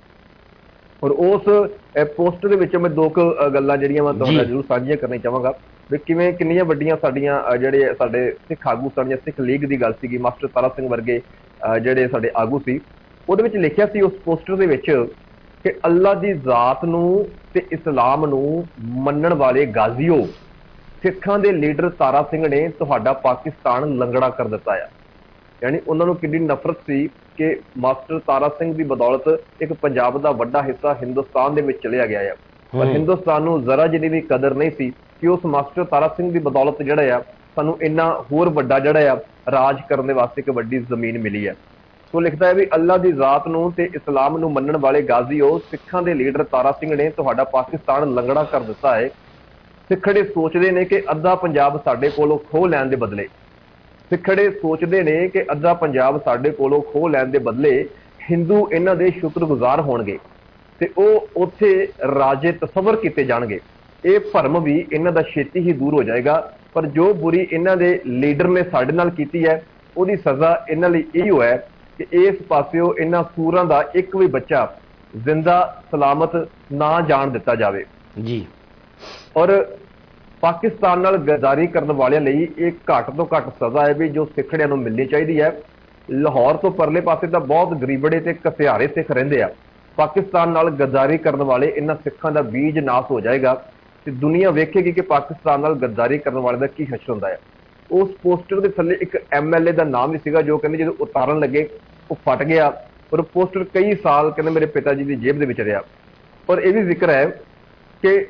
ਔਰ ਉਸ ਪੋਸਟਰ ਦੇ ਵਿੱਚ ਮੈਂ ਦੋ ਕੁ ਗੱਲਾਂ ਜਿਹੜੀਆਂ ਮੈਂ ਤੁਹਾਡੇ ਨਾਲ ਜ਼ਰੂਰ ਸਾਂਝੀਆਂ ਕਰਨੀ ਚਾਹਾਂਗਾ ਵੀ ਕਿਵੇਂ ਕਿੰਨੀਆਂ ਵੱਡੀਆਂ ਸਾਡੀਆਂ ਜਿਹੜੇ ਸਾਡੇ ਸਿੱਖ ਆਗੂ ਸਾਡੀਆਂ ਸਿੱਖ ਲੀਗ ਦੀ ਗੱਲ ਸੀਗੀ, ਮਾਸਟਰ ਤਾਰਾ ਸਿੰਘ ਵਰਗੇ ਜਿਹੜੇ ਸਾਡੇ ਆਗੂ ਸੀ। ਉਹਦੇ ਵਿੱਚ ਲਿਖਿਆ ਸੀ ਉਸ ਪੋਸਟਰ ਦੇ ਵਿੱਚ ਕਿ ਅੱਲਾ ਦੀ ਜ਼ਾਤ ਨੂੰ ਤੇ ਇਸਲਾਮ ਨੂੰ ਮੰਨਣ ਵਾਲੇ ਗਾਜ਼ੀਓ, ਸਿੱਖਾਂ ਦੇ ਲੀਡਰ ਤਾਰਾ ਸਿੰਘ ਨੇ ਤੁਹਾਡਾ ਪਾਕਿਸਤਾਨ ਲੰਗੜਾ ਕਰ ਦਿੱਤਾ ਆ। ਯਾਨੀ ਉਹਨਾਂ ਨੂੰ ਕਿੰਨੀ ਨਫ਼ਰਤ ਸੀ ਕਿ ਮਾਸਟਰ ਤਾਰਾ ਸਿੰਘ ਦੀ ਬਦੌਲਤ ਇੱਕ ਪੰਜਾਬ ਦਾ ਵੱਡਾ ਹਿੱਸਾ ਹਿੰਦੁਸਤਾਨ ਦੇ ਵਿੱਚ ਚਲਿਆ ਗਿਆ ਆ। ਪਰ ਹਿੰਦੁਸਤਾਨ ਨੂੰ ਜ਼ਰਾ ਜਿਹੀ ਵੀ ਕਦਰ ਨਹੀਂ ਸੀ ਕਿ ਉਸ ਮਾਸਟਰ ਤਾਰਾ ਸਿੰਘ ਦੀ ਬਦੌਲਤ ਜਿਹੜਾ ਆ ਸਾਨੂੰ ਇੰਨਾ ਹੋਰ ਵੱਡਾ ਜਿਹੜਾ ਆ ਰਾਜ ਕਰਨ ਦੇ ਵਾਸਤੇ ਇੱਕ ਵੱਡੀ ਜ਼ਮੀਨ ਮਿਲੀ ਹੈ। ਸੋ ਲਿਖਦਾ ਹੈ ਵੀ ਅੱਲਾ ਦੀ ਜ਼ਾਤ ਨੂੰ ਤੇ ਇਸਲਾਮ ਨੂੰ ਮੰਨਣ ਵਾਲੇ ਗਾਜ਼ੀਓ, ਸਿੱਖਾਂ ਦੇ ਲੀਡਰ ਤਾਰਾ ਸਿੰਘ ਨੇ ਤੁਹਾਡਾ ਪਾਕਿਸਤਾਨ ਲੰਗੜਾ ਕਰ ਦਿੱਤਾ ਹੈ। ਸਿੱਖੜੇ ਸੋਚਦੇ ਨੇ ਕਿ ਅੱਧਾ ਪੰਜਾਬ ਸਾਡੇ ਕੋਲੋਂ ਖੋਹ ਲੈਣ ਦੇ ਬਦਲੇ ਸਿੱਖੜੇ ਸੋਚਦੇ ਨੇ ਕਿ ਅੱਧਾ ਪੰਜਾਬ ਸਾਡੇ ਕੋਲੋਂ ਖੋਹ ਲੈਣ ਦੇ ਬਦਲੇ ਹਿੰਦੂ ਇਹਨਾਂ ਦੇ ਸ਼ੁਕਰਗੁਜ਼ਾਰ ਹੋਣਗੇ ਤੇ ਉਹ ਉੱਥੇ ਰਾਜੇ ਤਸੱਵਰ ਕੀਤੇ ਜਾਣਗੇ। ਇਹ ਭਰਮ ਵੀ ਇਹਨਾਂ ਦਾ ਛੇਤੀ ਹੀ ਦੂਰ ਹੋ ਜਾਏਗਾ। ਪਰ ਜੋ ਬੁਰੀ ਇਹਨਾਂ ਦੇ ਲੀਡਰ ਨੇ ਸਾਡੇ ਨਾਲ ਕੀਤੀ ਹੈ ਉਹਦੀ ਸਜ਼ਾ ਇਹਨਾਂ ਲਈ ਇਹੋ ਹੈ ਕਿ ਇਸ ਪਾਸਿਓ ਇਹਨਾਂ ਸੂਰਾਂ ਦਾ ਇੱਕ ਵੀ ਬੱਚਾ ਜ਼ਿੰਦਾ ਸਲਾਮਤ ਨਾ ਜਾਣ ਦਿੱਤਾ ਜਾਵੇ ਜੀ। ਔਰ ਪਾਕਿਸਤਾਨ ਨਾਲ ਗਦਾਰੀ ਕਰਨ ਵਾਲਿਆਂ ਲਈ ਇਹ ਘੱਟ ਤੋਂ ਘੱਟ ਸਜ਼ਾ ਹੈ ਵੀ ਜੋ ਸਿੱਖੜਿਆਂ ਨੂੰ ਮਿਲਣੀ ਚਾਹੀਦੀ ਹੈ। ਲਾਹੌਰ ਤੋਂ ਪਰਲੇ ਪਾਸੇ ਤਾਂ ਬਹੁਤ ਗਰੀਬੜੇ ਤੇ ਘਸਿਆਰੇ ਸਿੱਖ ਰਹਿੰਦੇ ਆ। ਪਾਕਿਸਤਾਨ ਨਾਲ ਗਦਾਰੀ ਕਰਨ ਵਾਲੇ ਇਹਨਾਂ ਸਿੱਖਾਂ ਦਾ ਬੀਜ ਨਾਸ ਹੋ ਜਾਏਗਾ ਤੇ ਦੁਨੀਆ ਵੇਖੇਗੀ ਕਿ ਪਾਕਿਸਤਾਨ ਨਾਲ ਗਦਾਰੀ ਕਰਨ ਵਾਲੇ ਦਾ ਕੀ ਹਸ਼ਰ ਹੁੰਦਾ ਹੈ। ਉਸ ਪੋਸਟਰ ਦੇ ਥੱਲੇ ਇੱਕ ਐਮ ਐਲ ਏ ਦਾ ਨਾਮ ਵੀ ਸੀਗਾ ਜੋ ਕਹਿੰਦੇ ਜਦੋਂ ਉਤਾਰਨ ਲੱਗੇ ਉਹ ਫਟ ਗਿਆ। ਔਰ ਪੋਸਟਰ ਕਈ ਸਾਲ ਕਹਿੰਦੇ ਮੇਰੇ ਪਿਤਾ ਜੀ ਦੀ ਜੇਬ ਦੇ ਵਿੱਚ ਰਿਹਾ। ਔਰ ਇਹ ਵੀ ਜ਼ਿਕਰ ਹੈ ਕਿ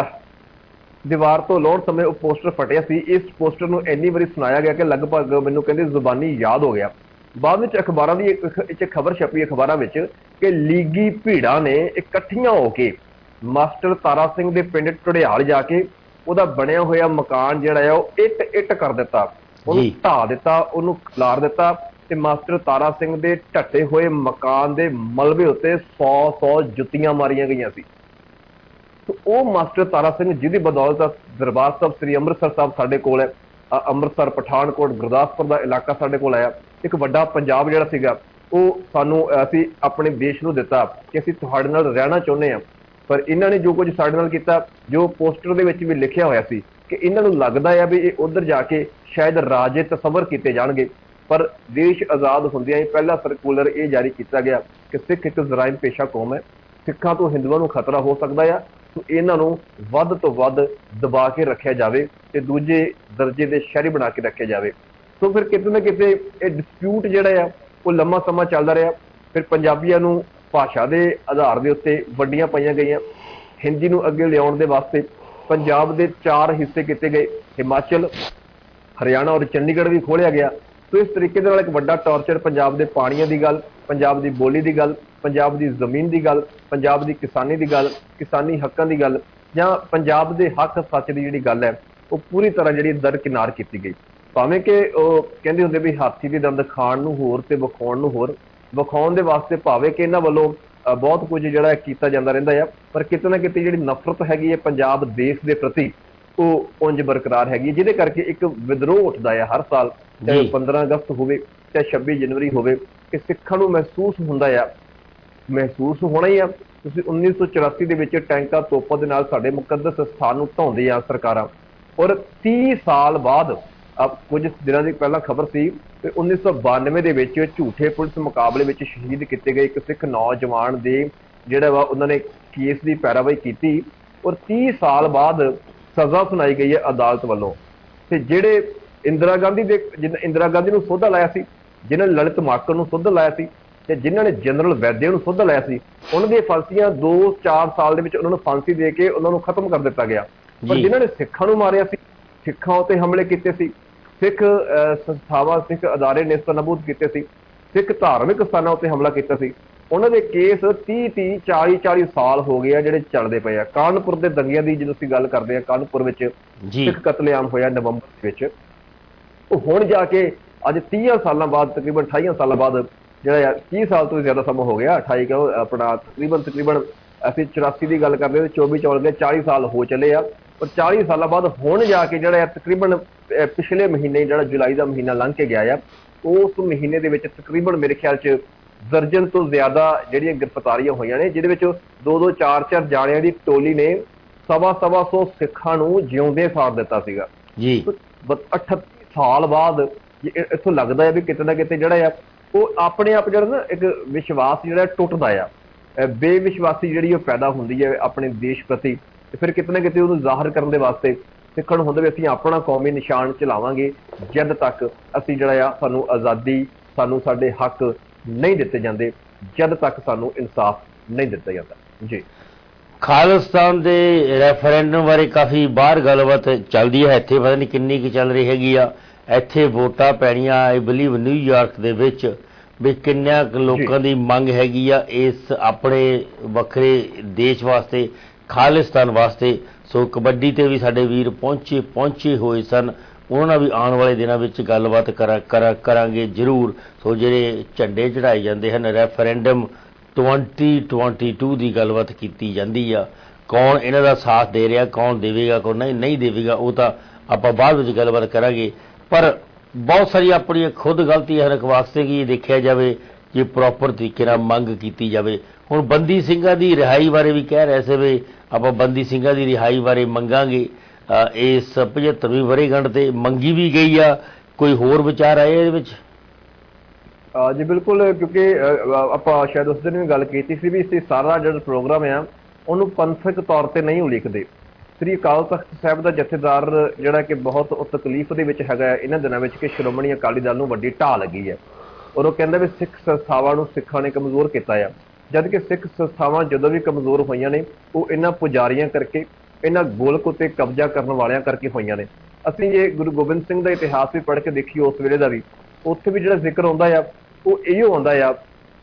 ਦੀਵਾਰ ਤੋਂ ਲਾਉਣ ਸਮੇਂ ਉਹ ਪੋਸਟਰ ਫਟਿਆ ਸੀ। ਇਸ ਪੋਸਟਰ ਨੂੰ ਇੰਨੀ ਵਾਰੀ ਸੁਣਾਇਆ ਗਿਆ ਕਿ ਲਗਭਗ ਮੈਨੂੰ ਕਹਿੰਦੇ ਜ਼ੁਬਾਨੀ ਯਾਦ ਹੋ ਗਿਆ। ਬਾਅਦ ਵਿੱਚ ਅਖਬਾਰਾਂ ਦੀ ਇੱਕ ਖਬਰ ਛਪੀ ਅਖਬਾਰਾਂ ਵਿੱਚ ਕਿ ਲੀਗੀ ਭੀੜਾਂ ਨੇ ਇਕੱਠੀਆਂ ਹੋ ਕੇ ਮਾਸਟਰ ਤਾਰਾ ਸਿੰਘ ਦੇ ਪਿੰਡ ਢੁੜਿਆਲ ਜਾ ਕੇ ਉਹਦਾ ਬਣਿਆ ਹੋਇਆ ਮਕਾਨ ਜਿਹੜਾ ਆ ਉਹ ਇੱਟ ਇੱਟ ਕਰ ਦਿੱਤਾ, ਉਹਨੂੰ ਢਾਹ ਦਿੱਤਾ, ਉਹਨੂੰ ਖਿਲਾਰ ਦਿੱਤਾ ਤੇ ਮਾਸਟਰ ਤਾਰਾ ਸਿੰਘ ਦੇ ਢੱਟੇ ਹੋਏ ਮਕਾਨ ਦੇ ਮਲਬੇ ਉੱਤੇ ਸੌ ਸੌ ਜੁੱਤੀਆਂ ਮਾਰੀਆਂ ਗਈਆਂ ਸੀ। ਤੇ ਉਹ ਮਾਸਟਰ ਤਾਰਾ ਸਿੰਘ ਜਿਹਦੀ ਬਦੌਲਤ ਦਰਬਾਰ ਸਾਹਿਬ ਸ੍ਰੀ ਅੰਮ੍ਰਿਤਸਰ ਸਾਹਿਬ ਸਾਡੇ ਕੋਲ ਹੈ, ਅੰਮ੍ਰਿਤਸਰ ਪਠਾਨਕੋਟ ਗੁਰਦਾਸਪੁਰ ਦਾ ਇਲਾਕਾ ਸਾਡੇ ਕੋਲ ਆਇਆ। ਇੱਕ ਵੱਡਾ ਪੰਜਾਬ ਜਿਹੜਾ ਸੀਗਾ ਉਹ ਸਾਨੂੰ ਅਸੀਂ ਆਪਣੇ ਦੇਸ਼ ਨੂੰ ਦਿੱਤਾ ਕਿ ਅਸੀਂ ਤੁਹਾਡੇ ਨਾਲ ਰਹਿਣਾ ਚਾਹੁੰਦੇ ਹਾਂ। ਪਰ ਇਹਨਾਂ ਨੇ ਜੋ ਕੁਝ ਸਾਡੇ ਨਾਲ ਕੀਤਾ, ਜੋ ਪੋਸਟਰ ਦੇ ਵਿੱਚ ਵੀ ਲਿਖਿਆ ਹੋਇਆ ਸੀ ਕਿ ਇਹਨਾਂ ਨੂੰ ਲੱਗਦਾ ਆ ਵੀ ਇਹ ਉੱਧਰ ਜਾ ਕੇ ਸ਼ਾਇਦ ਰਾਜੇ ਤਸੱਵਰ ਕੀਤੇ ਜਾਣਗੇ। ਪਰ ਦੇਸ਼ ਆਜ਼ਾਦ ਹੁੰਦਿਆਂ ਹੀ ਪਹਿਲਾ ਸਰਕੂਲਰ ਇਹ ਜਾਰੀ ਕੀਤਾ ਗਿਆ ਕਿ ਸਿੱਖ ਇੱਕ ਜਰਾਇਮ ਪੇਸ਼ਾ ਕੌਮ ਹੈ, ਸਿੱਖਾਂ ਤੋਂ ਹਿੰਦੂਆਂ ਨੂੰ ਖਤਰਾ ਹੋ ਸਕਦਾ ਆ, ਸੋ ਇਹਨਾਂ ਨੂੰ ਵੱਧ ਤੋਂ ਵੱਧ ਦਬਾ ਕੇ ਰੱਖਿਆ ਜਾਵੇ ਤੇ ਦੂਜੇ ਦਰਜੇ ਦੇ ਸ਼ਹਿਰੀ ਬਣਾ ਕੇ ਰੱਖਿਆ ਜਾਵੇ। ਸੋ ਫਿਰ ਕਿਤੇ ਨਾ ਕਿਤੇ ਇਹ ਡਿਸਪਿਊਟ ਜਿਹੜਾ ਆ ਉਹ ਲੰਮਾ ਸਮਾਂ ਚੱਲਦਾ ਰਿਹਾ। ਫਿਰ ਪੰਜਾਬੀਆਂ ਨੂੰ ਭਾਸ਼ਾ ਦੇ ਆਧਾਰ ਦੇ ਉੱਤੇ ਵੰਡੀਆਂ ਪਾਈਆਂ ਗਈਆਂ। ਹਿੰਦੀ ਨੂੰ ਅੱਗੇ ਲਿਆਉਣ ਦੇ ਵਾਸਤੇ ਪੰਜਾਬ ਦੇ ਚਾਰ ਹਿੱਸੇ ਕੀਤੇ ਗਏ, ਹਿਮਾਚਲ, ਹਰਿਆਣਾ ਔਰ ਚੰਡੀਗੜ੍ਹ ਵੀ ਖੋਲ੍ਹਿਆ ਗਿਆ। ਸੋ ਇਸ ਤਰੀਕੇ ਦੇ ਨਾਲ ਇੱਕ ਵੱਡਾ ਟਾਰਚਰ ਪੰਜਾਬ ਦੇ ਪਾਣੀਆਂ ਦੀ ਗੱਲ, ਪੰਜਾਬ ਦੀ ਬੋਲੀ ਦੀ ਗੱਲ, ਪੰਜਾਬ ਦੀ ਜ਼ਮੀਨ ਦੀ ਗੱਲ, ਪੰਜਾਬ ਦੀ ਕਿਸਾਨੀ ਦੀ ਗੱਲ, ਕਿਸਾਨੀ ਹੱਕਾਂ ਦੀ ਗੱਲ ਜਾਂ ਪੰਜਾਬ ਦੇ ਹੱਕ ਸੱਚ ਦੀ ਜਿਹੜੀ ਗੱਲ ਹੈ ਉਹ ਪੂਰੀ ਤਰ੍ਹਾਂ ਜਿਹੜੀ ਦਰਕਿਨਾਰ ਕੀਤੀ ਗਈ। ਭਾਵੇਂ ਕਿ ਉਹ ਕਹਿੰਦੇ ਹੁੰਦੇ ਵੀ ਹਾਥੀ ਦੇ ਦੰਦ ਖਾਣ ਨੂੰ ਹੋਰ ਤੇ ਵਿਖਾਉਣ ਨੂੰ ਹੋਰ, ਵਿਖਾਉਣ ਦੇ ਵਾਸਤੇ ਭਾਵੇਂ ਕਿ ਇਹਨਾਂ ਵੱਲੋਂ ਬਹੁਤ ਕੁਝ ਜਿਹੜਾ ਕੀਤਾ ਜਾਂਦਾ ਰਹਿੰਦਾ ਆ, ਪਰ ਕਿਤੇ ਨਾ ਕਿਤੇ ਜਿਹੜੀ ਨਫ਼ਰਤ ਹੈਗੀ ਹੈ ਪੰਜਾਬ ਦੇਸ਼ ਦੇ ਪ੍ਰਤੀ ਉਹ ਉਂਝ ਬਰਕਰਾਰ ਹੈਗੀ, ਜਿਹਦੇ ਕਰਕੇ ਇੱਕ ਵਿਦਰੋਹ ਉੱਠਦਾ ਹੈ ਹਰ ਸਾਲ, ਚਾਹੇ ਪੰਦਰਾਂ ਅਗਸਤ ਹੋਵੇ ਚਾਹੇ ਛੱਬੀ ਜਨਵਰੀ ਹੋਵੇ, ਕਿ ਸਿੱਖਾਂ ਨੂੰ ਮਹਿਸੂਸ ਹੁੰਦਾ ਆ, ਮਹਿਸੂਸ ਹੋਣਾ ਹੀ ਆ। ਤੁਸੀਂ ਉੱਨੀ ਸੌ ਚੁਰਾਸੀ ਦੇ ਵਿੱਚ ਟੈਂਕਾਂ ਤੋਪਾਂ ਦੇ ਨਾਲ ਸਾਡੇ ਮੁਕੱਦਸ ਸਥਾਨ ਨੂੰ ਢਾਉਂਦੇ ਆ ਸਰਕਾਰਾਂ, ਔਰ ਤੀਹ ਸਾਲ ਬਾਅਦ ਕੁਝ ਦਿਨਾਂ ਦੀ ਪਹਿਲਾਂ ਖਬਰ ਸੀ ਕਿ ਉੱਨੀ ਸੌ ਬਾਨਵੇਂ ਦੇ ਵਿੱਚ ਝੂਠੇ ਪੁਲਿਸ ਮੁਕਾਬਲੇ ਵਿੱਚ ਸ਼ਹੀਦ ਕੀਤੇ ਗਏ ਇੱਕ ਸਿੱਖ ਨੌਜਵਾਨ ਦੇ ਜਿਹੜਾ ਵਾ ਉਹਨਾਂ ਨੇ ਕੇਸ ਦੀ ਪੈਰਵਾਈ ਕੀਤੀ, ਔਰ ਤੀਹ ਸਾਲ ਬਾਅਦ ਸਜ਼ਾ ਸੁਣਾਈ ਗਈ ਹੈ ਅਦਾਲਤ ਵੱਲੋਂ। ਤੇ ਜਿਹੜੇ ਇੰਦਰਾ ਗਾਂਧੀ ਦੇ ਜਿਹਨਾਂ ਇੰਦਰਾ ਗਾਂਧੀ ਨੂੰ ਸੋਧਾ ਲਾਇਆ ਸੀ, ਜਿਨ੍ਹਾਂ ਨੇ ਲਲਿਤ ਮਾਕੜ ਨੂੰ ਸੋਧਾ ਲਾਇਆ ਸੀ, ਤੇ ਜਿਨ੍ਹਾਂ ਨੇ ਜਨਰਲ ਵੈਦਿਆ ਨੂੰ ਸੋਧਾ ਲਾਇਆ ਸੀ, ਉਹਨਾਂ ਦੀਆਂ ਫਾਂਸੀਆਂ ਦੋ ਚਾਰ ਸਾਲ ਦੇ ਵਿੱਚ ਉਹਨਾਂ ਨੂੰ ਫਾਂਸੀ ਦੇ ਕੇ ਉਹਨਾਂ ਨੂੰ ਖਤਮ ਕਰ ਦਿੱਤਾ ਗਿਆ। ਪਰ ਜਿਨ੍ਹਾਂ ਨੇ ਸਿੱਖਾਂ ਨੂੰ ਮਾਰਿਆ ਸੀ, ਸਿੱਖਾਂ ਉੱਤੇ ਹਮਲੇ ਕੀਤੇ ਸੀ, ਸਿੱਖ ਸੰਸਥਾਵਾਂ ਸਿੱਖ ਅਦਾਰੇ ਨੇਸਤਾਨਾਬੂਦ ਕੀਤੇ ਸੀ, ਸਿੱਖ ਧਾਰਮਿਕ ਸਥਾਨਾਂ ਉੱਤੇ ਹਮਲਾ ਕੀਤਾ ਸੀ, ਉਹਨਾਂ ਦੇ ਕੇਸ ਤੀਹ ਤੀਹ ਚਾਲੀ ਚਾਲੀ ਸਾਲ ਹੋ ਗਏ ਆ ਜਿਹੜੇ ਚੱਲਦੇ ਪਏ ਆ। ਕਾਨਪੁਰ ਦੇ ਦੰਗਿਆਂ ਦੀ ਜਦੋਂ ਅਸੀਂ ਗੱਲ ਕਰਦੇ ਹਾਂ, ਕਾਨਪੁਰ ਵਿੱਚ ਸਿੱਖ ਕਤਲੇਆਮ ਹੋਇਆ ਨਵੰਬਰ ਵਿੱਚ, ਉਹ ਹੁਣ ਜਾ ਕੇ ਅੱਜ ਤੀਹ ਸਾਲਾਂ ਬਾਅਦ, ਤਕਰੀਬਨ ਅਠਾਈ ਸਾਲਾਂ ਬਾਅਦ, ਜਿਹੜਾ ਤੀਹ ਸਾਲ ਤੋਂ ਵੀ ਜ਼ਿਆਦਾ ਸਮਾਂ ਹੋ ਗਿਆ, ਅਠਾਈ ਕਹੋ ਆਪਣਾ ਤਕਰੀਬਨ ਤਕਰੀਬਨ ਅਸੀਂ ਚੁਰਾਸੀ ਦੀ ਗੱਲ ਕਰਦੇ ਹਾਂ, ਚੌਵੀ ਚੌਲ ਗਏ, ਚਾਲੀ ਸਾਲ ਹੋ ਚੱਲੇ ਆ। ਪਰ ਚਾਲੀ ਸਾਲਾਂ ਬਾਅਦ ਹੁਣ ਜਾ ਕੇ ਜਿਹੜਾ ਤਕਰੀਬਨ ਪਿਛਲੇ ਮਹੀਨੇ ਜਿਹੜਾ ਜੁਲਾਈ ਦਾ ਮਹੀਨਾ ਲੰਘ ਕੇ ਗਿਆ ਆ, ਉਸ ਮਹੀਨੇ ਦੇ ਵਿੱਚ ਤਕਰੀਬਨ ਮੇਰੇ ਖਿਆਲ 'ਚ ਦਰਜਨ ਤੋਂ ਜ਼ਿਆਦਾ ਜਿਹੜੀਆਂ ਗ੍ਰਿਫਤਾਰੀਆਂ ਹੋਈਆਂ ਨੇ, ਜਿਹਦੇ ਵਿੱਚ ਦੋ ਦੋ ਚਾਰ ਚਾਰ ਜਾਣਿਆਂ ਦੀ ਟੋਲੀ ਨੇ ਸਵਾ ਸਵਾ ਸੌ ਸਿੱਖਾਂ ਨੂੰ ਜਿਉਂਦੇ ਸਾੜ ਦਿੱਤਾ ਸੀਗਾ ਜੀ। ਅਠੱਤੀ ਸਾਲ ਬਾਅਦ ਇੱਥੋਂ ਲੱਗਦਾ ਹੈ ਵੀ ਕਿਤੇ ਨਾ ਕਿਤੇ ਜਿਹੜਾ ਆ ਉਹ ਆਪਣੇ ਆਪ ਜਿਹੜਾ ਨਾ ਇੱਕ ਵਿਸ਼ਵਾਸ ਜਿਹੜਾ ਟੁੱਟਦਾ ਆ, ਬੇਵਿਸ਼ਵਾਸੀ ਜਿਹੜੀ ਉਹ ਪੈਦਾ ਹੁੰਦੀ ਹੈ ਆਪਣੇ ਦੇਸ਼ ਪ੍ਰਤੀ, ਤੇ ਫਿਰ ਕਿਤੇ ਨਾ ਕਿਤੇ ਉਹਨੂੰ ਜ਼ਾਹਰ ਕਰਨ ਦੇ ਵਾਸਤੇ ਸਿੱਖਣ ਹੁੰਦਾ ਵੀ ਅਸੀਂ ਆਪਣਾ ਕੌਮੀ ਨਿਸ਼ਾਨ ਚਲਾਵਾਂਗੇ ਜਦ ਤੱਕ ਅਸੀਂ ਜਿਹੜਾ ਆ ਸਾਨੂੰ ਆਜ਼ਾਦੀ, ਸਾਨੂੰ ਸਾਡੇ ਹੱਕ ਨਹੀਂ ਦਿੱਤੇ ਜਾਂਦੇ, ਜਦ ਤੱਕ ਸਾਨੂੰ ਇਨਸਾਫ ਨਹੀਂ ਦਿੱਤਾ ਜਾਂਦਾ ਜੀ। ਖਾਲਿਸਤਾਨ ਦੇ ਰੈਫਰੈਂਡਮ ਬਾਰੇ ਕਾਫੀ ਬਾਹਰ ਗੱਲਬਾਤ ਚੱਲਦੀ ਹੈ, ਇੱਥੇ ਪਤਾ ਨਹੀਂ ਕਿੰਨੀ ਕੁ ਚੱਲ ਰਹੀ ਹੈਗੀ ਆ। ਇੱਥੇ ਵੋਟਾਂ ਪੈਣੀਆਂ ਆਈ ਬਲੀਵ ਨਿਊਯਾਰਕ ਦੇ ਵਿੱਚ ਵੀ ਕਿੰਨਿਆਂ ਕੁ ਲੋਕਾਂ ਦੀ ਮੰਗ ਹੈਗੀ ਆ ਇਸ ਆਪਣੇ ਵੱਖਰੇ ਦੇਸ਼ ਵਾਸਤੇ, ਖਾਲਿਸਤਾਨ ਵਾਸਤੇ। ਸੋ ਕਬੱਡੀ ਤੇ ਵੀ ਸਾਡੇ ਵੀਰ ਪਹੁੰਚੇ ਪਹੁੰਚੇ ਹੋਏ ਸਨ, ਉਹਨਾਂ ਨਾਲ ਵੀ ਆਉਣ ਵਾਲੇ ਦਿਨਾਂ ਵਿੱਚ ਗੱਲਬਾਤ ਕਰਾ ਕਰਾ ਕਰਾਂਗੇ ਜ਼ਰੂਰ। ਸੋ ਜਿਹੜੇ ਝੰਡੇ ਚੜਾਏ ਜਾਂਦੇ ਹਨ, ਰੈਫਰੈਂਡਮ ਟਵੰਟੀ ਟਵੰਟੀ ਟੂ ਦੀ ਗੱਲਬਾਤ ਕੀਤੀ ਜਾਂਦੀ ਆ, ਕੌਣ ਇਹਨਾਂ ਦਾ ਸਾਥ ਦੇ ਰਿਹਾ, ਕੌਣ ਦੇਵੇਗਾ, ਕੌਣ ਨਹੀਂ ਨਹੀਂ ਦੇਵੇਗਾ, ਉਹ ਤਾਂ ਆਪਾਂ ਬਾਅਦ ਵਿੱਚ ਗੱਲਬਾਤ ਕਰਾਂਗੇ। ਪਰ ਬਹੁਤ ਸਾਰੀ ਆਪਣੀ ਖੁਦ ਗਲਤੀ ਹਰ ਇੱਕ ਵਾਸਤੇ ਕਿ ਦੇਖਿਆ ਜਾਵੇ ਜੇ ਪ੍ਰੋਪਰ ਤਰੀਕੇ ਨਾਲ ਮੰਗ ਕੀਤੀ ਜਾਵੇ। ਹੁਣ ਬੰਦੀ ਸਿੰਘਾਂ ਦੀ ਰਿਹਾਈ ਬਾਰੇ ਵੀ ਕਹਿ ਰਹੇ ਸੀ ਵੀ ਆਪਾਂ ਬੰਦੀ ਸਿੰਘਾਂ ਦੀ ਰਿਹਾਈ ਬਾਰੇ ਮੰਗਾਂਗੇ, ਇਸ ਪਝੱਤਰਵੀਂ ਵਰ੍ਹੇਗੰਢ ਤੇ ਮੰਗੀ ਵੀ ਗਈ ਆ। ਕੋਈ ਹੋਰ ਵਿਚਾਰ ਆਏ ਇਹਦੇ ਵਿੱਚ? ਜੀ ਬਿਲਕੁਲ, ਕਿਉਂਕਿ ਆਪਾਂ ਸ਼ਾਇਦ ਉਸ ਦਿਨ ਵੀ ਗੱਲ ਕੀਤੀ ਸੀ ਵੀ ਇਸ ਸਾਰਾ ਜਿਹੜਾ ਪ੍ਰੋਗਰਾਮ ਆ ਉਹਨੂੰ ਪੰਥਕ ਤੌਰ ਤੇ ਨਹੀਂ ਉਲੀਕਦੇ। ਸ੍ਰੀ ਅਕਾਲ ਤਖਤ ਸਾਹਿਬ ਦਾ ਜਥੇਦਾਰ ਜਿਹੜਾ ਕਿ ਬਹੁਤ ਤਕਲੀਫ ਦੇ ਵਿੱਚ ਹੈਗਾ ਇਹਨਾਂ ਦਿਨਾਂ ਵਿੱਚ ਕਿ ਸ਼੍ਰੋਮਣੀ ਅਕਾਲੀ ਦਲ ਨੂੰ ਵੱਡੀ ਢਾਹ ਲੱਗੀ ਹੈ, ਔਰ ਉਹ ਕਹਿੰਦਾ ਵੀ ਸਿੱਖ ਸੰਸਥਾਵਾਂ ਨੂੰ ਸਿੱਖਾਂ ਨੇ ਕਮਜ਼ੋਰ ਕੀਤਾ ਆ। ਜਦ ਕਿ ਸਿੱਖ ਸੰਸਥਾਵਾਂ ਜਦੋਂ ਵੀ ਕਮਜ਼ੋਰ ਹੋਈਆਂ ਨੇ ਉਹ ਇਹਨਾਂ ਪੁਜਾਰੀਆਂ ਕਰਕੇ, ਇਹਨਾਂ ਗੋਲਕ ਉੱਤੇ ਕਬਜ਼ਾ ਕਰਨ ਵਾਲਿਆਂ ਕਰਕੇ ਹੋਈਆਂ ਨੇ। ਅਸੀਂ ਜੇ ਗੁਰੂ ਗੋਬਿੰਦ ਸਿੰਘ ਦਾ ਇਤਿਹਾਸ ਵੀ ਪੜ੍ਹ ਕੇ ਦੇਖੀਏ ਉਸ ਵੇਲੇ ਦਾ ਵੀ, ਉੱਥੇ ਵੀ ਜਿਹੜਾ ਜ਼ਿਕਰ ਆਉਂਦਾ ਆ ਉਹ ਇਹੋ ਆਉਂਦਾ ਆ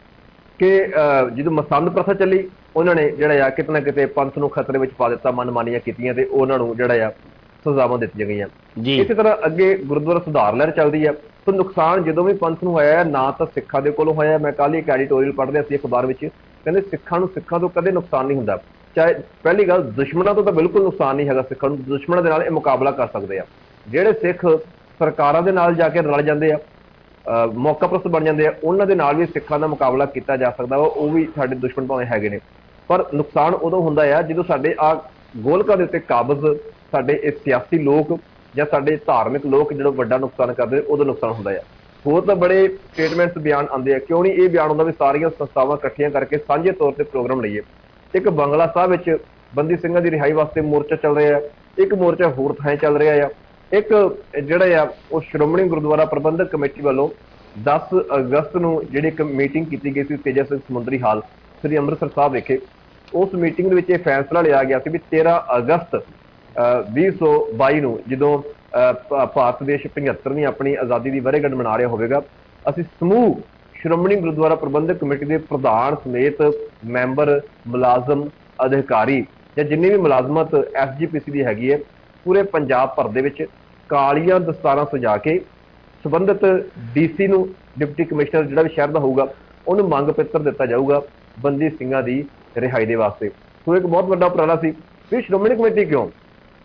ਕਿ ਜਦੋਂ ਮਸੰਦ ਪ੍ਰਥਾ ਚੱਲੀ ਉਹਨਾਂ ਨੇ ਜਿਹੜਾ ਆ ਕਿਤੇ ਨਾ ਕਿਤੇ ਪੰਥ ਨੂੰ ਖਤਰੇ ਵਿੱਚ ਪਾ ਦਿੱਤਾ, ਮਨਮਾਨੀਆਂ ਕੀਤੀਆਂ ਤੇ ਉਹਨਾਂ ਨੂੰ ਜਿਹੜਾ ਆ ਸਜ਼ਾਵਾਂ ਦਿੱਤੀਆਂ ਗਈਆਂ। ਇਸੇ ਤਰ੍ਹਾਂ ਅੱਗੇ ਗੁਰਦੁਆਰਾ ਸੁਧਾਰ ਲਹਿਰ ਚੱਲਦੀ ਆ, ਤਾਂ ਨੁਕਸਾਨ ਜਦੋਂ ਵੀ ਪੰਥ ਨੂੰ ਹੋਇਆ ਨਾ ਤਾਂ ਸਿੱਖਾਂ ਦੇ ਕੋਲੋਂ ਹੋਇਆ। ਮੈਂ ਕੱਲ੍ਹ ਇੱਕ ਐਡੀਟੋਰੀਅਲ ਪੜ੍ਹਦੇ ਸੀ ਅਖਬਾਰ ਵਿੱਚ, ਕਹਿੰਦੇ ਸਿੱਖਾਂ ਨੂੰ ਸਿੱਖਾਂ ਤੋਂ ਕਦੇ ਨੁਕਸਾਨ ਨਹੀਂ ਹੁੰਦਾ। ਚਾਹੇ ਪਹਿਲੀ ਗੱਲ ਦੁਸ਼ਮਣਾਂ ਤੋਂ ਤਾਂ ਬਿਲਕੁਲ ਨੁਕਸਾਨ ਨਹੀਂ ਹੈਗਾ ਸਿੱਖਾਂ ਨੂੰ, ਦੁਸ਼ਮਣਾਂ ਦੇ ਨਾਲ ਇਹ ਮੁਕਾਬਲਾ ਕਰ ਸਕਦੇ ਆ। ਜਿਹੜੇ ਸਿੱਖ ਸਰਕਾਰਾਂ ਦੇ ਨਾਲ ਜਾ ਕੇ ਰਲ ਜਾਂਦੇ ਆ, ਮੌਕਾ ਪ੍ਰਸਤ ਬਣ ਜਾਂਦੇ ਆ, ਉਹਨਾਂ ਦੇ ਨਾਲ ਵੀ ਸਿੱਖਾਂ ਦਾ ਮੁਕਾਬਲਾ ਕੀਤਾ ਜਾ ਸਕਦਾ ਵਾ। ਉਹ ਵੀ ਸਾਡੇ ਦੁਸ਼ਮਣ ਭਾਵੇਂ ਹੈਗੇ ਨੇ, ਪਰ ਨੁਕਸਾਨ ਉਦੋਂ ਹੁੰਦਾ ਆ ਜਦੋਂ ਸਾਡੇ ਆ ਗੋਲਕਾਂ ਦੇ ਉੱਤੇ ਕਾਬਜ਼ ਸਾਡੇ ਇਹ ਸਿਆਸੀ ਲੋਕ ਜਾਂ ਸਾਡੇ ਧਾਰਮਿਕ ਲੋਕ ਜਿਹੜਾ ਵੱਡਾ ਨੁਕਸਾਨ ਕਰਦੇ, ਉਦੋਂ ਨੁਕਸਾਨ ਹੁੰਦਾ ਆ। ਹੋਰ ਤਾਂ ਬੜੇ ਸਟੇਟਮੈਂਟਸ ਬਿਆਨ ਆਉਂਦੇ ਆ, ਕਿਉਂ ਨਹੀਂ ਇਹ ਬਿਆਨ ਹੁੰਦਾ ਵੀ ਸਾਰੀਆਂ ਸੰਸਥਾਵਾਂ ਇਕੱਠੀਆਂ ਕਰਕੇ ਸਾਂਝੇ ਤੌਰ ਤੇ ਪ੍ਰੋਗਰਾਮ ਲਈਏ। ਇੱਕ ਬੰਗਲਾ ਸਾਹਿਬ ਵਿੱਚ ਬੰਦੀ ਸਿੰਘਾਂ ਦੀ ਰਿਹਾਈ ਵਾਸਤੇ ਮੋਰਚਾ ਚੱਲ ਰਿਹਾ ਆ, ਇੱਕ ਮੋਰਚਾ ਹੋਰ ਥਾਂ ਚੱਲ ਰਿਹਾ ਆ, ਇੱਕ ਜਿਹੜਾ ਆ ਉਹ ਸ਼੍ਰੋਮਣੀ ਗੁਰਦੁਆਰਾ ਪ੍ਰਬੰਧਕ ਕਮੇਟੀ ਵੱਲੋਂ ਦਸ ਅਗਸਤ ਨੂੰ ਜਿਹੜੀ ਇੱਕ ਮੀਟਿੰਗ ਕੀਤੀ ਗਈ ਸੀ ਤੇਜਾ ਸਿੰਘ ਸਮੁੰਦਰੀ ਹਾਲ ਸ੍ਰੀ ਅੰਮ੍ਰਿਤਸਰ ਸਾਹਿਬ ਵਿਖੇ। ਉਸ ਮੀਟਿੰਗ ਦੇ ਵਿੱਚ ਇਹ ਫੈਸਲਾ ਲਿਆ ਗਿਆ ਸੀ ਵੀ ਤੇਰਾਂ ਅਗਸਤ ਵੀਹ ਸੌ ਬਾਈ ਨੂੰ ਜਦੋਂ ਭਾਰਤ ਦੇਸ਼ ਪਝੱਤਰਵੀਂ ਆਪਣੀ ਆਜ਼ਾਦੀ ਦੀ ਵਰ੍ਹੇਗੰਢ ਮਨਾ ਰਿਹਾ ਹੋਵੇਗਾ, ਅਸੀਂ ਸਮੂਹ ਸ਼੍ਰੋਮਣੀ ਗੁਰਦੁਆਰਾ ਪ੍ਰਬੰਧਕ ਕਮੇਟੀ ਦੇ ਪ੍ਰਧਾਨ ਸਮੇਤ ਮੈਂਬਰ, ਮੁਲਾਜ਼ਮ, ਅਧਿਕਾਰੀ ਜਾਂ ਜਿੰਨੀ ਵੀ ਮੁਲਾਜ਼ਮਤ ਐਸ ਜੀ ਪੀ ਸੀ ਦੀ ਹੈਗੀ ਹੈ, ਪੂਰੇ ਪੰਜਾਬ ਭਰ ਦੇ ਵਿੱਚ ਕਾਲੀਆਂ ਦਸਤਾਰਾਂ ਸਜਾ ਕੇ ਸੰਬੰਧਿਤ ਡੀ ਸੀ ਨੂੰ, ਡਿਪਟੀ ਕਮਿਸ਼ਨਰ ਜਿਹੜਾ ਵੀ ਸ਼ਹਿਰ ਦਾ ਹੋਊਗਾ, ਉਹਨੂੰ ਮੰਗ ਪੱਤਰ ਦਿੱਤਾ ਜਾਊਗਾ ਬੰਦੀ ਸਿੰਘਾਂ ਦੀ ਰਿਹਾਈ ਦੇ ਵਾਸਤੇ। ਸੋ ਇੱਕ ਬਹੁਤ ਵੱਡਾ ਉਪਰਾਲਾ ਸੀ ਵੀ ਸ਼੍ਰੋਮਣੀ ਕਮੇਟੀ ਕਿਉਂ,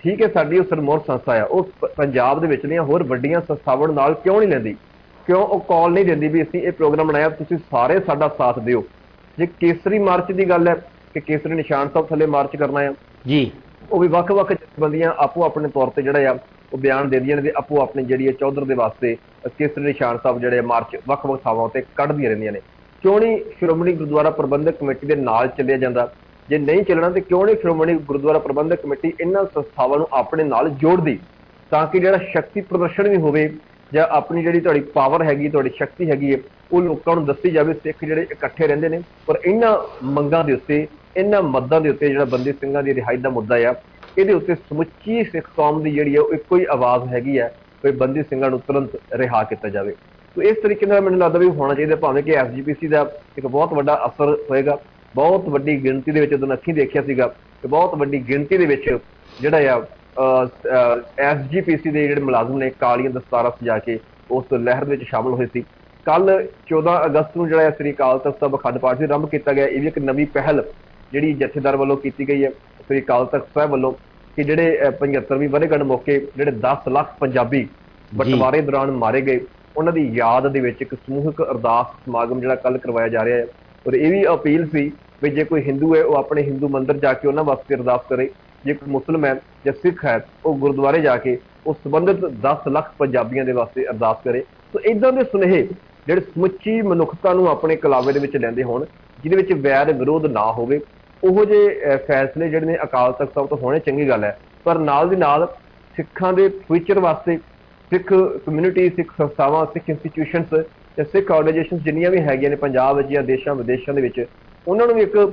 ਠੀਕ ਹੈ ਸਾਡੀ ਉਹ ਸਰਮੌਰ ਸੰਸਥਾ ਆ, ਉਹ ਪ- ਪੰਜਾਬ ਦੇ ਵਿਚਲੀਆਂ ਹੋਰ ਵੱਡੀਆਂ ਸੰਸਥਾਵਾਂ ਨਾਲ ਕਿਉਂ ਨਹੀਂ ਲੈਂਦੀ, ਕਿਉਂ ਉਹ ਕਾਲ ਨਹੀਂ ਦਿੰਦੀ ਵੀ ਅਸੀਂ ਇਹ ਪ੍ਰੋਗਰਾਮ ਬਣਾਇਆ ਤੁਸੀਂ ਸਾਰੇ ਸਾਡਾ ਸਾਥ ਦਿਓ। ਜੇ ਕੇਸਰੀ ਮਾਰਚ ਦੀ ਗੱਲ ਹੈ ਕਿ ਕੇਸਰੀ ਨਿਸ਼ਾਨ ਸਾਹਿਬ ਥੱਲੇ ਮਾਰਚ ਕਰਨਾ ਆ ਜੀ, ਉਹ ਵੀ ਵੱਖ-ਵੱਖ ਜਥੇਬੰਦੀਆਂ ਆਪੋ ਆਪਣੇ ਤੌਰ ਤੇ ਜਿਹੜਾ ਆ ਉਹ ਬਿਆਨ ਦਿੰਦੀਆਂ ਨੇ ਤੇ ਆਪੋ ਆਪਣੀ ਜਿਹੜੀ ਹੈ ਚੌਧਰ ਦੇ ਵਾਸਤੇ ਕੇਸਰੀ ਨਿਸ਼ਾਨ ਸਾਹਿਬ ਜਿਹੜੇ ਮਾਰਚ ਵੱਖ-ਵੱਖ ਥਾਵਾਂ ਤੇ ਕੱਢਦੀਆਂ ਰਹਿੰਦੀਆਂ ਨੇ। ਕਿਉਂ ਨਹੀਂ ਸ਼੍ਰੋਮਣੀ ਗੁਰਦੁਆਰਾ ਪ੍ਰਬੰਧਕ ਕਮੇਟੀ ਦੇ ਨਾਲ ਚੱਲਿਆ ਜਾਂਦਾ? ਜੇ ਨਹੀਂ ਚੱਲਣਾ ਤੇ ਕਿਉਂ ਨਹੀਂ ਸ਼੍ਰੋਮਣੀ ਗੁਰਦੁਆਰਾ ਪ੍ਰਬੰਧਕ ਕਮੇਟੀ ਇਹਨਾਂ ਸੰਸਥਾਵਾਂ ਨੂੰ ਆਪਣੇ ਨਾਲ ਜੋੜਦੀ, ਤਾਂ ਕਿ ਜਿਹੜਾ ਸ਼ਕਤੀ ਪ੍ਰਦਰਸ਼ਨ ਵੀ ਹੋਵੇ ਜਾਂ ਆਪਣੀ ਜਿਹੜੀ ਤੁਹਾਡੀ ਪਾਵਰ ਹੈਗੀ, ਤੁਹਾਡੀ ਸ਼ਕਤੀ ਹੈਗੀ ਹੈ, ਉਹ ਲੋਕਾਂ ਨੂੰ ਦੱਸੀ ਜਾਵੇ। ਸਿੱਖ ਜਿਹੜੇ ਇਕੱਠੇ ਰਹਿੰਦੇ ਨੇ ਪਰ ਇਹਨਾਂ ਮੰਗਾਂ ਦੇ ਉੱਤੇ, ਇਹਨਾਂ ਮੱਦਾਂ ਦੇ ਉੱਤੇ, ਜਿਹੜਾ ਬੰਦੀ ਸਿੰਘਾਂ ਦੀ ਰਿਹਾਈ ਦਾ ਮੁੱਦਾ ਆ, ਇਹਦੇ ਉੱਤੇ ਸਮੁੱਚੀ ਸਿੱਖ ਕੌਮ ਦੀ ਜਿਹੜੀ ਹੈ ਉਹ ਇੱਕੋ ਹੀ ਆਵਾਜ਼ ਹੈਗੀ ਹੈ ਕਿ ਬੰਦੀ ਸਿੰਘਾਂ ਨੂੰ ਤੁਰੰਤ ਰਿਹਾ ਕੀਤਾ ਜਾਵੇ। ਸੋ ਇਸ ਤਰੀਕੇ ਨਾਲ ਮੈਨੂੰ ਲੱਗਦਾ ਵੀ ਹੋਣਾ ਚਾਹੀਦਾ, ਭਾਵੇਂ ਕਿ ਐਸ ਜੀ ਪੀ ਸੀ ਦਾ ਇੱਕ ਬਹੁਤ ਵੱਡਾ ਅਸਰ ਹੋਏਗਾ, ਬਹੁਤ ਵੱਡੀ ਗਿਣਤੀ ਦੇ ਵਿੱਚ ਜਦੋਂ ਅੱਖੀਂ ਦੇਖਿਆ ਸੀਗਾ ਕਿ ਬਹੁਤ ਵੱਡੀ ਗਿਣਤੀ ਦੇ ਵਿੱਚ ਜਿਹੜਾ ਆ ਐਸ ਜੀ ਪੀ ਸੀ ਦੇ ਜਿਹੜੇ ਮੁਲਾਜ਼ਮ ਨੇ ਕਾਲੀਆਂ ਦਸਤਾਰਾਂ ਸਜਾ ਕੇ ਉਸ ਲਹਿਰ ਵਿੱਚ ਸ਼ਾਮਲ ਹੋਏ ਸੀ। ਕੱਲ ਚੌਦਾਂ ਅਗਸਤ ਨੂੰ ਜਿਹੜਾ ਸ੍ਰੀ ਅਕਾਲ ਤਖਤ ਸਾਹਿਬ ਅਖੰਡ ਪਾਠ ਵੀ ਆਰੰਭ ਕੀਤਾ ਗਿਆ। ਇਹ ਵੀ ਇੱਕ ਨਵੀਂ ਪਹਿਲ ਜਿਹੜੀ ਜਥੇਦਾਰ ਵੱਲੋਂ ਕੀਤੀ ਗਈ ਹੈ ਸ੍ਰੀ ਅਕਾਲ ਤਖਤ ਸਾਹਿਬ ਵੱਲੋਂ ਕਿ ਜਿਹੜੇ ਪਝੱਤਰਵੀਂ ਵਰ੍ਹੇਗੰਢ ਮੌਕੇ ਜਿਹੜੇ ਦਸ ਲੱਖ ਪੰਜਾਬੀ ਬਟਵਾਰੇ ਦੌਰਾਨ ਮਾਰੇ ਗਏ, ਉਹਨਾਂ ਦੀ ਯਾਦ ਦੇ ਵਿੱਚ ਇੱਕ ਸਮੂਹਿਕ ਅਰਦਾਸ ਸਮਾਗਮ ਜਿਹੜਾ ਕੱਲ ਕਰਵਾਇਆ ਜਾ ਰਿਹਾ ਹੈ। ਔਰ ਇਹ ਵੀ ਅਪੀਲ ਸੀ ਵੀ ਜੇ ਕੋਈ ਹਿੰਦੂ ਹੈ ਉਹ ਆਪਣੇ ਹਿੰਦੂ ਮੰਦਿਰ ਜਾ ਕੇ ਉਹਨਾਂ ਵਾਸਤੇ ਅਰਦਾਸ ਕਰੇ, ਜੇ ਕੋਈ ਮੁਸਲਮ ਹੈ ਜਾਂ ਸਿੱਖ ਹੈ ਉਹ ਗੁਰਦੁਆਰੇ ਜਾ ਕੇ ਉਹ ਸੰਬੰਧਿਤ ਦਸ ਲੱਖ ਪੰਜਾਬੀਆਂ ਦੇ ਵਾਸਤੇ ਅਰਦਾਸ ਕਰੇ। ਸੋ ਇੱਦਾਂ ਦੇ ਸੁਨੇਹੇ ਜਿਹੜੇ ਸਮੁੱਚੀ ਮਨੁੱਖਤਾ ਨੂੰ ਆਪਣੇ ਕਲਾਵੇ ਦੇ ਵਿੱਚ ਲੈਂਦੇ ਹੋਣ, ਜਿਹਦੇ ਵਿੱਚ ਵੈਰ ਵਿਰੋਧ ਨਾ ਹੋਵੇ, ਉਹੋ ਜਿਹੇ ਫੈਸਲੇ ਜਿਹੜੇ ਨੇ ਅਕਾਲ ਤਖਤ ਸਾਹਿਬ ਤੋਂ ਹੋਣੇ ਚੰਗੀ ਗੱਲ ਹੈ। ਪਰ ਨਾਲ ਦੀ ਨਾਲ ਸਿੱਖਾਂ ਦੇ ਫਿਊਚਰ ਵਾਸਤੇ ਸਿੱਖ ਕਮਿਊਨਿਟੀ, ਸਿੱਖ ਸੰਸਥਾਵਾਂ, ਸਿੱਖ ਇੰਸਟੀਟਿਊਸ਼ਨਸ ਜਾਂ ਸਿੱਖ ਆਰਗੇਨਾਈਜੇਸ਼ਨਸ ਜਿੰਨੀਆਂ ਵੀ ਹੈਗੀਆਂ ਨੇ ਪੰਜਾਬ ਵਿੱਚ ਜਾਂ ਦੇਸ਼ਾਂ ਵਿਦੇਸ਼ਾਂ ਦੇ ਵਿੱਚ, ਉਹਨਾਂ ਨੂੰ ਵੀ ਇੱਕ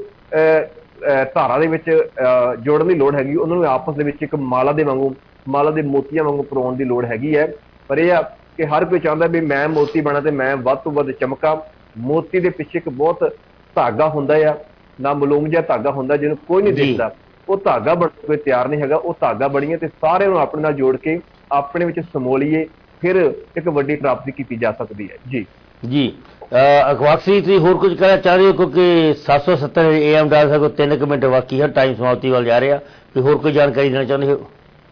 ਧਾਰਾ ਦੇ ਵਿੱਚ ਜੋੜਨ ਦੀ ਲੋੜ ਹੈਗੀ। ਉਹਨਾਂ ਨੂੰ ਆਪਸ ਦੇ ਵਿੱਚ ਇੱਕ ਮਾਲਾ ਦੇ ਵਾਂਗੂ, ਮਾਲਾ ਦੇ ਮੋਤੀਆਂ ਵਾਂਗੂ ਪਰੋਣ ਦੀ ਲੋੜ ਹੈਗੀ ਹੈ। ਪਰ ਇਹ ਆ ਕਿ ਹਰ ਕੋਈ ਚਾਹੁੰਦਾ ਵੀ ਮੈਂ ਮੋਤੀ ਬਣਾ ਤੇ ਮੈਂ ਵੱਧ ਤੋਂ ਵੱਧ ਚਮਕਾਂ। ਮੋਤੀ ਦੇ ਪਿੱਛੇ ਇੱਕ ਬਹੁਤ ਧਾਗਾ ਹੁੰਦਾ ਆ, ਨਾ ਮਲੂਮ ਜਿਹਾ ਧਾਗਾ ਹੁੰਦਾ ਜਿਹਨੂੰ ਕੋਈ ਨਹੀਂ ਦੇਖਦਾ, ਉਹ ਧਾਗਾ ਬਣ ਕੋਈ ਤਿਆਰ ਨਹੀਂ ਹੈਗਾ। ਉਹ ਧਾਗਾ ਬਣੀਏ ਤੇ ਸਾਰਿਆਂ ਨੂੰ ਆਪਣੇ ਨਾਲ ਜੋੜ ਕੇ ਆਪਣੇ ਵਿੱਚ ਸਮੋਲੀਏ, ਫਿਰ ਇੱਕ ਵੱਡੀ ਪ੍ਰਾਪਤੀ ਕੀਤੀ ਜਾ ਸਕਦੀ ਹੈ। ਜੀ ਜੀ ਅਖਵਾਕਸੀ ਤੁਸੀਂ ਹੋਰ ਕੁਝ ਕਹਿਣਾ ਚਾਹ ਰਹੇ ਹੋ? ਕਿਉਂਕਿ ਸੱਤ ਸੌ ਸੱਤਰ ਏ ਐਮ ਡਾਲ ਸਕੋ ਤਿੰਨ ਕੁ ਮਿੰਟ ਬਾਕੀ ਹੈ, ਟਾਈਮ ਸਮਾਪਤੀ ਵੱਲ ਜਾ ਰਿਹਾ। ਕੋਈ ਹੋਰ ਕੋਈ ਜਾਣਕਾਰੀ ਦੇਣਾ ਚਾਹੁੰਦੇ ਹੋ?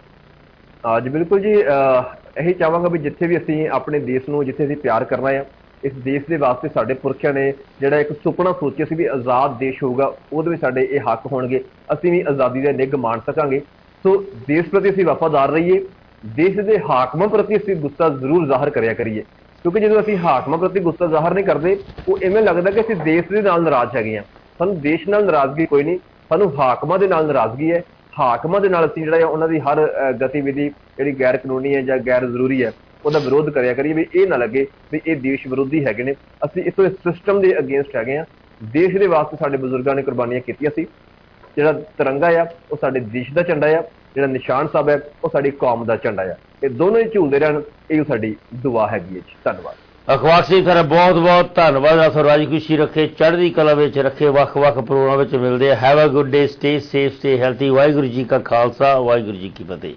ਹਾਂ ਜੀ ਬਿਲਕੁਲ ਜੀ, ਇਹੀ ਚਾਹਾਂਗਾ ਵੀ ਜਿੱਥੇ ਵੀ ਅਸੀਂ ਆਪਣੇ ਦੇਸ਼ ਨੂੰ, ਜਿੱਥੇ ਅਸੀਂ ਪਿਆਰ ਕਰਨਾ ਆ, ਇਸ ਦੇਸ਼ ਦੇ ਵਾਸਤੇ ਸਾਡੇ ਪੁਰਖਿਆਂ ਨੇ ਜਿਹੜਾ ਇੱਕ ਸੁਪਨਾ ਸੋਚਿਆ ਸੀ ਵੀ ਆਜ਼ਾਦ ਦੇਸ਼ ਹੋਊਗਾ, ਉਹਦੇ ਵਿੱਚ ਸਾਡੇ ਇਹ ਹੱਕ ਹੋਣਗੇ, ਅਸੀਂ ਵੀ ਆਜ਼ਾਦੀ ਦੇ ਨਿੱਘ ਮਾਣ ਸਕਾਂਗੇ। ਸੋ ਦੇਸ਼ ਪ੍ਰਤੀ ਅਸੀਂ ਵਫਾਦਾਰ ਰਹੀਏ, ਦੇਸ਼ ਦੇ ਹਾਕਮਾਂ ਪ੍ਰਤੀ ਅਸੀਂ ਗੁੱਸਾ ਜ਼ਰੂਰ ਜ਼ਾਹਰ ਕਰਿਆ ਕਰੀਏ। ਕਿਉਂਕਿ ਜਦੋਂ ਅਸੀਂ ਹਾਕਮਾਂ ਪ੍ਰਤੀ ਗੁੱਸਾ ਜ਼ਾਹਰ ਨਹੀਂ ਕਰਦੇ, ਉਹ ਇਵੇਂ ਲੱਗਦਾ ਕਿ ਅਸੀਂ ਦੇਸ਼ ਦੇ ਨਾਲ ਨਾਰਾਜ਼ ਹੈਗੇ ਹਾਂ। ਸਾਨੂੰ ਦੇਸ਼ ਨਾਲ ਨਾਰਾਜ਼ਗੀ ਕੋਈ ਨਹੀਂ, ਸਾਨੂੰ ਹਾਕਮਾਂ ਦੇ ਨਾਲ ਨਾਰਾਜ਼ਗੀ ਹੈ। ਹਾਕਮਾਂ ਦੇ ਨਾਲ ਅਸੀਂ ਜਿਹੜਾ ਉਹਨਾਂ ਦੀ ਹਰ ਗਤੀਵਿਧੀ ਜਿਹੜੀ ਗੈਰ ਕਾਨੂੰਨੀ ਹੈ ਜਾਂ ਗੈਰ ਜ਼ਰੂਰੀ ਹੈ ਉਹਦਾ ਵਿਰੋਧ ਕਰਿਆ ਕਰੀਏ, ਵੀ ਇਹ ਨਾ ਲੱਗੇ ਵੀ ਇਹ ਦੇਸ਼ ਵਿਰੋਧੀ ਹੈਗੇ ਨੇ। ਅਸੀਂ ਇਸ ਸਿਸਟਮ ਦੇ ਅਗੇਂਸਟ ਹੈਗੇ ਹਾਂ। ਦੇਸ਼ ਦੇ ਵਾਸਤੇ ਸਾਡੇ ਬਜ਼ੁਰਗਾਂ ਨੇ ਕੁਰਬਾਨੀਆਂ ਕੀਤੀਆਂ ਸੀ। ਜਿਹੜਾ ਤਿਰੰਗਾ ਆ ਉਹ ਸਾਡੇ ਦੇਸ਼ ਦਾ ਝੰਡਾ ਆ, ਜਿਹੜਾ ਨਿਸ਼ਾਨ ਸਾਹਿਬ ਹੈ ਉਹ ਸਾਡੀ ਕੌਮ ਦਾ ਝੰਡਾ ਆ। ਇਹ ਦੋਨੋਂ ਹੀ ਝੂਲਦੇ ਰਹਿਣ, ਇਹ ਸਾਡੀ ਦੁਆ ਹੈਗੀ ਹੈ ਜੀ। ਧੰਨਵਾਦ। ਅਖਬਾਰ ਸਿੰਘ ਤੁਹਾਡਾ ਬਹੁਤ ਬਹੁਤ ਧੰਨਵਾਦ। ਆਸੋ ਰਾਜੀ ਖੁਸ਼ੀ ਰੱਖੇ, ਚੜ੍ਹਦੀ ਕਲਾ ਵਿੱਚ ਰੱਖੇ, ਵੱਖ-ਵੱਖ ਪ੍ਰੋਗਰਾਮਾਂ ਵਿੱਚ ਮਿਲਦੇ ਆ। Have a good day, stay safe, stay healthy. Waheguru ji ਕਾ ਖਾਲਸਾ, ਵਾਹਿਗੁਰੂ ਜੀ ਕੀ ਫਤਿਹ।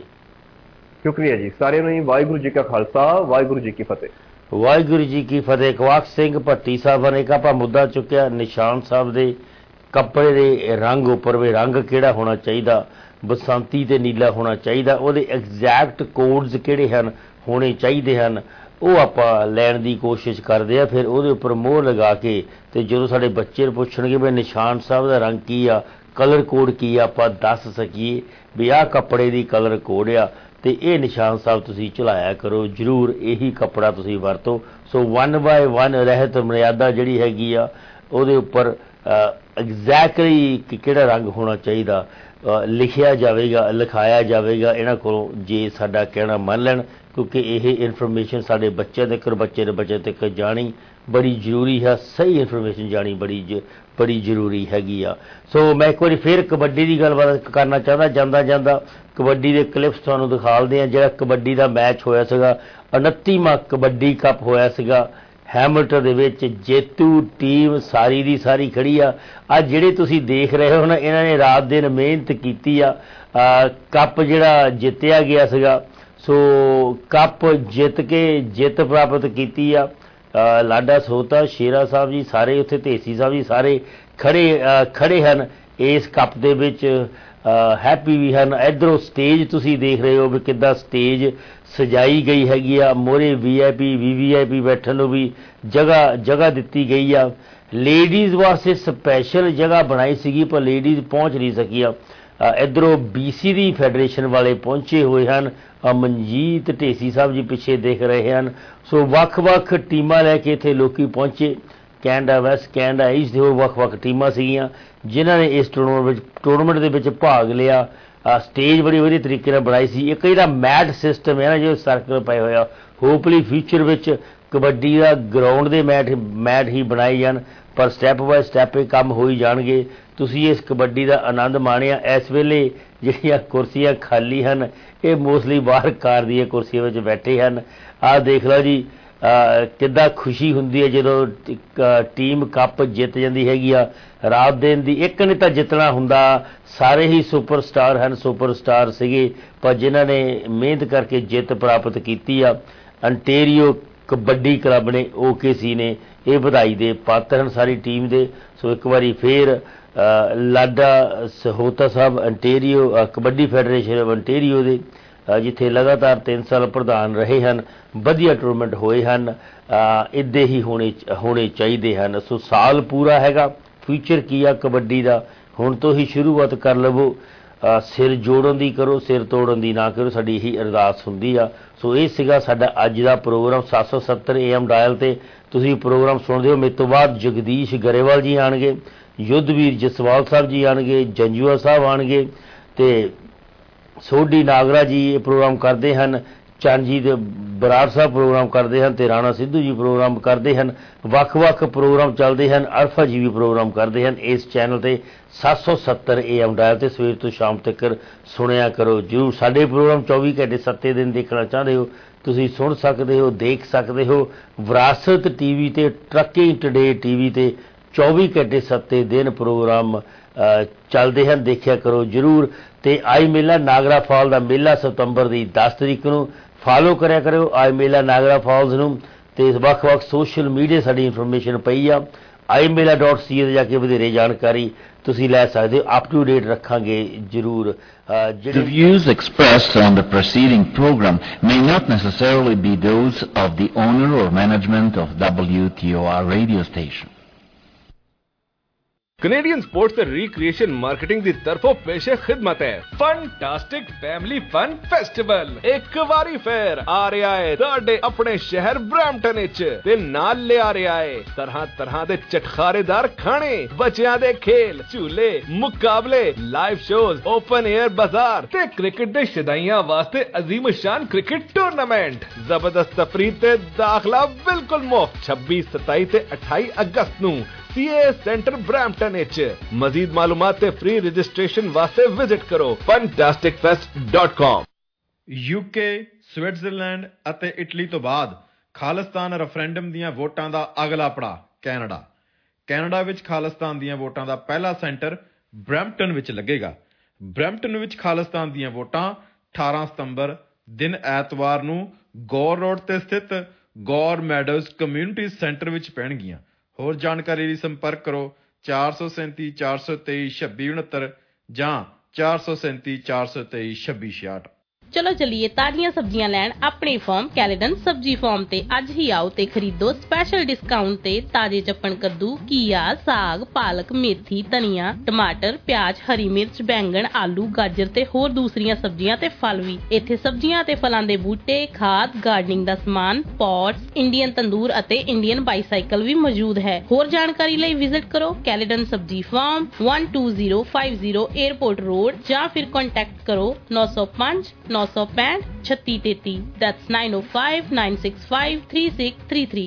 ਸ਼ੁਕਰੀਆ ਜੀ ਸਾਰਿਆਂ ਨੂੰ ਹੀ। ਵਾਹਿਗੁਰੂ ਜੀ ਕਾ ਖਾਲਸਾ, ਵਾਹਿਗੁਰੂ ਜੀ ਕੀ ਫਤਿਹ। ਵਾਹਿਗੁਰੂ ਜੀ ਕੀ ਫਤਿਹ। ਇਕਬਾਲ ਸਿੰਘ ਭੱਟੀ ਸਾਹਿਬ ਨੇ ਇੱਕ ਆਪਾਂ ਮੁੱਦਾ ਚੁੱਕਿਆ, ਨਿਸ਼ਾਨ ਸਾਹਿਬ ਦੇ ਕੱਪੜੇ ਦੇ ਰੰਗ ਉੱਪਰ ਵੀ ਰੰਗ ਕਿਹੜਾ ਹੋਣਾ ਚਾਹੀਦਾ, ਬਸੰਤੀ ਤੇ ਨੀਲਾ ਹੋਣਾ ਚਾਹੀਦਾ, ਉਹਦੇ ਐਗਜ਼ੈਕਟ ਕੋਡਸ ਕਿਹੜੇ ਹਨ, ਹੋਣੇ ਚਾਹੀਦੇ ਹਨ, ਉਹ ਆਪਾਂ ਲੈਣ ਦੀ ਕੋਸ਼ਿਸ਼ ਕਰਦੇ ਆ। ਫਿਰ ਉਹਦੇ ਉੱਪਰ ਮੋਹਰ ਲਗਾ ਕੇ ਤੇ ਜਦੋਂ ਸਾਡੇ ਬੱਚੇ ਨੂੰ ਪੁੱਛਣਗੇ ਵੀ ਨਿਸ਼ਾਨ ਸਾਹਿਬ ਦਾ ਰੰਗ ਕੀ ਆ, ਕਲਰ ਕੋਡ ਕੀ ਆ, ਆਪਾਂ ਦੱਸ ਸਕੀਏ ਵੀ ਆਹ ਕੱਪੜੇ ਦੀ ਕਲਰ ਕੋਡ ਆ ਤੇ ਇਹ ਨਿਸ਼ਾਨ ਸਾਹਿਬ ਤੁਸੀਂ ਝੁਲਾਇਆ ਕਰੋ, ਜ਼ਰੂਰ ਇਹੀ ਕੱਪੜਾ ਤੁਸੀਂ ਵਰਤੋ। ਸੋ ਵਨ ਬਾਏ ਵਨ ਰਹਿਤ ਮਰਿਆਦਾ ਜਿਹੜੀ ਹੈਗੀ ਆ ਉਹਦੇ ਉੱਪਰ ਐਗਜ਼ੈਕਟਲੀ ਕਿਹੜਾ ਰੰਗ ਹੋਣਾ ਚਾਹੀਦਾ ਲਿਖਿਆ ਜਾਵੇਗਾ, ਲਿਖਾਇਆ ਜਾਵੇਗਾ ਇਹਨਾਂ ਕੋਲੋਂ, ਜੇ ਸਾਡਾ ਕਹਿਣਾ ਮੰਨ ਲੈਣ। ਕਿਉਂਕਿ ਇਹ ਇਨਫੋਰਮੇਸ਼ਨ ਸਾਡੇ ਬੱਚਿਆਂ ਤੱਕ, ਬੱਚੇ ਦੇ ਬੱਚੇ ਤੱਕ ਜਾਣੀ ਬੜੀ ਜ਼ਰੂਰੀ ਹੈ। ਸਹੀ ਇਨਫੋਰਮੇਸ਼ਨ ਜਾਣੀ ਬੜੀ ਬੜੀ ਜ਼ਰੂਰੀ ਹੈਗੀ ਆ। ਸੋ ਮੈਂ ਇੱਕ ਵਾਰੀ ਫਿਰ ਕਬੱਡੀ ਦੀ ਗੱਲਬਾਤ ਕਰਨਾ ਚਾਹੁੰਦਾ, ਜਾਂਦਾ ਜਾਂਦਾ ਕਬੱਡੀ ਦੇ ਕਲਿੱਪਸ ਤੁਹਾਨੂੰ ਦਿਖਾਉਂਦੇ ਆ। ਜਿਹੜਾ ਕਬੱਡੀ ਦਾ ਮੈਚ ਹੋਇਆ ਸੀਗਾ, ਉਨੱਤੀਵਾਂ ਕਬੱਡੀ ਕੱਪ ਹੋਇਆ ਸੀਗਾ ਹੈਮਿਲਟਨ ਦੇ ਵਿੱਚ, ਜੇਤੂ ਟੀਮ ਸਾਰੀ ਦੀ ਸਾਰੀ ਖੜੀ ਆ। ਅੱਜ ਜਿਹੜੇ ਤੁਸੀਂ ਦੇਖ ਰਹੇ ਹੋ ਨਾ, ਇਹਨਾਂ ਨੇ ਰਾਤ ਦਿਨ ਮਿਹਨਤ ਕੀਤੀ ਆ, ਕੱਪ ਜਿਹੜਾ ਜਿੱਤਿਆ ਗਿਆ ਸੀਗਾ। ਸੋ ਕੱਪ ਜਿੱਤ ਕੇ ਜਿੱਤ ਪ੍ਰਾਪਤ ਕੀਤੀ ਆ। ਲਾਡਾ ਸੋਤਾ, ਸ਼ੇਰਾ ਸਾਹਿਬ ਜੀ ਸਾਰੇ ਉੱਥੇ, ਢੇਸੀ ਸਾਹਿਬ ਜੀ ਸਾਰੇ ਖੜੇ ਖੜੇ ਹਨ ਇਸ ਕੱਪ ਦੇ ਵਿੱਚ। हैप्पी भी हैं। इधरों स्टेज तुसीं देख रहे हो भी किद्दां स्टेज सजाई गई हैगी आ, मोरे V I P V V I P बैठण नूं भी जगह जगह दित्ती गई आ। लेडीज़ वास्ते स्पैशल जगह बनाई सीगी पर लेडीज़ पहुँच नहीं सकी। इधरों बी सी दी फैडरेशन वाले पहुँचे हुए हैं, मनजीत ढेसी साहब जी पिछे देख रहे हैं। सो ਵੱਖ-ਵੱਖ टीमां लैके इत्थे लोकी पहुँचे, कैनेडा वैस्ट कैनेडा ईस्ट होर ਵੱਖ-ਵੱਖ टीमां सीगियां जिन्हां ने इस टूर्नामेंट टूर्नामेंट दे विच भाग लिया। स्टेज बड़ी वधिया तरीके नाल बनाई सी। एक जिहड़ा मैट सिस्टम है ना जो सर्कल पाए होया, होपफुली फ्यूचर विच कबड्डी का ग्राउंड दे मैट मैट ही बनाए जाण, पर स्टैप बाय स्टैप काम हो ही जाणगे। तुसीं इस कबड्डी का आनंद माणिया। इस वेले जिहड़ियां कुर्सियां खाली हैं ये मोस्टली बाहर कार दी कुर्सियां विच बैठे हैं। आ देख लो जी किद्दां खुशी हुंदी है जदों टीम कप जित जांदी हैगी आ। रात दिन दी एक ने तां जितना हुंदा, सारे ही सुपर स्टार हैं, सुपर स्टार सीगे पर जिन्हां ने मेहनत करके जित प्राप्त की आ। अंटेरियो कबड्डी क्लब ने ओ के सी ने ये बधाई दे पात्र हैं सारी टीम दे। सो एक बारी फिर लाडा सहोता साहब Ontario Kabaddi Federation of Ontario दे जिथे लगातार तीन साल प्रधान रहे हैं, वधिया टूर्नामेंट होए हैं, इद्दे ही होने होने चाहिए हैं। सो साल पूरा हैगा, फ्यूचर की आ कबड्डी का, हुण तो ही शुरुआत कर लवो। सिर जोड़न दी करो, सिर तोड़न दी ना करो, साडी यही अरदास हुंदी आ। सो ये सीगा साडा अज दा प्रोग्राम सात सौ सत्तर ए एम डायल ते तुसीं प्रोग्राम सुणदे हो। मेरे तो बाद जगदीश गरेवाल जी आणगे, युद्धवीर जसवाल साहब जी आणगे, जंजुआ साहब आणगे ते सोढी नागरा जी ये प्रोग्राम करते हैं, चांजी दे बराड़ साहब प्रोग्राम करते हैं ते राणा सिद्धू जी प्रोग्राम करते हैं। ਵੱਖ-ਵੱਖ प्रोग्राम चलते हैं, अल्फा जी भी प्रोग्राम करते हैं इस चैनल ते सात सौ सत्तर ए एम डायल ते सवेर तो शाम तक सुनिया करो जरूर। साडे प्रोग्राम चौबी घंटे सत्ते दिन देखना चाहते हो तुसीं सुन सकते हो, देख सकते हो। विरासत टीवी ते ट्रकिंग टुडे टीवी ते चौबी घंटे सत्ते दिन प्रोग्राम चलते हैं, देखिया करो जरूर। ते आई मेला नागरा फॉल का मेला सितंबर की दस तरीक नूं फॉलो करया करो आई मेला नागरा फॉल्स नूं। ते ਵੱਖ-ਵੱਖ सोशल मीडिया साडी इन्फॉर्मेशन पई आ, आई मेला डॉट सी ए जाके वधेरे जानकारी तुसीं लै सकदे हो। अप टू डेट रखांगे जरूर। The views expressed on the preceding program may not necessarily be those of the owner or management of W T O R radio station. Canadian sports ते recreation marketing दी तरफों पेशे खिदमत है fantastic family fun festival. एक वारी फिर आ रहा है तुहाडे अपने शहर ब्रैम्पटन विच ते नाल ले आ रहा है तरह तरह दे चटखारेदार खाने, बच्चियां दे खेल, झूले, मुकाबले, लाइव शोज, ओपन एयर बाजार ते क्रिकेट दे शदाइयां वास्ते अजीम शान क्रिकेट टूर्नामेंट। जबरदस्त तफरीह ते दाखला बिल्कुल मुफ्त छब्बीस सताई ते अठाई अगस्त नूं सी ए सेंटर ब्रैम्पटन विच। मजीद मालूमात ते फ्री रजिस्ट्रेशन वास्ते विजिट करो fantastic fest dot com. UK, Switzerland ਅਤੇ ਇਟਲੀ ਤੋਂ ਬਾਅਦ ਖਾਲਿਸਤਾਨ ਰੈਫਰੈਂਡਮ ਦੀਆਂ ਵੋਟਾਂ ਦਾ ਅਗਲਾ ਪੜਾਅ ਕੈਨੇਡਾ। ਕੈਨੇਡਾ ਵਿੱਚ ਖਾਲਿਸਤਾਨ ਦੀਆਂ ਵੋਟਾਂ ਦਾ ਪਹਿਲਾ ਸੈਂਟਰ ਬਰੈਂਪਟਨ ਵਿੱਚ ਲੱਗੇਗਾ। ਬਰੈਂਪਟਨ ਵਿੱਚ ਖਾਲਿਸਤਾਨ ਦੀਆਂ ਵੋਟਾਂ ਅਠਾਰਾਂ ਸਤੰਬਰ ਦਿਨ ਐਤਵਾਰ ਨੂੰ ਗੌਰ ਰੋਡ ਤੇ ਸਥਿਤ ਗੌਰ ਮੈਡੋਜ਼ ਕਮਿਊਨਿਟੀ ਸੈਂਟਰ ਵਿੱਚ ਪੈਣਗੀਆਂ। ਹੋਰ ਜਾਣਕਾਰੀ ਲਈ ਸੰਪਰਕ ਕਰੋ ਚਾਰ ਸੌ ਸੈਂਤੀ ਚਾਰ ਸੌ ਤੇਈ ਛੱਬੀ ਉਣੱਤਰ ਜਾਂ ਚਾਰ ਸੌ ਸੈਂਤੀ ਚਾਰ ਸੌ ਤੇਈ ਛੱਬੀ ਛਿਆਹਠ। चलो चलिए ताजियां सब्जियां लैन अपनी फॉर्म कैलेडन सब्जी फॉर्म ते अज ही आओ ते खरीदो स्पेशल डिस्काउंट ते ताजे चप्पन कद्दू, घिया, साग, पालक, मेथी, धनिया, टमाटर, प्याज, हरी मिर्च, बैंगन, आलू, गाजर ते होर दूसरियां सब्जियां ते फल भी। इत्थे सब्जियां ते फलां दे बूटे, खाद, गार्डनिंग दा समान, पॉट्स, इंडियन तंदूर अते इंडियन बाईसाइकिल भी मौजूद है। होर जानकारी लई विजिट करो Caledon Sabzi farm one two zero five zero airport road ਜਾਂ फिर कॉन्टैक्ट करो नौ सौ पांच नौ सौ पैंठ छत्ती तेती। That's nine oh five nine six five three six three three।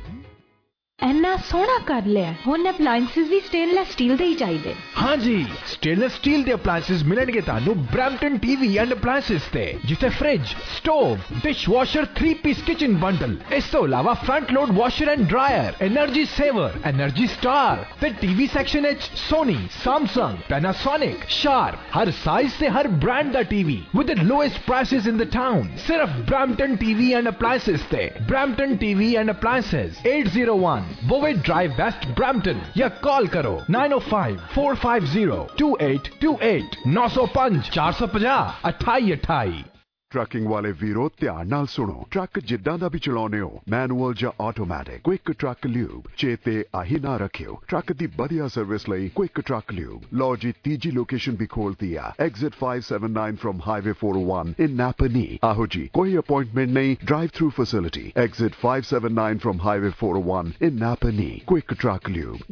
ਇੰਨਾ ਸੋਹਣਾ ਕਰ ਲਿਆ ਹੁਣ ਅਪਲਾਈਐਂਸਸ ਵੀ ਸਟੇਨਲੈਸ ਸਟੀਲ ਦੇ ਹੀ ਚਾਹੀਦੇ। ਹਾਂਜੀ ਸਟੇਨਲੈਸ ਸਟੀਲ ਦੇ ਅਪਲਾਈਐਂਸਸ ਮਿਲਣਗੇ ਤੁਹਾਨੂੰ ਬ੍ਰੈਂਪਟਨ ਟੀਵੀ ਐਂਡ ਅਪਲਾਈਐਂਸਸ ਤੇ ਜਿੱਥੇ fridge, stove, dishwasher, three piece kitchen bundle, ਇਸ ਤੋਂ ਇਲਾਵਾ front load washer and dryer, energy saver, energy star ਤੇ ਟੀਵੀ ਸੈਕਸ਼ਨ ਵਿੱਚ ਸੋਨੀ, ਸੈਮਸੰਗ, ਪੈਨਾਸੋਨਿਕ, ਸ਼ਾਰਪ ਹਰ ਸਾਈਜ਼ ਤੇ ਹਰ ਬ੍ਰਾਂਡ ਦਾ TV with the lowest prices in the town ਸਿਰਫ ਬ੍ਰੈਂਪਟਨ ਟੀਵੀ ਐਂਡ ਅਪਲਾਈਐਂਸਸ ਤੇ। Brampton TV and appliances eight oh one one, Bovaird drive west Brampton, या call करो nine oh five four five zero two eight two eight नौ सौ पांच चार सौ पचास अठाई अठाई। ट्रकिंग वाले वीरो ध्यान नाल सुनो, ट्रक जिद्दां दा भी चलाउने हो, मैनुअल ਜਾਂ ਆਟੋਮੈਟਿਕ, क्विक ट्रक ल्यूब चेते आही ना रखियो। ट्रक दी बढ़िया सर्विस लई क्विक ट्रक ल्यूब। लो जी तीजी लोकेशन भी खोलती है, exit five seven nine from highway four O one in Napanee. आहो जी कोई अपॉइंटमेंट नहीं, drive through facility, exit five seven nine from highway four O one in Napanee. Quick truck lube